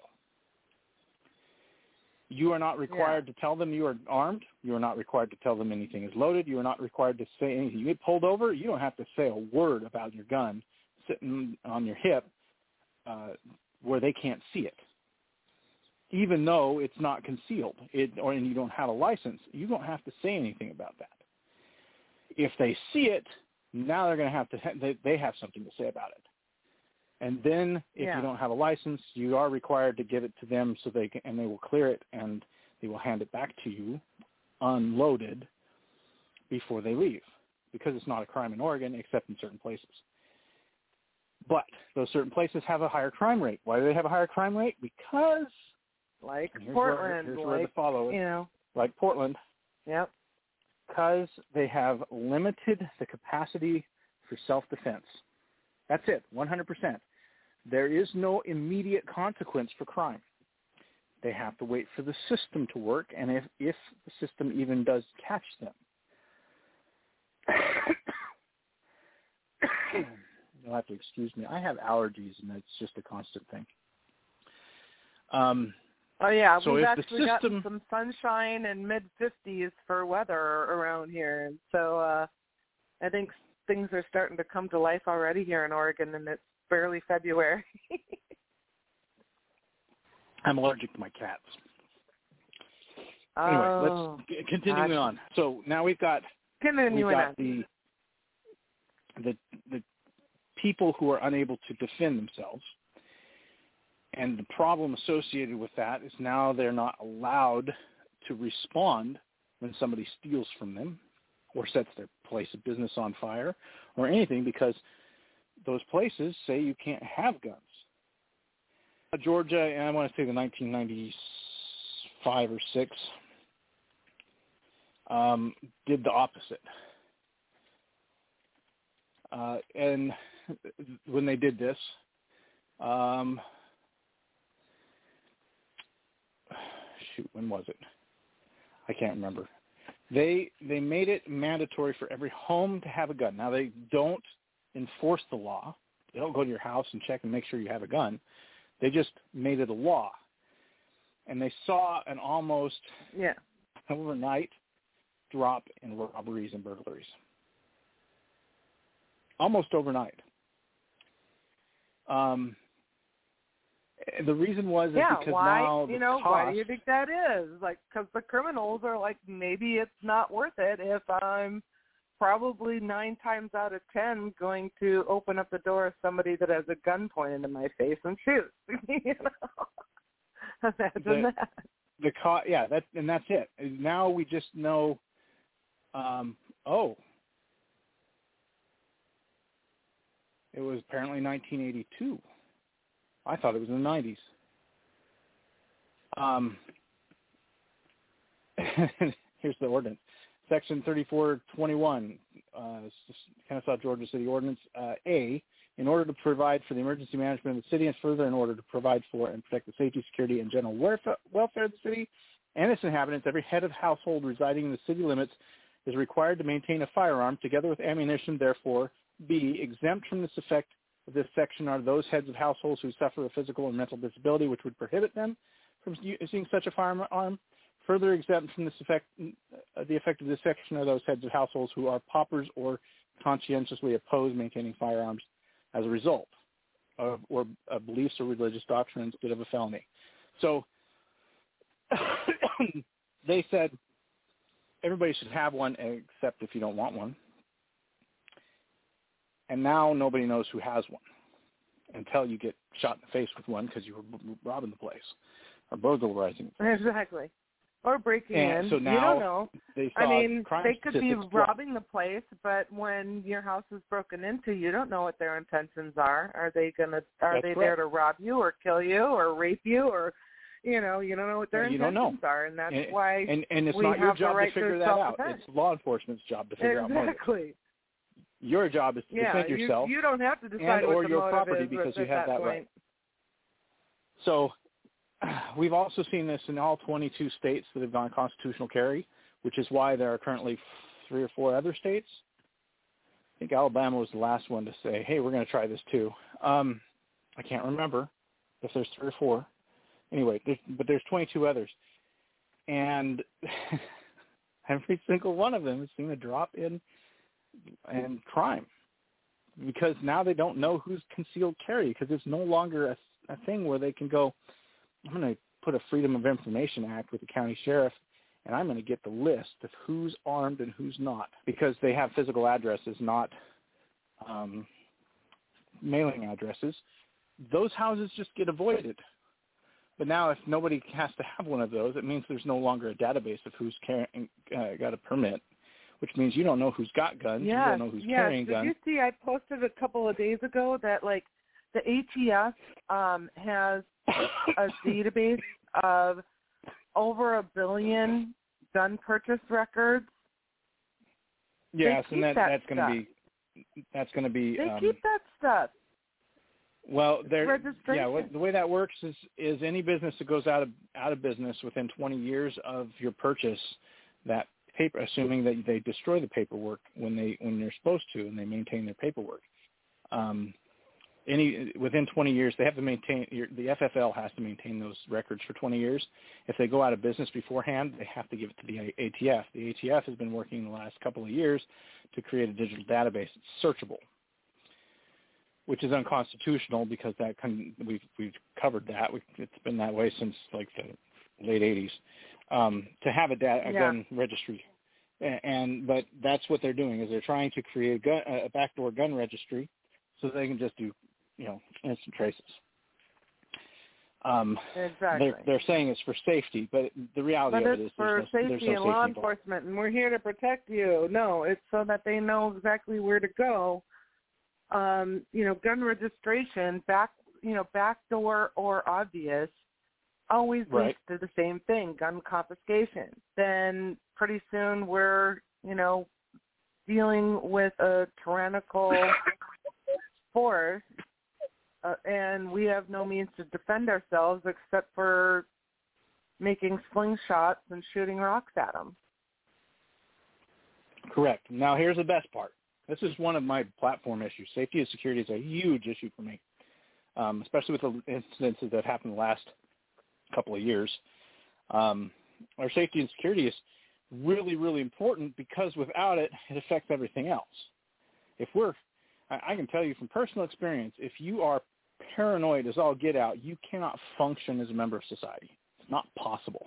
You are not required to tell them you are armed. You are not required to tell them anything is loaded. You are not required to say anything. You get pulled over, you don't have to say a word about your gun sitting on your hip where they can't see it. Even though it's not concealed and you don't have a license, you don't have to say anything about that. If they see it, now they're going to have to, they have something to say about it. And then if you don't have a license, you are required to give it to them so they will clear it, and they will hand it back to you unloaded before they leave, because it's not a crime in Oregon except in certain places. But those certain places have a higher crime rate. Why do they have a higher crime rate? Because, like here's Portland, where the follow is. You know, like Portland. Yep. Because they have limited the capacity for self-defense. That's it, 100%. There is no immediate consequence for crime. They have to wait for the system to work, and if the system even does catch them. You'll have to excuse me. I have allergies, and it's just a constant thing. So we've if actually the system, gotten some sunshine and mid-50s for weather around here. And so I think things are starting to come to life already here in Oregon, and it's barely February. I'm allergic to my cats. Anyway, let's continue on. So now we've got the people who are unable to defend themselves. And the problem associated with that is now they're not allowed to respond when somebody steals from them or sets their place of business on fire or anything, because those places say you can't have guns. Georgia, and I want to say the 1995 or 6, did the opposite. And when they did this, when was it? I can't remember. They made it mandatory for every home to have a gun. Now, they don't enforce the law. They don't go to your house and check and make sure you have a gun. They just made it a law. And they saw an almost overnight drop in robberies and burglaries. Almost overnight. The reason was because now the cost, why do you think that is? Like, because the criminals are like, maybe it's not worth it if I'm probably 9 times out of 10 going to open up the door of somebody that has a gun pointed in my face and shoot. Imagine that. And that's it. Now we just know. It was apparently 1982. I thought it was in the 90s. Here's the ordinance. Section 3421, Kennesaw, Georgia City Ordinance, A, in order to provide for the emergency management of the city, and further in order to provide for and protect the safety, security, and general welfare of the city and its inhabitants, every head of household residing in the city limits is required to maintain a firearm together with ammunition. Therefore, B, exempt from this effect of this section are those heads of households who suffer a physical or mental disability which would prohibit them from using such a firearm. Further exempt from this effect, the effect of this section are those heads of households who are paupers or conscientiously oppose maintaining firearms as a result of beliefs or religious doctrine instead of a felony. So they said everybody should have one except if you don't want one. And now nobody knows who has one until you get shot in the face with one because you were robbing the place or burglarizing. Exactly. Or breaking in. So now you don't know. They could be robbing the place, but when your house is broken into, you don't know what their intentions are. Are they there to rob you or kill you or rape you, or you don't know what their intentions are, and that's why and it's we not your have job the right to figure that out. It's law enforcement's job to figure out motive. Exactly. Your job is to defend yourself. You don't have to decide and what or the your motive property is because you at have that point. right. So we've also seen this in all 22 states that have gone constitutional carry, which is why there are currently 3 or 4 other states. I think Alabama was the last one to say, hey, we're going to try this too. I can't remember if there's 3 or 4. Anyway, there's 22 others. And every single one of them has seen a drop in crime because now they don't know who's concealed carry because it's no longer a thing where they can go, I'm going to put a Freedom of Information Act with the county sheriff, and I'm going to get the list of who's armed and who's not, because they have physical addresses, not mailing addresses. Those houses just get avoided. But now if nobody has to have one of those, it means there's no longer a database of who's got a permit, which means you don't know who's got guns, you don't know who's carrying guns. Did you see I posted a couple of days ago that, like, the ATF has a database of over 1 billion gun purchase records? Yes, and that's going to be. They keep that stuff. Well, registration. The way that works is any business that goes out of business within 20 years of your purchase, that paper, assuming that they destroy the paperwork when they're supposed to and they maintain their paperwork. Within 20 years, they have to maintain. The FFL has to maintain those records for 20 years. If they go out of business beforehand, they have to give it to the ATF. The ATF has been working the last couple of years to create a digital database. It's searchable, which is unconstitutional because we've covered that. It's been that way since like the late 80s. To have a gun registry, but that's what they're doing is they're trying to create a backdoor gun registry so they can just do instant traces. Exactly. They're saying it's for safety, but the reality of it is for safety and law enforcement, and we're here to protect you. No, it's so that they know exactly where to go. Gun registration, backdoor or obvious, always leads to the same thing, gun confiscation. Then pretty soon we're, dealing with a tyrannical force, and we have no means to defend ourselves except for making slingshots and shooting rocks at them. Correct. Now, here's the best part. This is one of my platform issues. Safety and security is a huge issue for me, especially with the incidents that happened the last couple of years. Our safety and security is really, really important because without it, it affects everything else. I can tell you from personal experience, if you are paranoid as all get out, you cannot function as a member of society. It's not possible.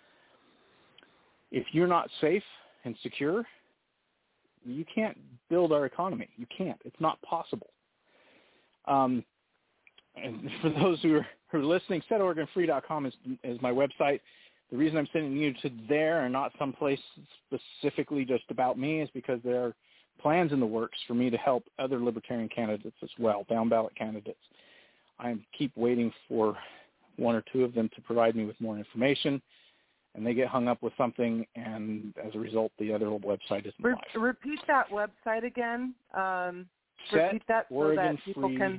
If you're not safe and secure, you can't build our economy. You can't. It's not possible. And for those who are listening, SetOregonFree.com is my website. The reason I'm sending you to there and not someplace specifically just about me is because there are plans in the works for me to help other libertarian candidates as well, down-ballot candidates. I keep waiting for one or two of them to provide me with more information, and they get hung up with something, and as a result, the other website isn't live. Repeat that website again. Repeat that so that people can...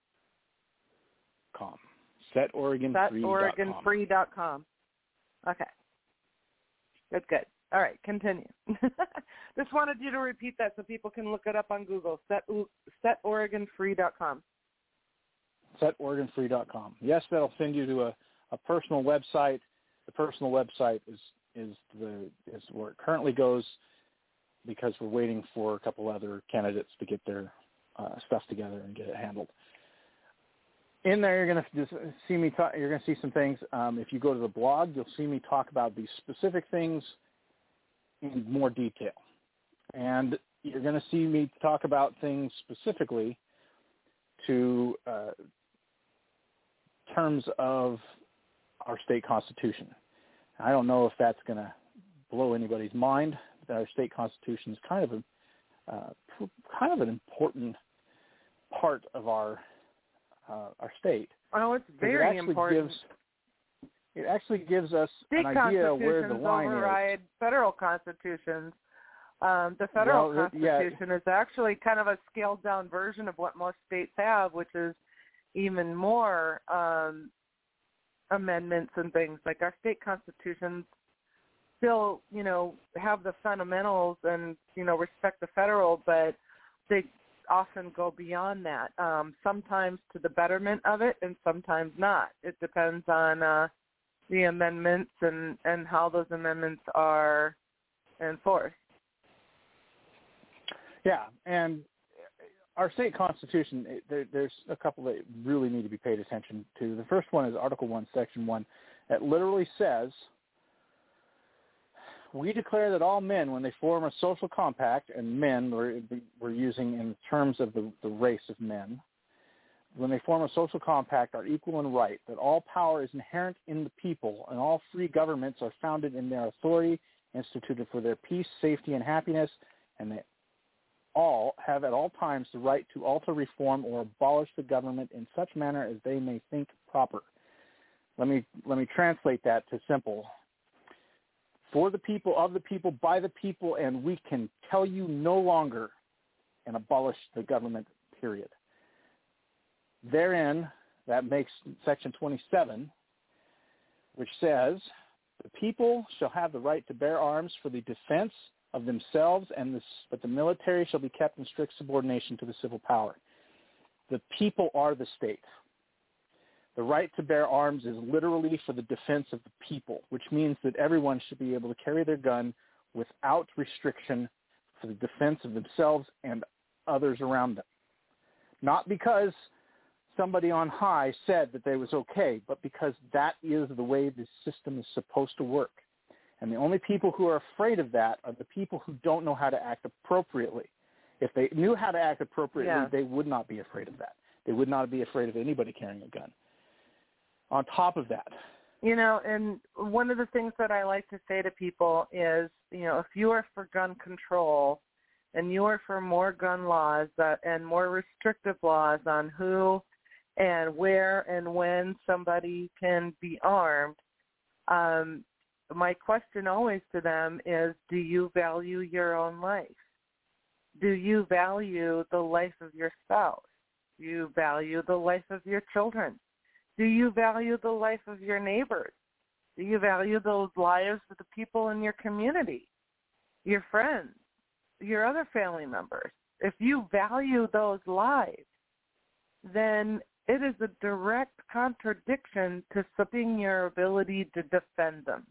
SetOregonFree.com. Okay. Good. All right, continue. Just wanted you to repeat that so people can look it up on Google. SetOregonFree.com. SetOregonFree.com. Yes, that'll send you to a personal website. The personal website is where it currently goes because we're waiting for a couple other candidates to get their stuff together and get it handled. In there, you're going to just see me. You're going to see some things. If you go to the blog, you'll see me talk about these specific things in more detail, and you're going to see me talk about things specifically to terms of our state constitution. I don't know if that's going to blow anybody's mind, but our state constitution is kind of an important part of our state. Oh, it's very important. It actually gives us state an idea where the line override federal constitutions. The federal constitution is actually kind of a scaled-down version of what most states have, which is even more amendments and things. Like our state constitutions still, have the fundamentals and, respect the federal, but they often go beyond that, sometimes to the betterment of it and sometimes not. It depends on the amendments and how those amendments are enforced. Yeah, and our state constitution, there's a couple that really need to be paid attention to. The first one is Article 1, Section 1. That literally says, we declare that all men, when they form a social compact, and men we're using in terms of the race of men, when they form a social compact, are equal in right, that all power is inherent in the people, and all free governments are founded in their authority, instituted for their peace, safety, and happiness, and they all have at all times the right to alter, reform, or abolish the government in such manner as they may think proper. Let me translate that to simple. For the people, of the people, by the people, and we can tell you no longer and abolish the government, period. Therein, that makes Section 27, which says, the people shall have the right to bear arms for the defense of themselves, but the military shall be kept in strict subordination to the civil power. The people are the state. The right to bear arms is literally for the defense of the people, which means that everyone should be able to carry their gun without restriction for the defense of themselves and others around them. Not because somebody on high said that they was okay, but because that is the way the system is supposed to work. And the only people who are afraid of that are the people who don't know how to act appropriately. If they knew how to act appropriately, they would not be afraid of that. They would not be afraid of anybody carrying a gun. On top of that, and one of the things that I like to say to people is, if you are for gun control and you are for more gun laws and more restrictive laws on who and where and when somebody can be armed, my question always to them is, do you value your own life? Do you value the life of your spouse? Do you value the life of your children? Do you value the life of your neighbors? Do you value the lives of the people in your community, your friends, your other family members? If you value those lives, then it is a direct contradiction to something your ability to defend them.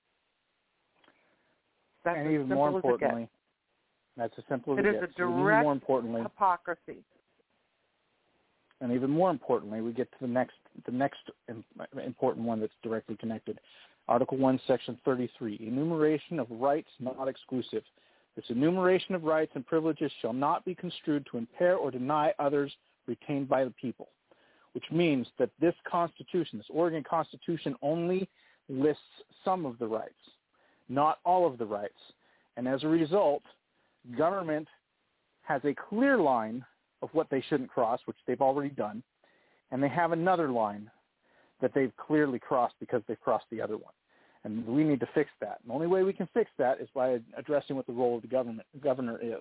That's and even more importantly, that's as simple as it gets. It is a direct hypocrisy. And even more importantly, we get to the next important one that's directly connected. Article 1, Section 33, enumeration of rights not exclusive. This enumeration of rights and privileges shall not be construed to impair or deny others retained by the people, which means that this Constitution, this Oregon Constitution, only lists some of the rights, not all of the rights. And as a result, government has a clear line of what they shouldn't cross, which they've already done, and they have another line that they've clearly crossed because they've crossed the other one. And we need to fix that. And the only way we can fix that is by addressing what the role of the governor is.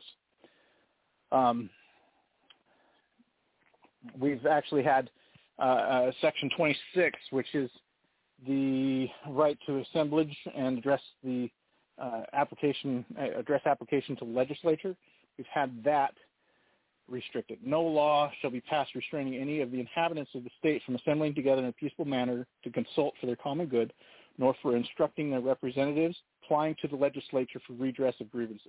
We've actually had Section 26, which is the right to assemblage and address the application to the legislature. We've had that restricted. No law shall be passed restraining any of the inhabitants of the state from assembling together in a peaceful manner to consult for their common good, nor for instructing their representatives, applying to the legislature for redress of grievances.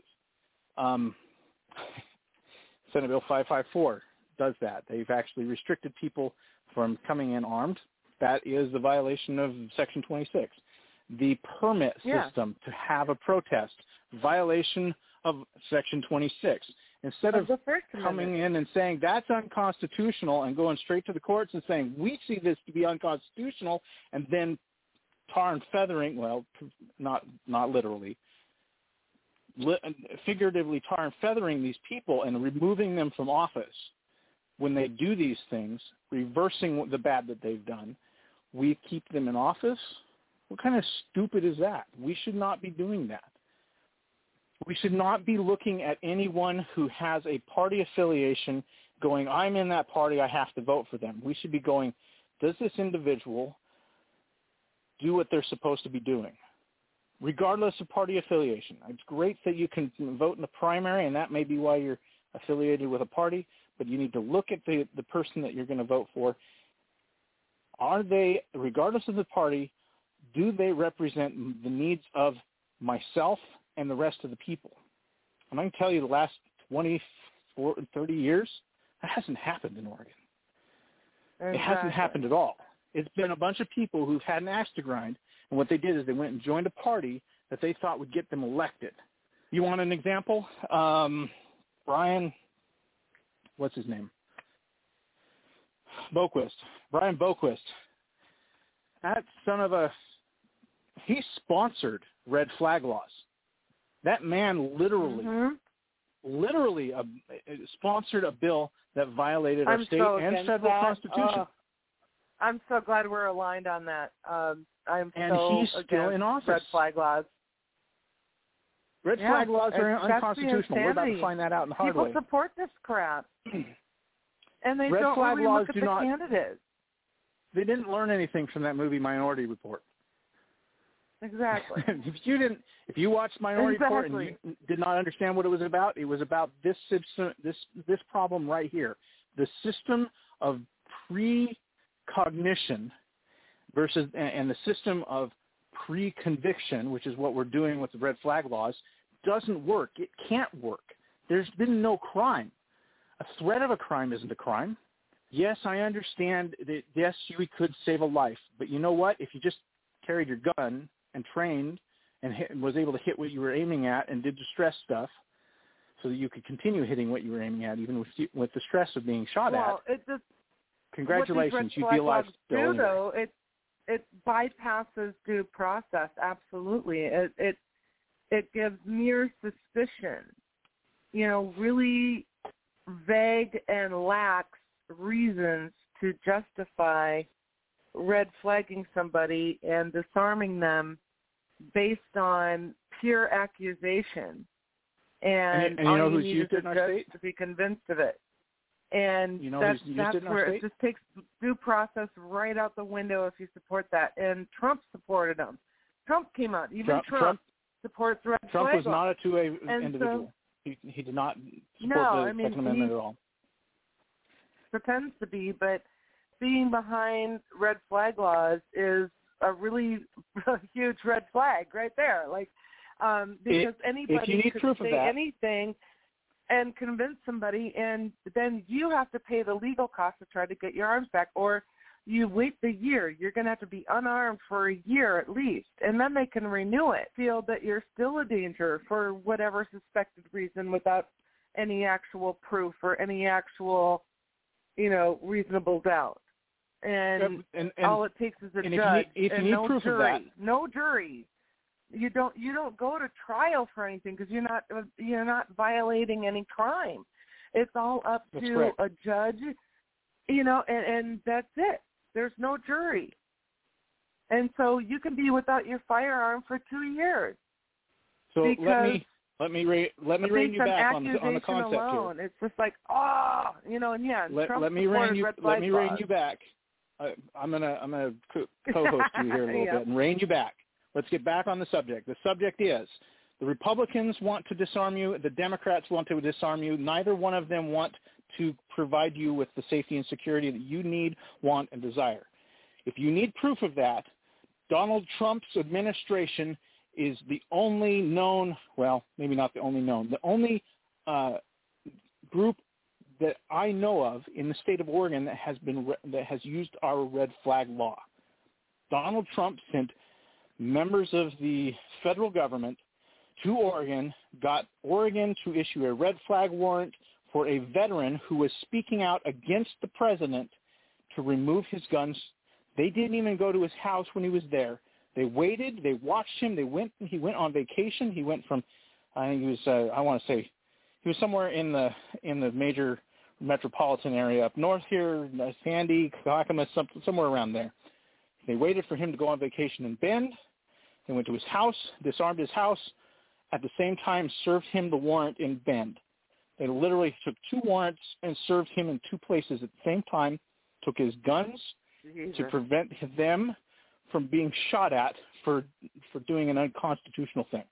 Senate Bill 554 does that. They've actually restricted people from coming in armed. That is a violation of Section 26. The permit system to have a protest, violation of Section 26. Instead of coming in and saying that's unconstitutional and going straight to the courts and saying we see this to be unconstitutional, and then tar and feathering, well, not literally, figuratively tar and feathering these people and removing them from office when they do these things, reversing the bad that they've done, we keep them in office? What kind of stupid is that? We should not be doing that. We should not be looking at anyone who has a party affiliation going, I'm in that party, I have to vote for them. We should be going, does this individual do what they're supposed to be doing, regardless of party affiliation? It's great that you can vote in the primary, and that may be why you're affiliated with a party, but you need to look at the person that you're going to vote for. Are they, regardless of the party, do they represent the needs of myself and the rest of the people? And I can tell you the last 20, 30 years, that hasn't happened in Oregon. Exactly. It hasn't happened at all. It's been a bunch of people who've had an axe to grind, and what they did is they went and joined a party that they thought would get them elected. You want an example? Brian, what's his name? Brian Boquist, that son of a, he sponsored red flag laws. That man literally sponsored a bill that violated our state and federal constitution. Oh, I'm so glad we're aligned on that. He's still in office. Red flag laws. Red flag laws are unconstitutional. We're about to find that out in the hard way. People support this crap. And they Red don't flag really laws look at the candidates. They didn't learn anything from that movie Minority Report. Exactly. If you watched Minority Report and you did not understand what it was about this system, this problem right here. The system of precognition versus and the system of pre-conviction, which is what we're doing with the red flag laws, doesn't work. It can't work. There's been no crime. A threat of a crime isn't a crime. Yes, I understand that, yes, you could save a life. But you know what? If you just carried your gun and trained and was able to hit what you were aiming at and did distress stuff so that you could continue hitting what you were aiming at, even with the stress of being shot at, congratulations, you'd be alive still. Anyway. Though, it bypasses due process, absolutely. It gives mere suspicion, really vague and lax reasons to justify red flagging somebody and disarming them based on pure accusation. And you know who's you used it in our state? To be convinced of it. And that's where it just takes due process right out the window if you support that. And Trump supported them. Trump came out. Even Trump supports red flag. Trump was not a two-way individual. He did not support the Second Amendment at all. Pretends to be, but being behind red flag laws is a really huge red flag right there. Because anybody could say anything and convince somebody, and then you have to pay the legal cost to try to get your arms back, or you wait the year. You're going to have to be unarmed for a year at least, and then they can renew it, feel that you're still a danger for whatever suspected reason without any actual proof or any actual, reasonable doubt. And all it takes is a judge and no jury. No jury. You don't go to trial for anything because you're not violating any crime. It's all up to a judge, and that's it. There's no jury. And so you can be without your firearm for 2 years. So let me rein you back on the concept alone, here. It's just like, let me rein you back. I'm gonna co-host you here a little bit and rein you back. Let's get back on the subject. The subject is the Republicans want to disarm you. The Democrats want to disarm you. Neither one of them want to provide you with the safety and security that you need, want, and desire. If you need proof of that, Donald Trump's administration is the only known, well, maybe not the only known, the only group that I know of in the state of Oregon that has used our red flag law. Donald Trump sent members of the federal government to Oregon, got Oregon to issue a red flag warrant for a veteran who was speaking out against the president to remove his guns. They didn't even go to his house when he was there. They waited. They watched him. He went on vacation. He went from, I think he was, he was somewhere in the major metropolitan area up north here, Sandy, Clackamas, somewhere around there. They waited for him to go on vacation in Bend. They went to his house, disarmed his house, at the same time served him the warrant in Bend. They literally took 2 warrants and served him in 2 places at the same time, took his guns to prevent them from being shot at for doing an unconstitutional thing.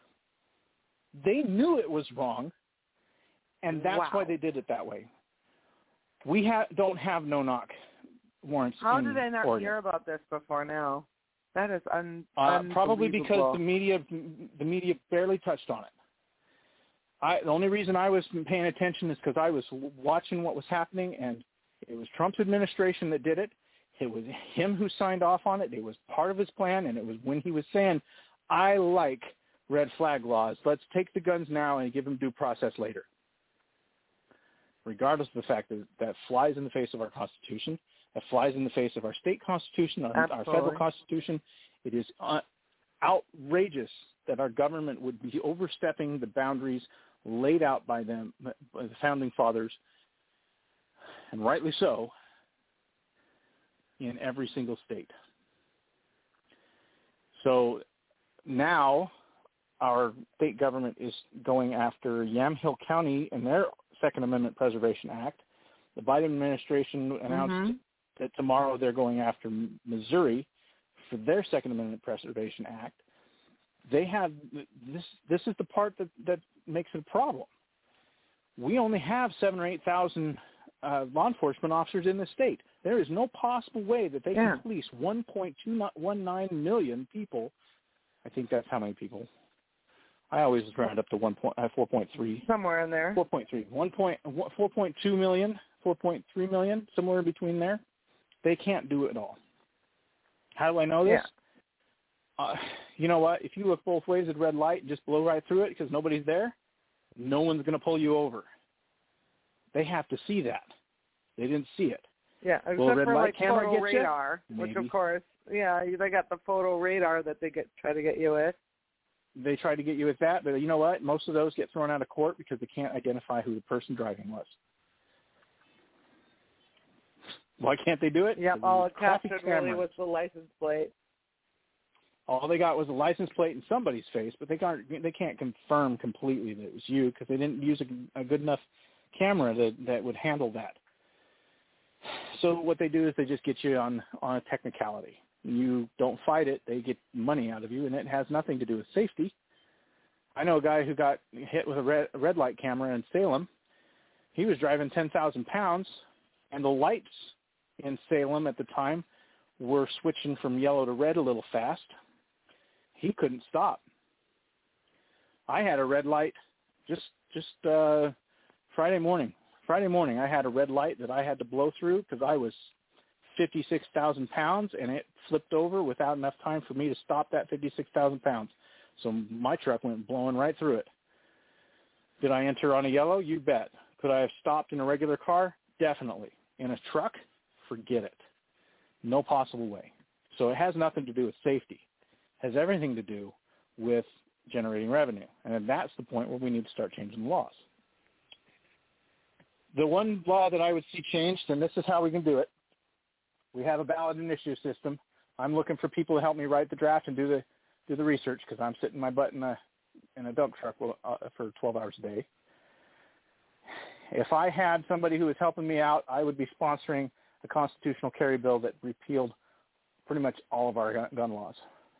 They knew it was wrong, and that's why they did it that way. We don't have no-knock warrants in Oregon. How did I not hear about this before now? That is probably because the media barely touched on it. The only reason I was paying attention is because I was watching what was happening, and it was Trump's administration that did it. It was him who signed off on it. It was part of his plan, and it was when he was saying, I like red flag laws. Let's take the guns now and give them due process later. regardless of the fact that that flies in the face of our Constitution, that flies in the face of our state Constitution, our federal Constitution. It is outrageous that our government would be overstepping the boundaries laid out by them, by the Founding Fathers, and rightly so, in every single state. So now our state government is going after Yamhill County and their Second Amendment Preservation Act. The Biden administration announced that tomorrow they're going after Missouri for their Second Amendment Preservation Act. They have this is the part that makes it a problem. We only have 7,000 or 8,000 law enforcement officers in the state. There is no possible way that they can police 1.219 million people. I think that's how many people. I always round up to 4.3. Somewhere in there. 4.3. 4.2 million, 4.3 million, somewhere in between there. They can't do it all. How do I know this? You know what? If you look both ways at red light and just blow right through it because nobody's there, no one's going to pull you over. They have to see that. They didn't see it. Yeah, except for like photo radar, which of course, they got the photo radar that they try to get you with. They try to get you with that, but you know what? Most of those get thrown out of court because they can't identify who the person driving was. Why can't they do it? Yep, all it captured really was the license plate. All they got was a license plate in somebody's face, but they can't confirm completely that it was you because they didn't use a good enough camera that would handle that. So what they do is they just get you on a technicality. You don't fight it, they get money out of you, and it has nothing to do with safety. I know a guy who got hit with a red light camera in Salem. He was driving 10,000 pounds, and the lights in Salem at the time were switching from yellow to red a little fast. He couldn't stop. I had a red light just Friday morning. I had a red light that I had to blow through because I was 56,000 pounds, and it flipped over without enough time for me to stop that 56,000 pounds. So my truck went blowing right through it. Did I enter on a yellow? You bet. Could I have stopped in a regular car? Definitely. In a truck? Forget it. No possible way. So it has nothing to do with safety. It has everything to do with generating revenue. And that's the point where we need to start changing the laws. The one law that I would see changed, and this is how we can do it, we have a ballot initiative system. I'm looking for people to help me write the draft and do the research because I'm sitting my butt in a dump truck for 12 hours a day. If I had somebody who was helping me out, I would be sponsoring a constitutional carry bill that repealed pretty much all of our gun laws.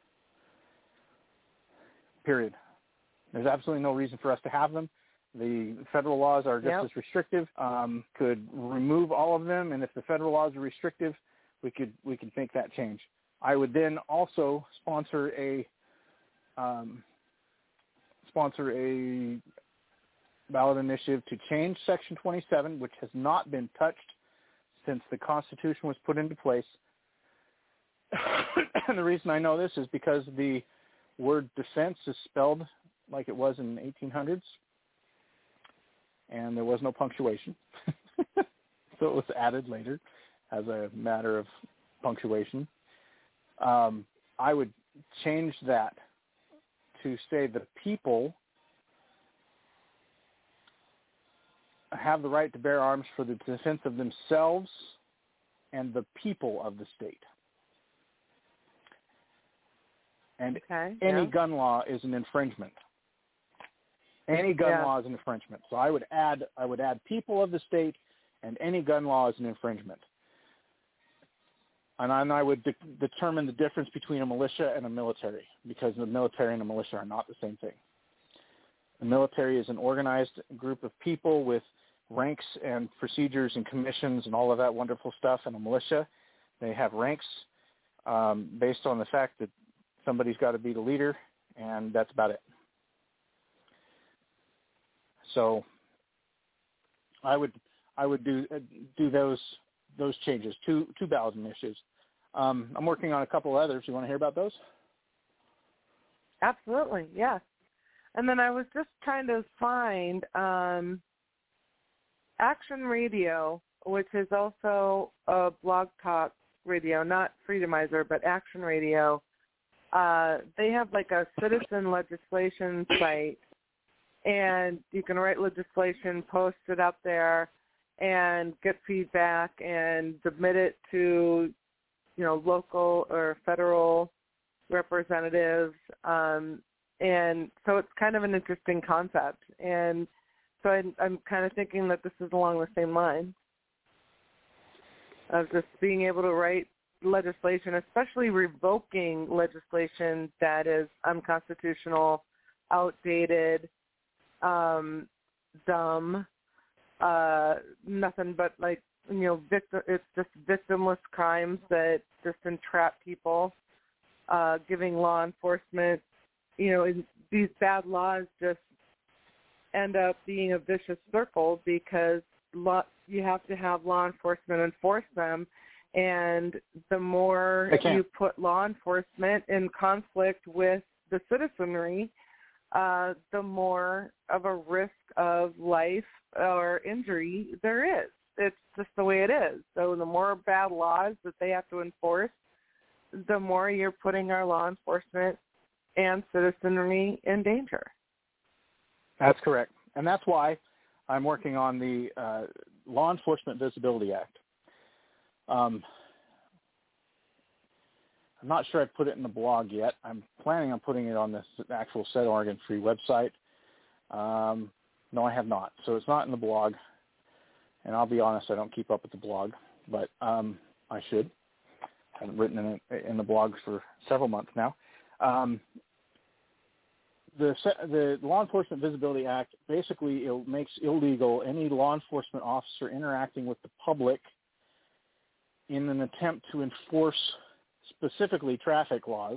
Period. There's absolutely no reason for us to have them. The federal laws are just as restrictive. Could remove all of them, and if the federal laws are restrictive, we could make that change. I would then also sponsor a ballot initiative to change Section 27, which has not been touched since the Constitution was put into place. And the reason I know this is because the word defense is spelled like it was in the 1800s, and there was no punctuation. So it was added later as a matter of punctuation. I would change that to say the people have the right to bear arms for the defense of themselves and the people of the state. And any gun law is an infringement. Any gun law is an infringement. So I would add people of the state, and any gun law is an infringement. And I would determine the difference between a militia and a military, because the military and a militia are not the same thing. The military is an organized group of people with ranks and procedures and commissions and all of that wonderful stuff. And a militia, they have ranks based on the fact that somebody's got to be the leader, and that's about it. So I would do those changes, two ballot initiatives. I'm working on a couple others. You want to hear about those? Absolutely, yes. And then I was just trying to find Action Radio, which is also a blog talk radio, not Freedomizer, but Action Radio, they have like a citizen legislation site, and you can write legislation, post it up there, and get feedback and submit it to, local or federal representatives. And so it's kind of an interesting concept. And so I'm kind of thinking that this is along the same line of just being able to write legislation, especially revoking legislation that is unconstitutional, outdated, dumb, nothing but it's just victimless crimes that just entrap people, giving law enforcement, these bad laws just end up being a vicious circle because you have to have law enforcement enforce them, and the more you put law enforcement in conflict with the citizenry, the more of a risk of life or injury there is. It's just the way it is. So the more bad laws that they have to enforce, the more you're putting our law enforcement and citizenry in danger. That's correct. And that's why I'm working on the Law Enforcement Visibility Act. I'm not sure I've put it in the blog yet. I'm planning on putting it on this actual Set Oregon Free website. No, I have not. So it's not in the blog. And I'll be honest, I don't keep up with the blog, but I should. I haven't written in the blog for several months now. The Law Enforcement Visibility Act basically makes illegal any law enforcement officer interacting with the public in an attempt to enforce specifically traffic laws,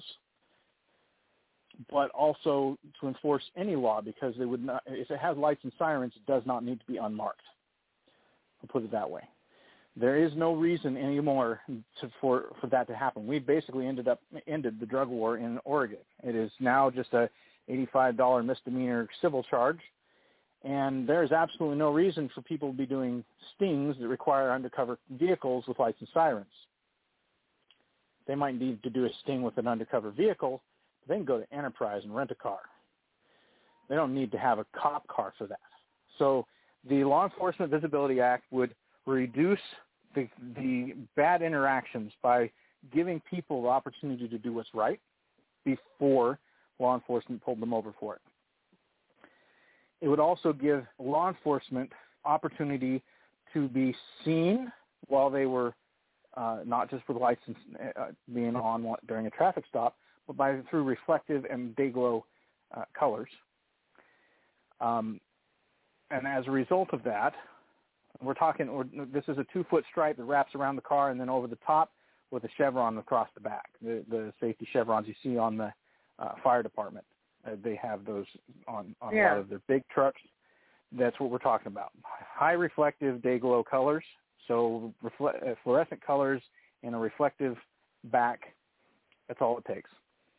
but also to enforce any law, because they would not, if it has lights and sirens, it does not need to be unmarked. I'll put it that way. There is no reason anymore for that to happen. We basically ended the drug war in Oregon. It is now just a $85 misdemeanor civil charge, and there is absolutely no reason for people to be doing stings that require undercover vehicles with lights and sirens. They might need to do a sting with an undercover vehicle, but they can go to Enterprise and rent a car. They don't need to have a cop car for that. So the Law Enforcement Visibility Act would reduce the bad interactions by giving people the opportunity to do what's right before law enforcement pulled them over for it. It would also give law enforcement opportunity to be seen while they were not just with lights being on during a traffic stop, but through reflective and day glow colors. And as a result of that, this is a 2-foot stripe that wraps around the car and then over the top with a chevron across the back, the safety chevrons you see on the fire department. They have those on a lot of their big trucks. That's what we're talking about. High reflective day glow colors, so fluorescent colors in a reflective back. That's all it takes.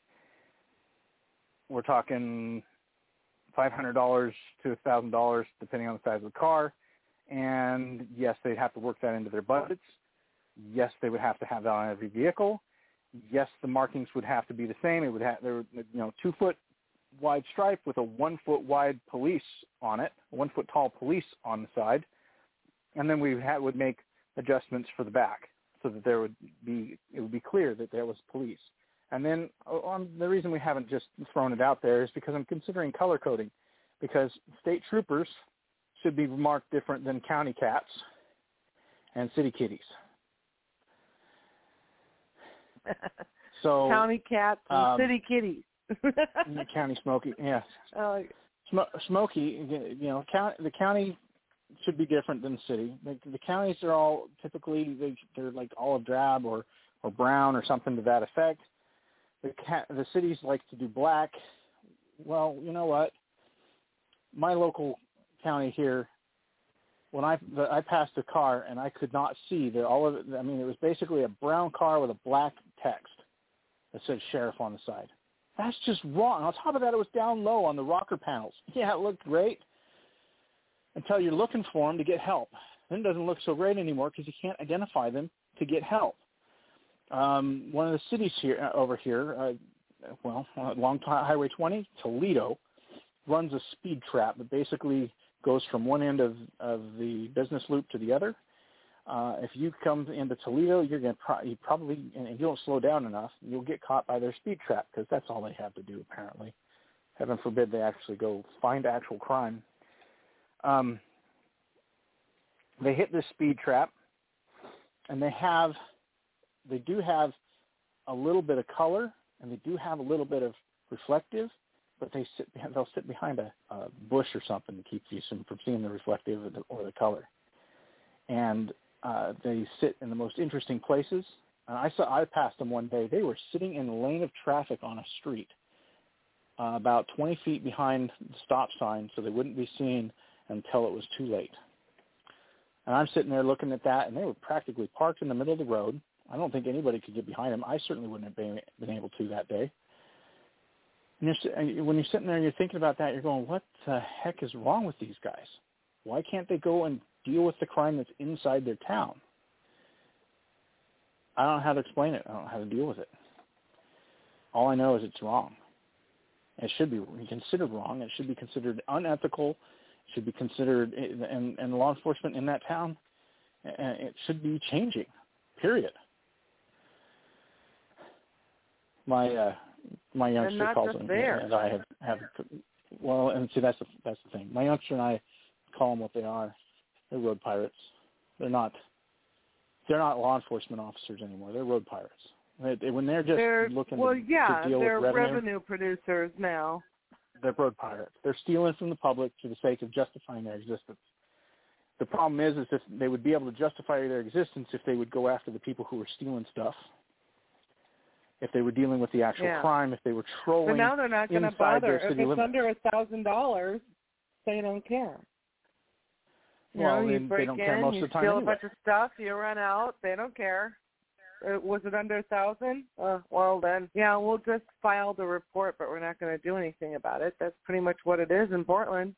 We're talking $500 to $1,000 depending on the size of the car. And yes, they'd have to work that into their budgets. Yes, they would have to have that on every vehicle. Yes, the markings would have to be the same. It would have 2-foot wide stripe with a 1-foot wide police on it, 1-foot tall police on the side, and then we would make adjustments for the back so that it would be clear that there was police. And then the reason we haven't just thrown it out there is because I'm considering color coding, because state troopers should be marked different than county cats and city kitties. So county cats and city kitties. County Smoky, yes. Smoky, the county should be different than the city. The counties are all typically they're like olive drab or brown or something to that effect. The cities like to do black. Well, you know what? My local county here, when I passed a car and I could not see it was basically a brown car with a black text that said sheriff on the side. That's just wrong. On top of that, it was down low on the rocker panels. Yeah, it looked great. until you're looking for them to get help. Then it doesn't look so great anymore because you can't identify them to get help. One of the cities here over here, along Highway 20, Toledo, runs a speed trap that basically goes from one end of the business loop to the other. If you come into Toledo, you're going to you probably, and if you don't slow down enough, you'll get caught by their speed trap because that's all they have to do, apparently. Heaven forbid they actually go find actual crime. They hit this speed trap, and they do have a little bit of color, and they do have a little bit of reflective, but they'll sit behind a bush or something to keep you from seeing the reflective or the color. And they sit in the most interesting places. I passed them one day. They were sitting in the lane of traffic on a street, about 20 feet behind the stop sign, so they wouldn't be seen until it was too late. And I'm sitting there looking at that, and they were practically parked in the middle of the road. I don't think anybody could get behind them. I certainly wouldn't have been able to that day. And when you're sitting there and you're thinking about that, you're going, what the heck is wrong with these guys? Why can't they go and deal with the crime that's inside their town? I don't know how to explain it. I don't know how to deal with it. All I know is it's wrong. It should be considered wrong. It should be considered unethical. It should be considered, and law enforcement in that town, it should be changing, period. My youngster calls them, and I have well, and see that's the thing. My youngster and I call them what they are. They're road pirates. They're not law enforcement officers anymore. They're road pirates. When they're just looking to deal with revenue. They're revenue producers now. They're road pirates. They're stealing from the public for the sake of justifying their existence. The problem is if they would be able to justify their existence if they would go after the people who were stealing stuff. If they were dealing with the actual crime, if they were trolling. But now they're not going to bother. If it's under $1,000, they don't care. You break in, you steal a bunch of stuff, you run out, they don't care. Was it under $1,000? Well then, we'll just file the report, but we're not going to do anything about it. That's pretty much what it is in Portland.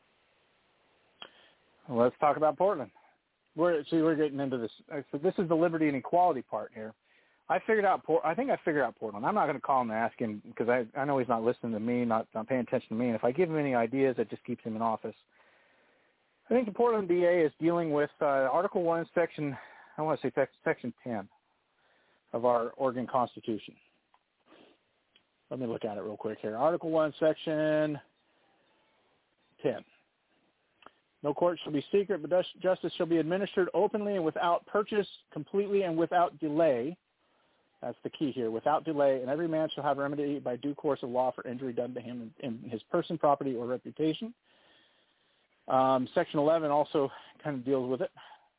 Well, let's talk about Portland. We're getting into this. So this is the liberty and equality part here. I think I figured out Portland. I'm not going to call him and ask him because I know he's not listening to me, not paying attention to me. And if I give him any ideas, that just keeps him in office. I think the Portland DA is dealing with Article 1, Section 10 of our Oregon Constitution. Let me look at it real quick here. Article 1, Section 10. No court shall be secret, but justice shall be administered openly and without purchase, completely and without delay. That's the key here, without delay, and every man shall have remedy by due course of law for injury done to him in his person, property, or reputation. Section 11 also kind of deals with it.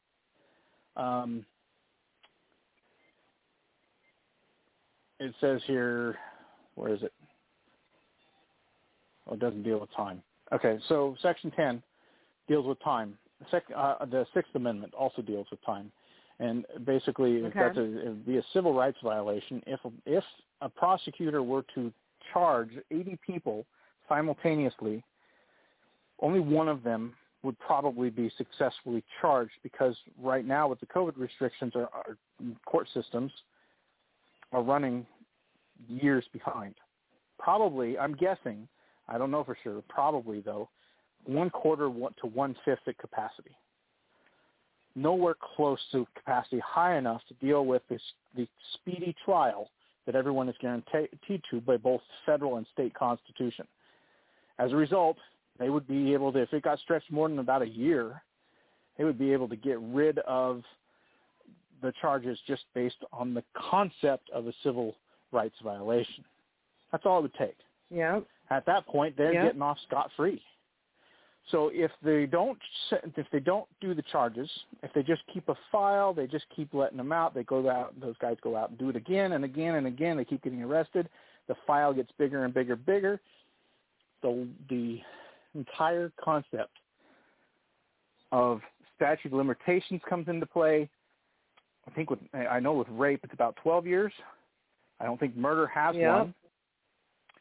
It says here, where is it? Oh, it doesn't deal with time. Okay, so Section 10 deals with time. The Sixth Amendment also deals with time. And basically, it would be a civil rights violation if a prosecutor were to charge 80 people simultaneously. Only one of them would probably be successfully charged because right now with the COVID restrictions, our court systems are running years behind. Probably, I'm guessing, I don't know for sure, probably though, 1/4 to 1/5 at capacity. Nowhere close to capacity high enough to deal with the speedy trial that everyone is guaranteed to by both federal and state constitution. As a result, they would be able to, if it got stretched more than about a year, they would be able to get rid of the charges just based on the concept of a civil rights violation. That's all it would take. Yeah. At that point, they're getting off scot-free. So if they don't do the charges, if they just keep a file, they just keep letting them out, those guys go out and do it again and again and again, they keep getting arrested, the file gets bigger and bigger and bigger, the entire concept of statute of limitations comes into play. I know with rape it's about 12 years. I don't think murder has one.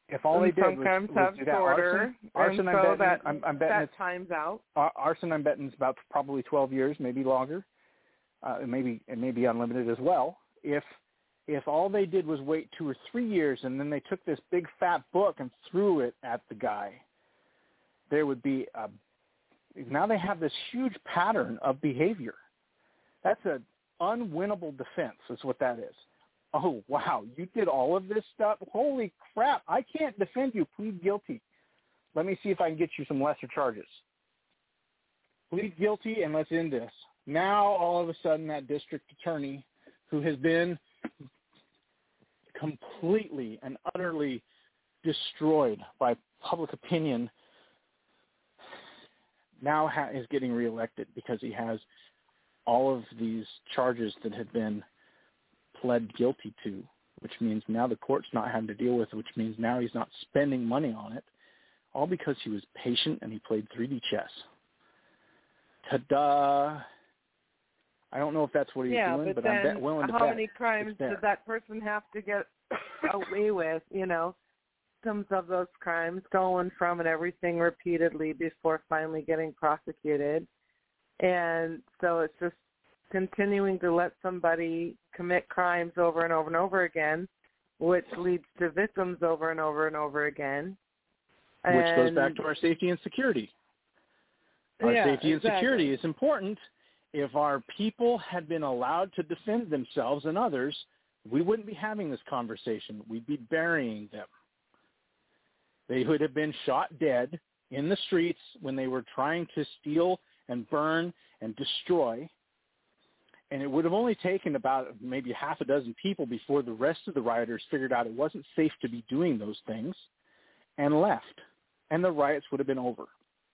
If all they did sometimes was have do that, shorter, arson, and so I'm betting that it's, times out. Arson, I'm betting is about probably 12 years, maybe longer. It may be unlimited as well. If all they did was wait 2 or 3 years and then they took this big fat book and threw it at the guy, there would be now they have this huge pattern of behavior. That's an unwinnable defense is what that is. Oh, wow, you did all of this stuff? Holy crap, I can't defend you. Plead guilty. Let me see if I can get you some lesser charges. Plead guilty and let's end this. Now, all of a sudden, that district attorney who has been completely and utterly destroyed by public opinion now is getting reelected because he has all of these charges that have been pled guilty to, which means now the court's not having to deal with it, which means now he's not spending money on it, all because he was patient and he played 3D chess. Ta-da! I don't know if that's what he's doing, but I'm willing to bet. How many crimes did that person have to get away with, Some of those crimes, going from and everything repeatedly before finally getting prosecuted. And so it's just continuing to let somebody commit crimes over and over and over again, which leads to victims over and over and over again. Which goes back to our safety and security. Our safety and security is important. If our people had been allowed to defend themselves and others, we wouldn't be having this conversation. We'd be burying them. They would have been shot dead in the streets when they were trying to steal and burn and destroy. And it would have only taken about maybe half a dozen people before the rest of the rioters figured out it wasn't safe to be doing those things and left. And the riots would have been over.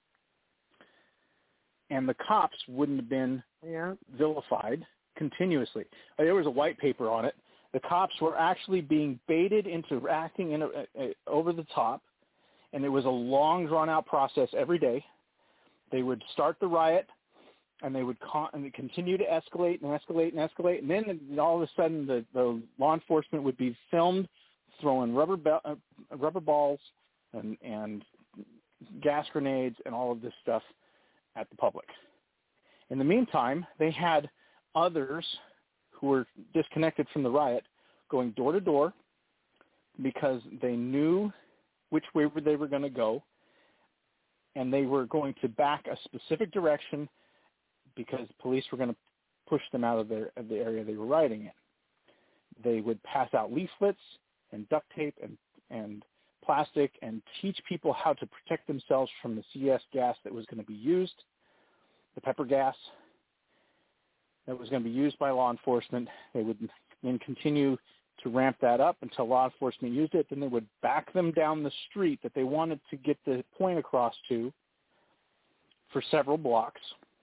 And the cops wouldn't have been vilified continuously. There was a white paper on it. The cops were actually being baited into acting over the top, and it was a long, drawn-out process every day. They would start the riot, and they would continue to escalate and escalate and escalate, and then all of a sudden the law enforcement would be filmed throwing rubber balls and gas grenades and all of this stuff at the public. In the meantime, they had others who were disconnected from the riot going door to door because they knew which way they were going to go, and they were going to back a specific direction because police were going to push them out of the area they were rioting in. They would pass out leaflets and duct tape and plastic and teach people how to protect themselves from the CS gas that was going to be used, the pepper gas that was going to be used by law enforcement. They would then continue to ramp that up until law enforcement used it. Then they would back them down the street that they wanted to get the point across to for several blocks.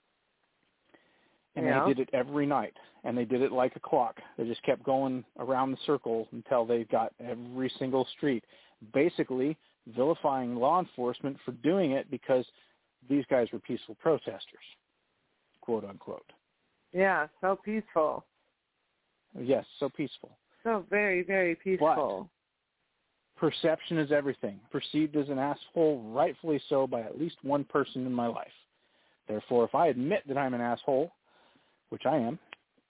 And they did it every night, and they did it like a clock. They just kept going around the circle until they got every single street, basically vilifying law enforcement for doing it because these guys were peaceful protesters, quote unquote. Yeah, so peaceful. Yes, so peaceful. So very, very peaceful. But perception is everything. Perceived as an asshole, rightfully so, by at least one person in my life. Therefore, if I admit that I'm an asshole, which I am,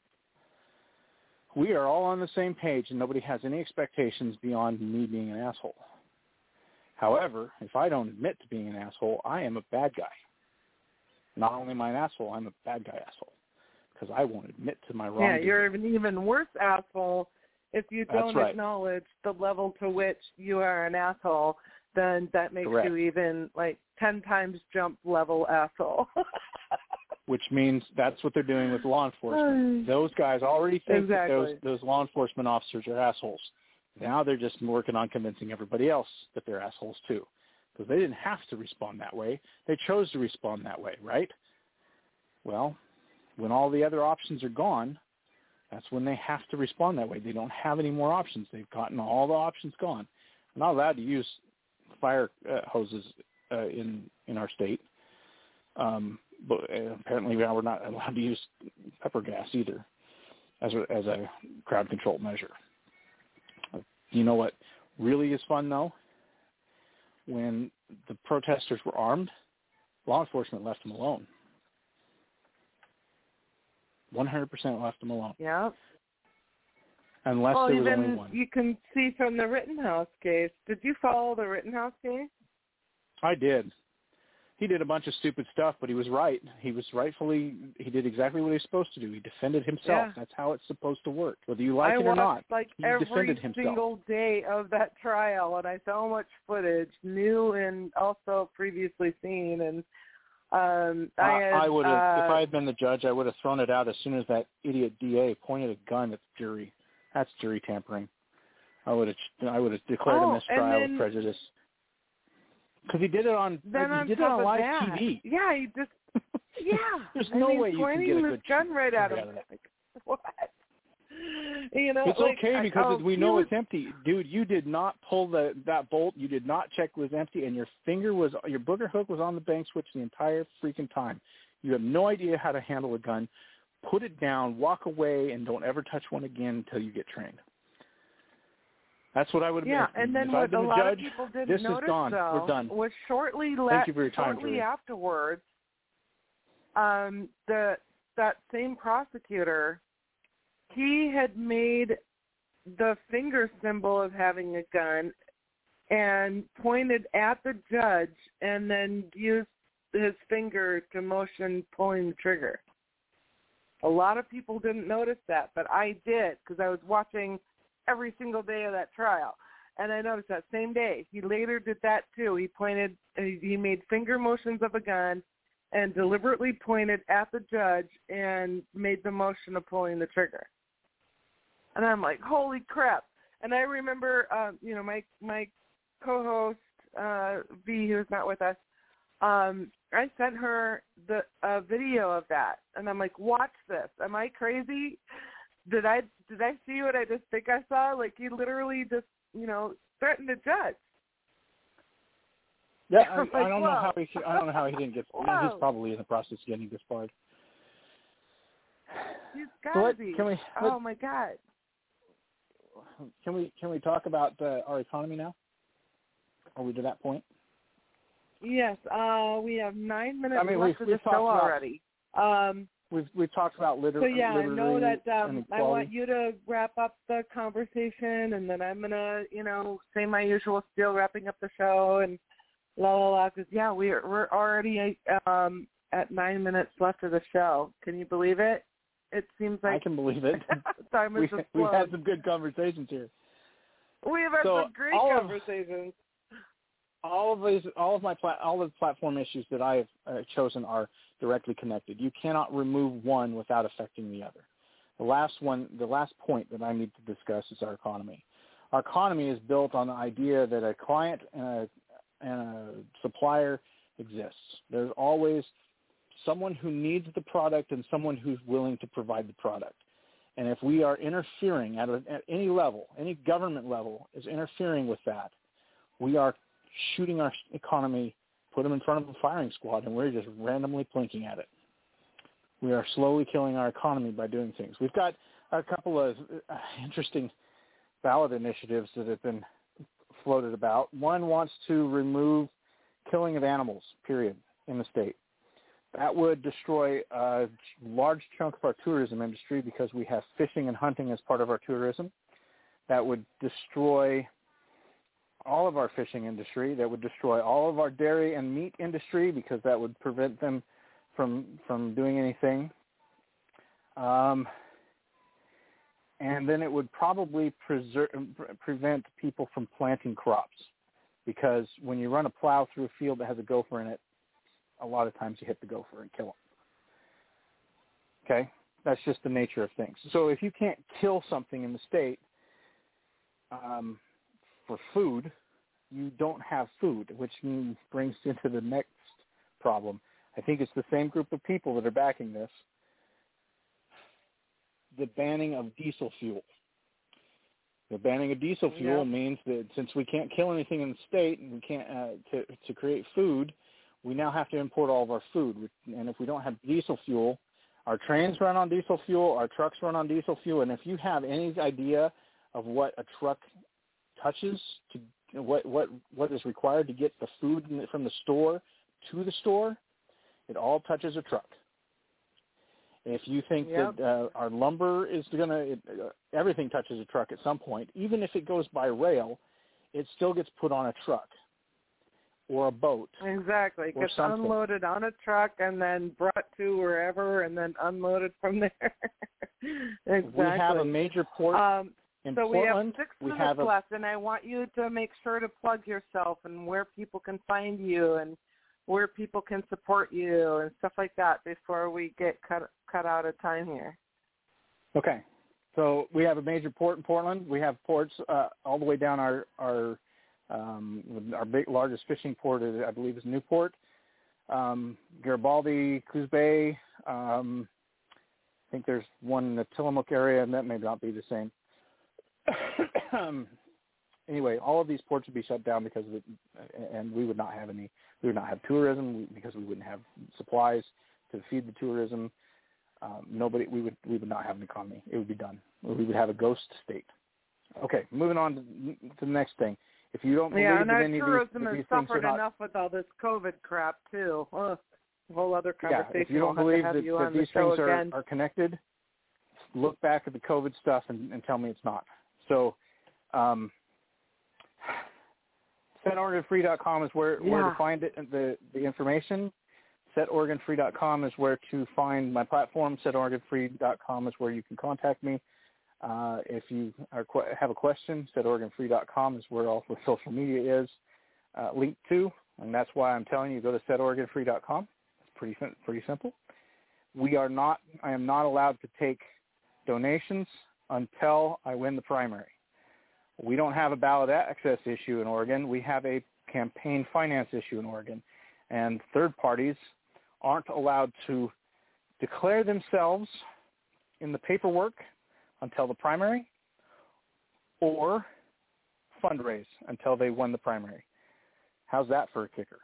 we are all on the same page and nobody has any expectations beyond me being an asshole. However, if I don't admit to being an asshole, I am a bad guy. Not only am I an asshole, I'm a bad guy asshole because I won't admit to my wrongdoing. Yeah, you're an even worse asshole if you don't acknowledge the level to which you are an asshole. Then that makes you even 10 times jump level asshole. Which means that's what they're doing with law enforcement. Those guys already think that those law enforcement officers are assholes. Now they're just working on convincing everybody else that they're assholes too. Because they didn't have to respond that way. They chose to respond that way, right? Well, when all the other options are gone, that's when they have to respond that way. They don't have any more options. They've gotten all the options gone. They're not allowed to use fire hoses in our state. But apparently now we're not allowed to use pepper gas either as a crowd control measure. You know what really is fun, though? when the protesters were armed, law enforcement left them alone. 100% left them alone. Yeah. Unless well, there was even only one. You can see from the Rittenhouse case. Did you follow the Rittenhouse case? I did. He did a bunch of stupid stuff, but he was right. He did exactly what he was supposed to do. He defended himself. Yeah. That's how it's supposed to work. Whether you like it or not, I watched he defended every himself. single day of that trial, and I saw much footage, new and also previously seen. And I would have, if I had been the judge, I would have thrown it out as soon as that idiot DA pointed a gun at the jury. That's jury tampering. I would have declared a mistrial with prejudice. Because he did it on live TV. Yeah, he just There's no way you can get a good gun right at him. Like, what? It's okay because we know it's empty, dude. You did not pull that bolt. You did not check it was empty, and your booger hook was on the bank switch the entire freaking time. You have no idea how to handle a gun. Put it down, walk away, and don't ever touch one again until you get trained. That's what I would have Yeah, been. And then what a lot of people didn't notice, gone. though, We're done. was shortly afterwards, that same prosecutor, he had made the finger symbol of having a gun and pointed at the judge and then used his finger to motion pulling the trigger. A lot of people didn't notice that, but I did because I was watching every single day of that trial. And I noticed that same day. He later did that too. He made finger motions of a gun and deliberately pointed at the judge and made the motion of pulling the trigger. And I'm like, holy crap. And I remember, my co-host, V, who's not with us, I sent her the video of that. And I'm like, watch this. Am I crazy? Did I see what I just think I saw? Like, he literally just, threatened the judge. Yeah, I don't know how he didn't get. He's probably in the process of getting disbarred. He's got to be. Oh my God. Can we talk about our economy now? Are we to that point? Yes. We have 9 minutes left of the show already. We've talked about liberty. So yeah, I know that and I want you to wrap up the conversation, and then I'm gonna, say my usual spiel, wrapping up the show, and la la la. Because we're already at 9 minutes left of the show. Can you believe it? It seems like I can believe it. Time is just we've had some good conversations here. We have had some great conversations. All of the platform issues that I have chosen are directly connected. You cannot remove one without affecting the other. The last point that I need to discuss is our economy. Our economy is built on the idea that a client and a supplier exists. There's always someone who needs the product and someone who's willing to provide the product. And if we are interfering at any level, any government level is interfering with that, we are shooting our economy, put them in front of a firing squad, and we're just randomly plinking at it. We are slowly killing our economy by doing things. We've got a couple of interesting ballot initiatives that have been floated about. One wants to remove killing of animals, period, in the state. That would destroy a large chunk of our tourism industry because we have fishing and hunting as part of our tourism. That would destroy all of our fishing industry. That would destroy all of our dairy and meat industry because that would prevent them from doing anything. And then it would probably prevent people from planting crops because when you run a plow through a field that has a gopher in it, a lot of times you hit the gopher and kill him. Okay? That's just the nature of things. So if you can't kill something in the state for food, you don't have food, which brings into the next problem. I think it's the same group of people that are backing this. The banning of diesel fuel. The banning of diesel fuel means that since we can't kill anything in the state and we can't to create food, we now have to import all of our food. And if we don't have diesel fuel, our trains run on diesel fuel, our trucks run on diesel fuel. And if you have any idea of what a truck touches to what is required to get the food from the store to the store, it all touches a truck. If you think that our lumber is everything touches a truck at some point. Even if it goes by rail, it still gets put on a truck or a boat. Exactly. It gets something. Unloaded on a truck and then brought to wherever and then unloaded from there. Exactly. We have a major port in so Portland. We have 6 minutes left, and I want you to make sure to plug yourself and where people can find you and where people can support you and stuff like that before we get cut out of time here. Okay. So we have a major port in Portland. We have ports all the way down our largest fishing port, I believe, is Newport, Garibaldi, Coos Bay. I think there's one in the Tillamook area, and that may not be the same. Anyway, all of these ports would be shut down because of it, and we would not have any. We would not have tourism because we wouldn't have supplies to feed the tourism. We would not have an economy. It would be done. We would have a ghost state. Okay, moving on to the next thing. If you don't believe that any of these things are not... Yeah, and our tourism has suffered enough with all this COVID crap, too. A whole other conversation. Yeah, if you don't believe that these things are connected, look back at the COVID stuff and tell me it's not. So, SetOregonFree.com is where to find it, the information. SetOregonFree.com is where to find my platform. SetOregonFree.com is where you can contact me. If you have a question, SetOregonFree.com is where all the social media is linked to, and that's why I'm telling you go to SetOregonFree.com. It's pretty simple. I am not allowed to take donations until I win the primary. We don't have a ballot access issue in Oregon. We have a campaign finance issue in Oregon, and third parties aren't allowed to declare themselves in the paperwork until the primary or fundraise until they won the primary. How's that for a kicker?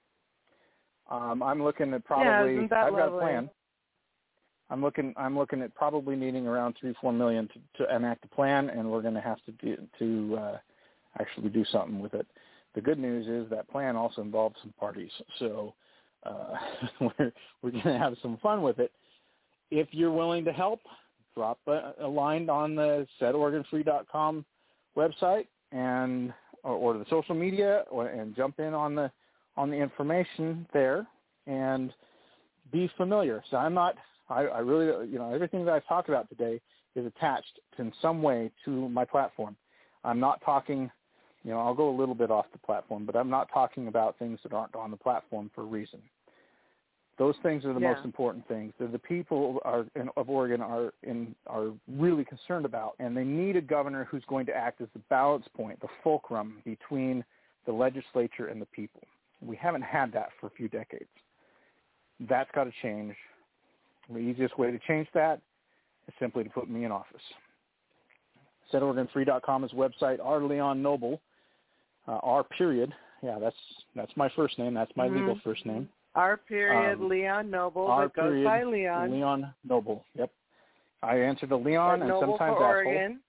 I'm looking at probably, I've got a plan. I'm looking at probably needing around $3-4 million to enact a plan, and we're going to have to actually do something with it. The good news is that plan also involves some parties, so we're going to have some fun with it. If you're willing to help, drop a line on the SetOregonFree.com website or the social media, and jump in on the information there and be familiar. So I really, everything that I've talked about today is attached in some way to my platform. I'm not talking, I'll go a little bit off the platform, but I'm not talking about things that aren't on the platform for a reason. Those things are the most important things that the people of Oregon are really concerned about, and they need a governor who's going to act as the balance point, the fulcrum between the legislature and the people. We haven't had that for a few decades. That's got to change. The easiest way to change that is simply to put me in office. SetOregonFree.com is a website. R. Leon Noble, R. period. Yeah, that's my first name. That's my legal first name. R. period Leon Noble. R. That goes by Leon. Leon Noble. Yep. I answer to Leon and Noble sometimes for asshole. Oregon.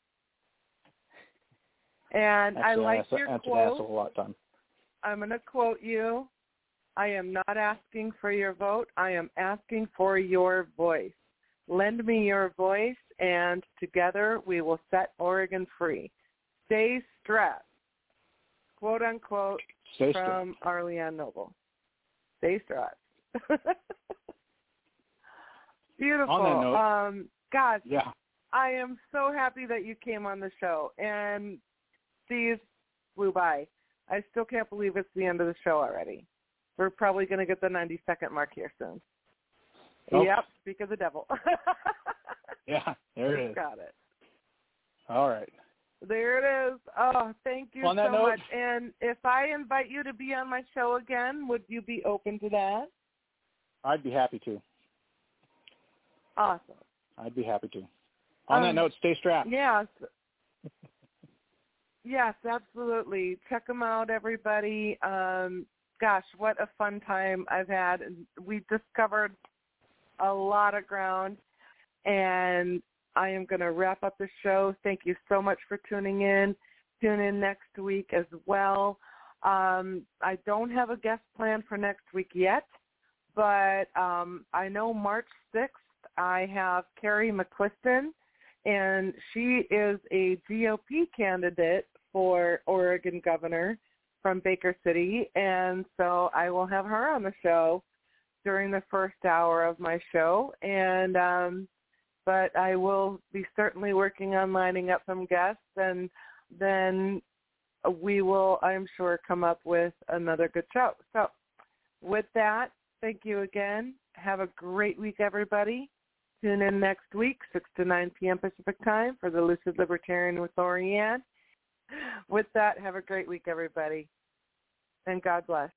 And actually, I like your answer quote. To asshole a lot of time. I'm going to quote you. I am not asking for your vote. I am asking for your voice. Lend me your voice, and together we will set Oregon free. Stay strapped. Quote, unquote, from R. Leon Noble. Stay strapped. Beautiful. On that note, gosh, yeah. I am so happy that you came on the show, and these flew by. I still can't believe it's the end of the show already. We're probably going to get the 90-second mark here soon. Oh. Yep, speak of the devil. Yeah, there it is. Got it. All right. There it is. Oh, thank you so note, much. And if I invite you to be on my show again, would you be open to that? I'd be happy to. Awesome. I'd be happy to. On that note, stay strapped. Yes. Yes, absolutely. Check them out, everybody. Gosh, what a fun time I've had. We discovered a lot of ground, and I am going to wrap up the show. Thank you so much for tuning in, tune in next week as well. I don't have a guest plan for next week yet, but I know March 6th I have Carrie McCliston, and she is a GOP candidate for Oregon governor from Baker City, and so I will have her on the show during the first hour of my show, and but I will be certainly working on lining up some guests, and then we will, I'm sure, come up with another good show. So with that, thank you again. Have a great week, everybody. Tune in next week, 6 to 9 p.m. Pacific time for the Lucid Libertarian with Lori Ann. With that, have a great week, everybody, and God bless.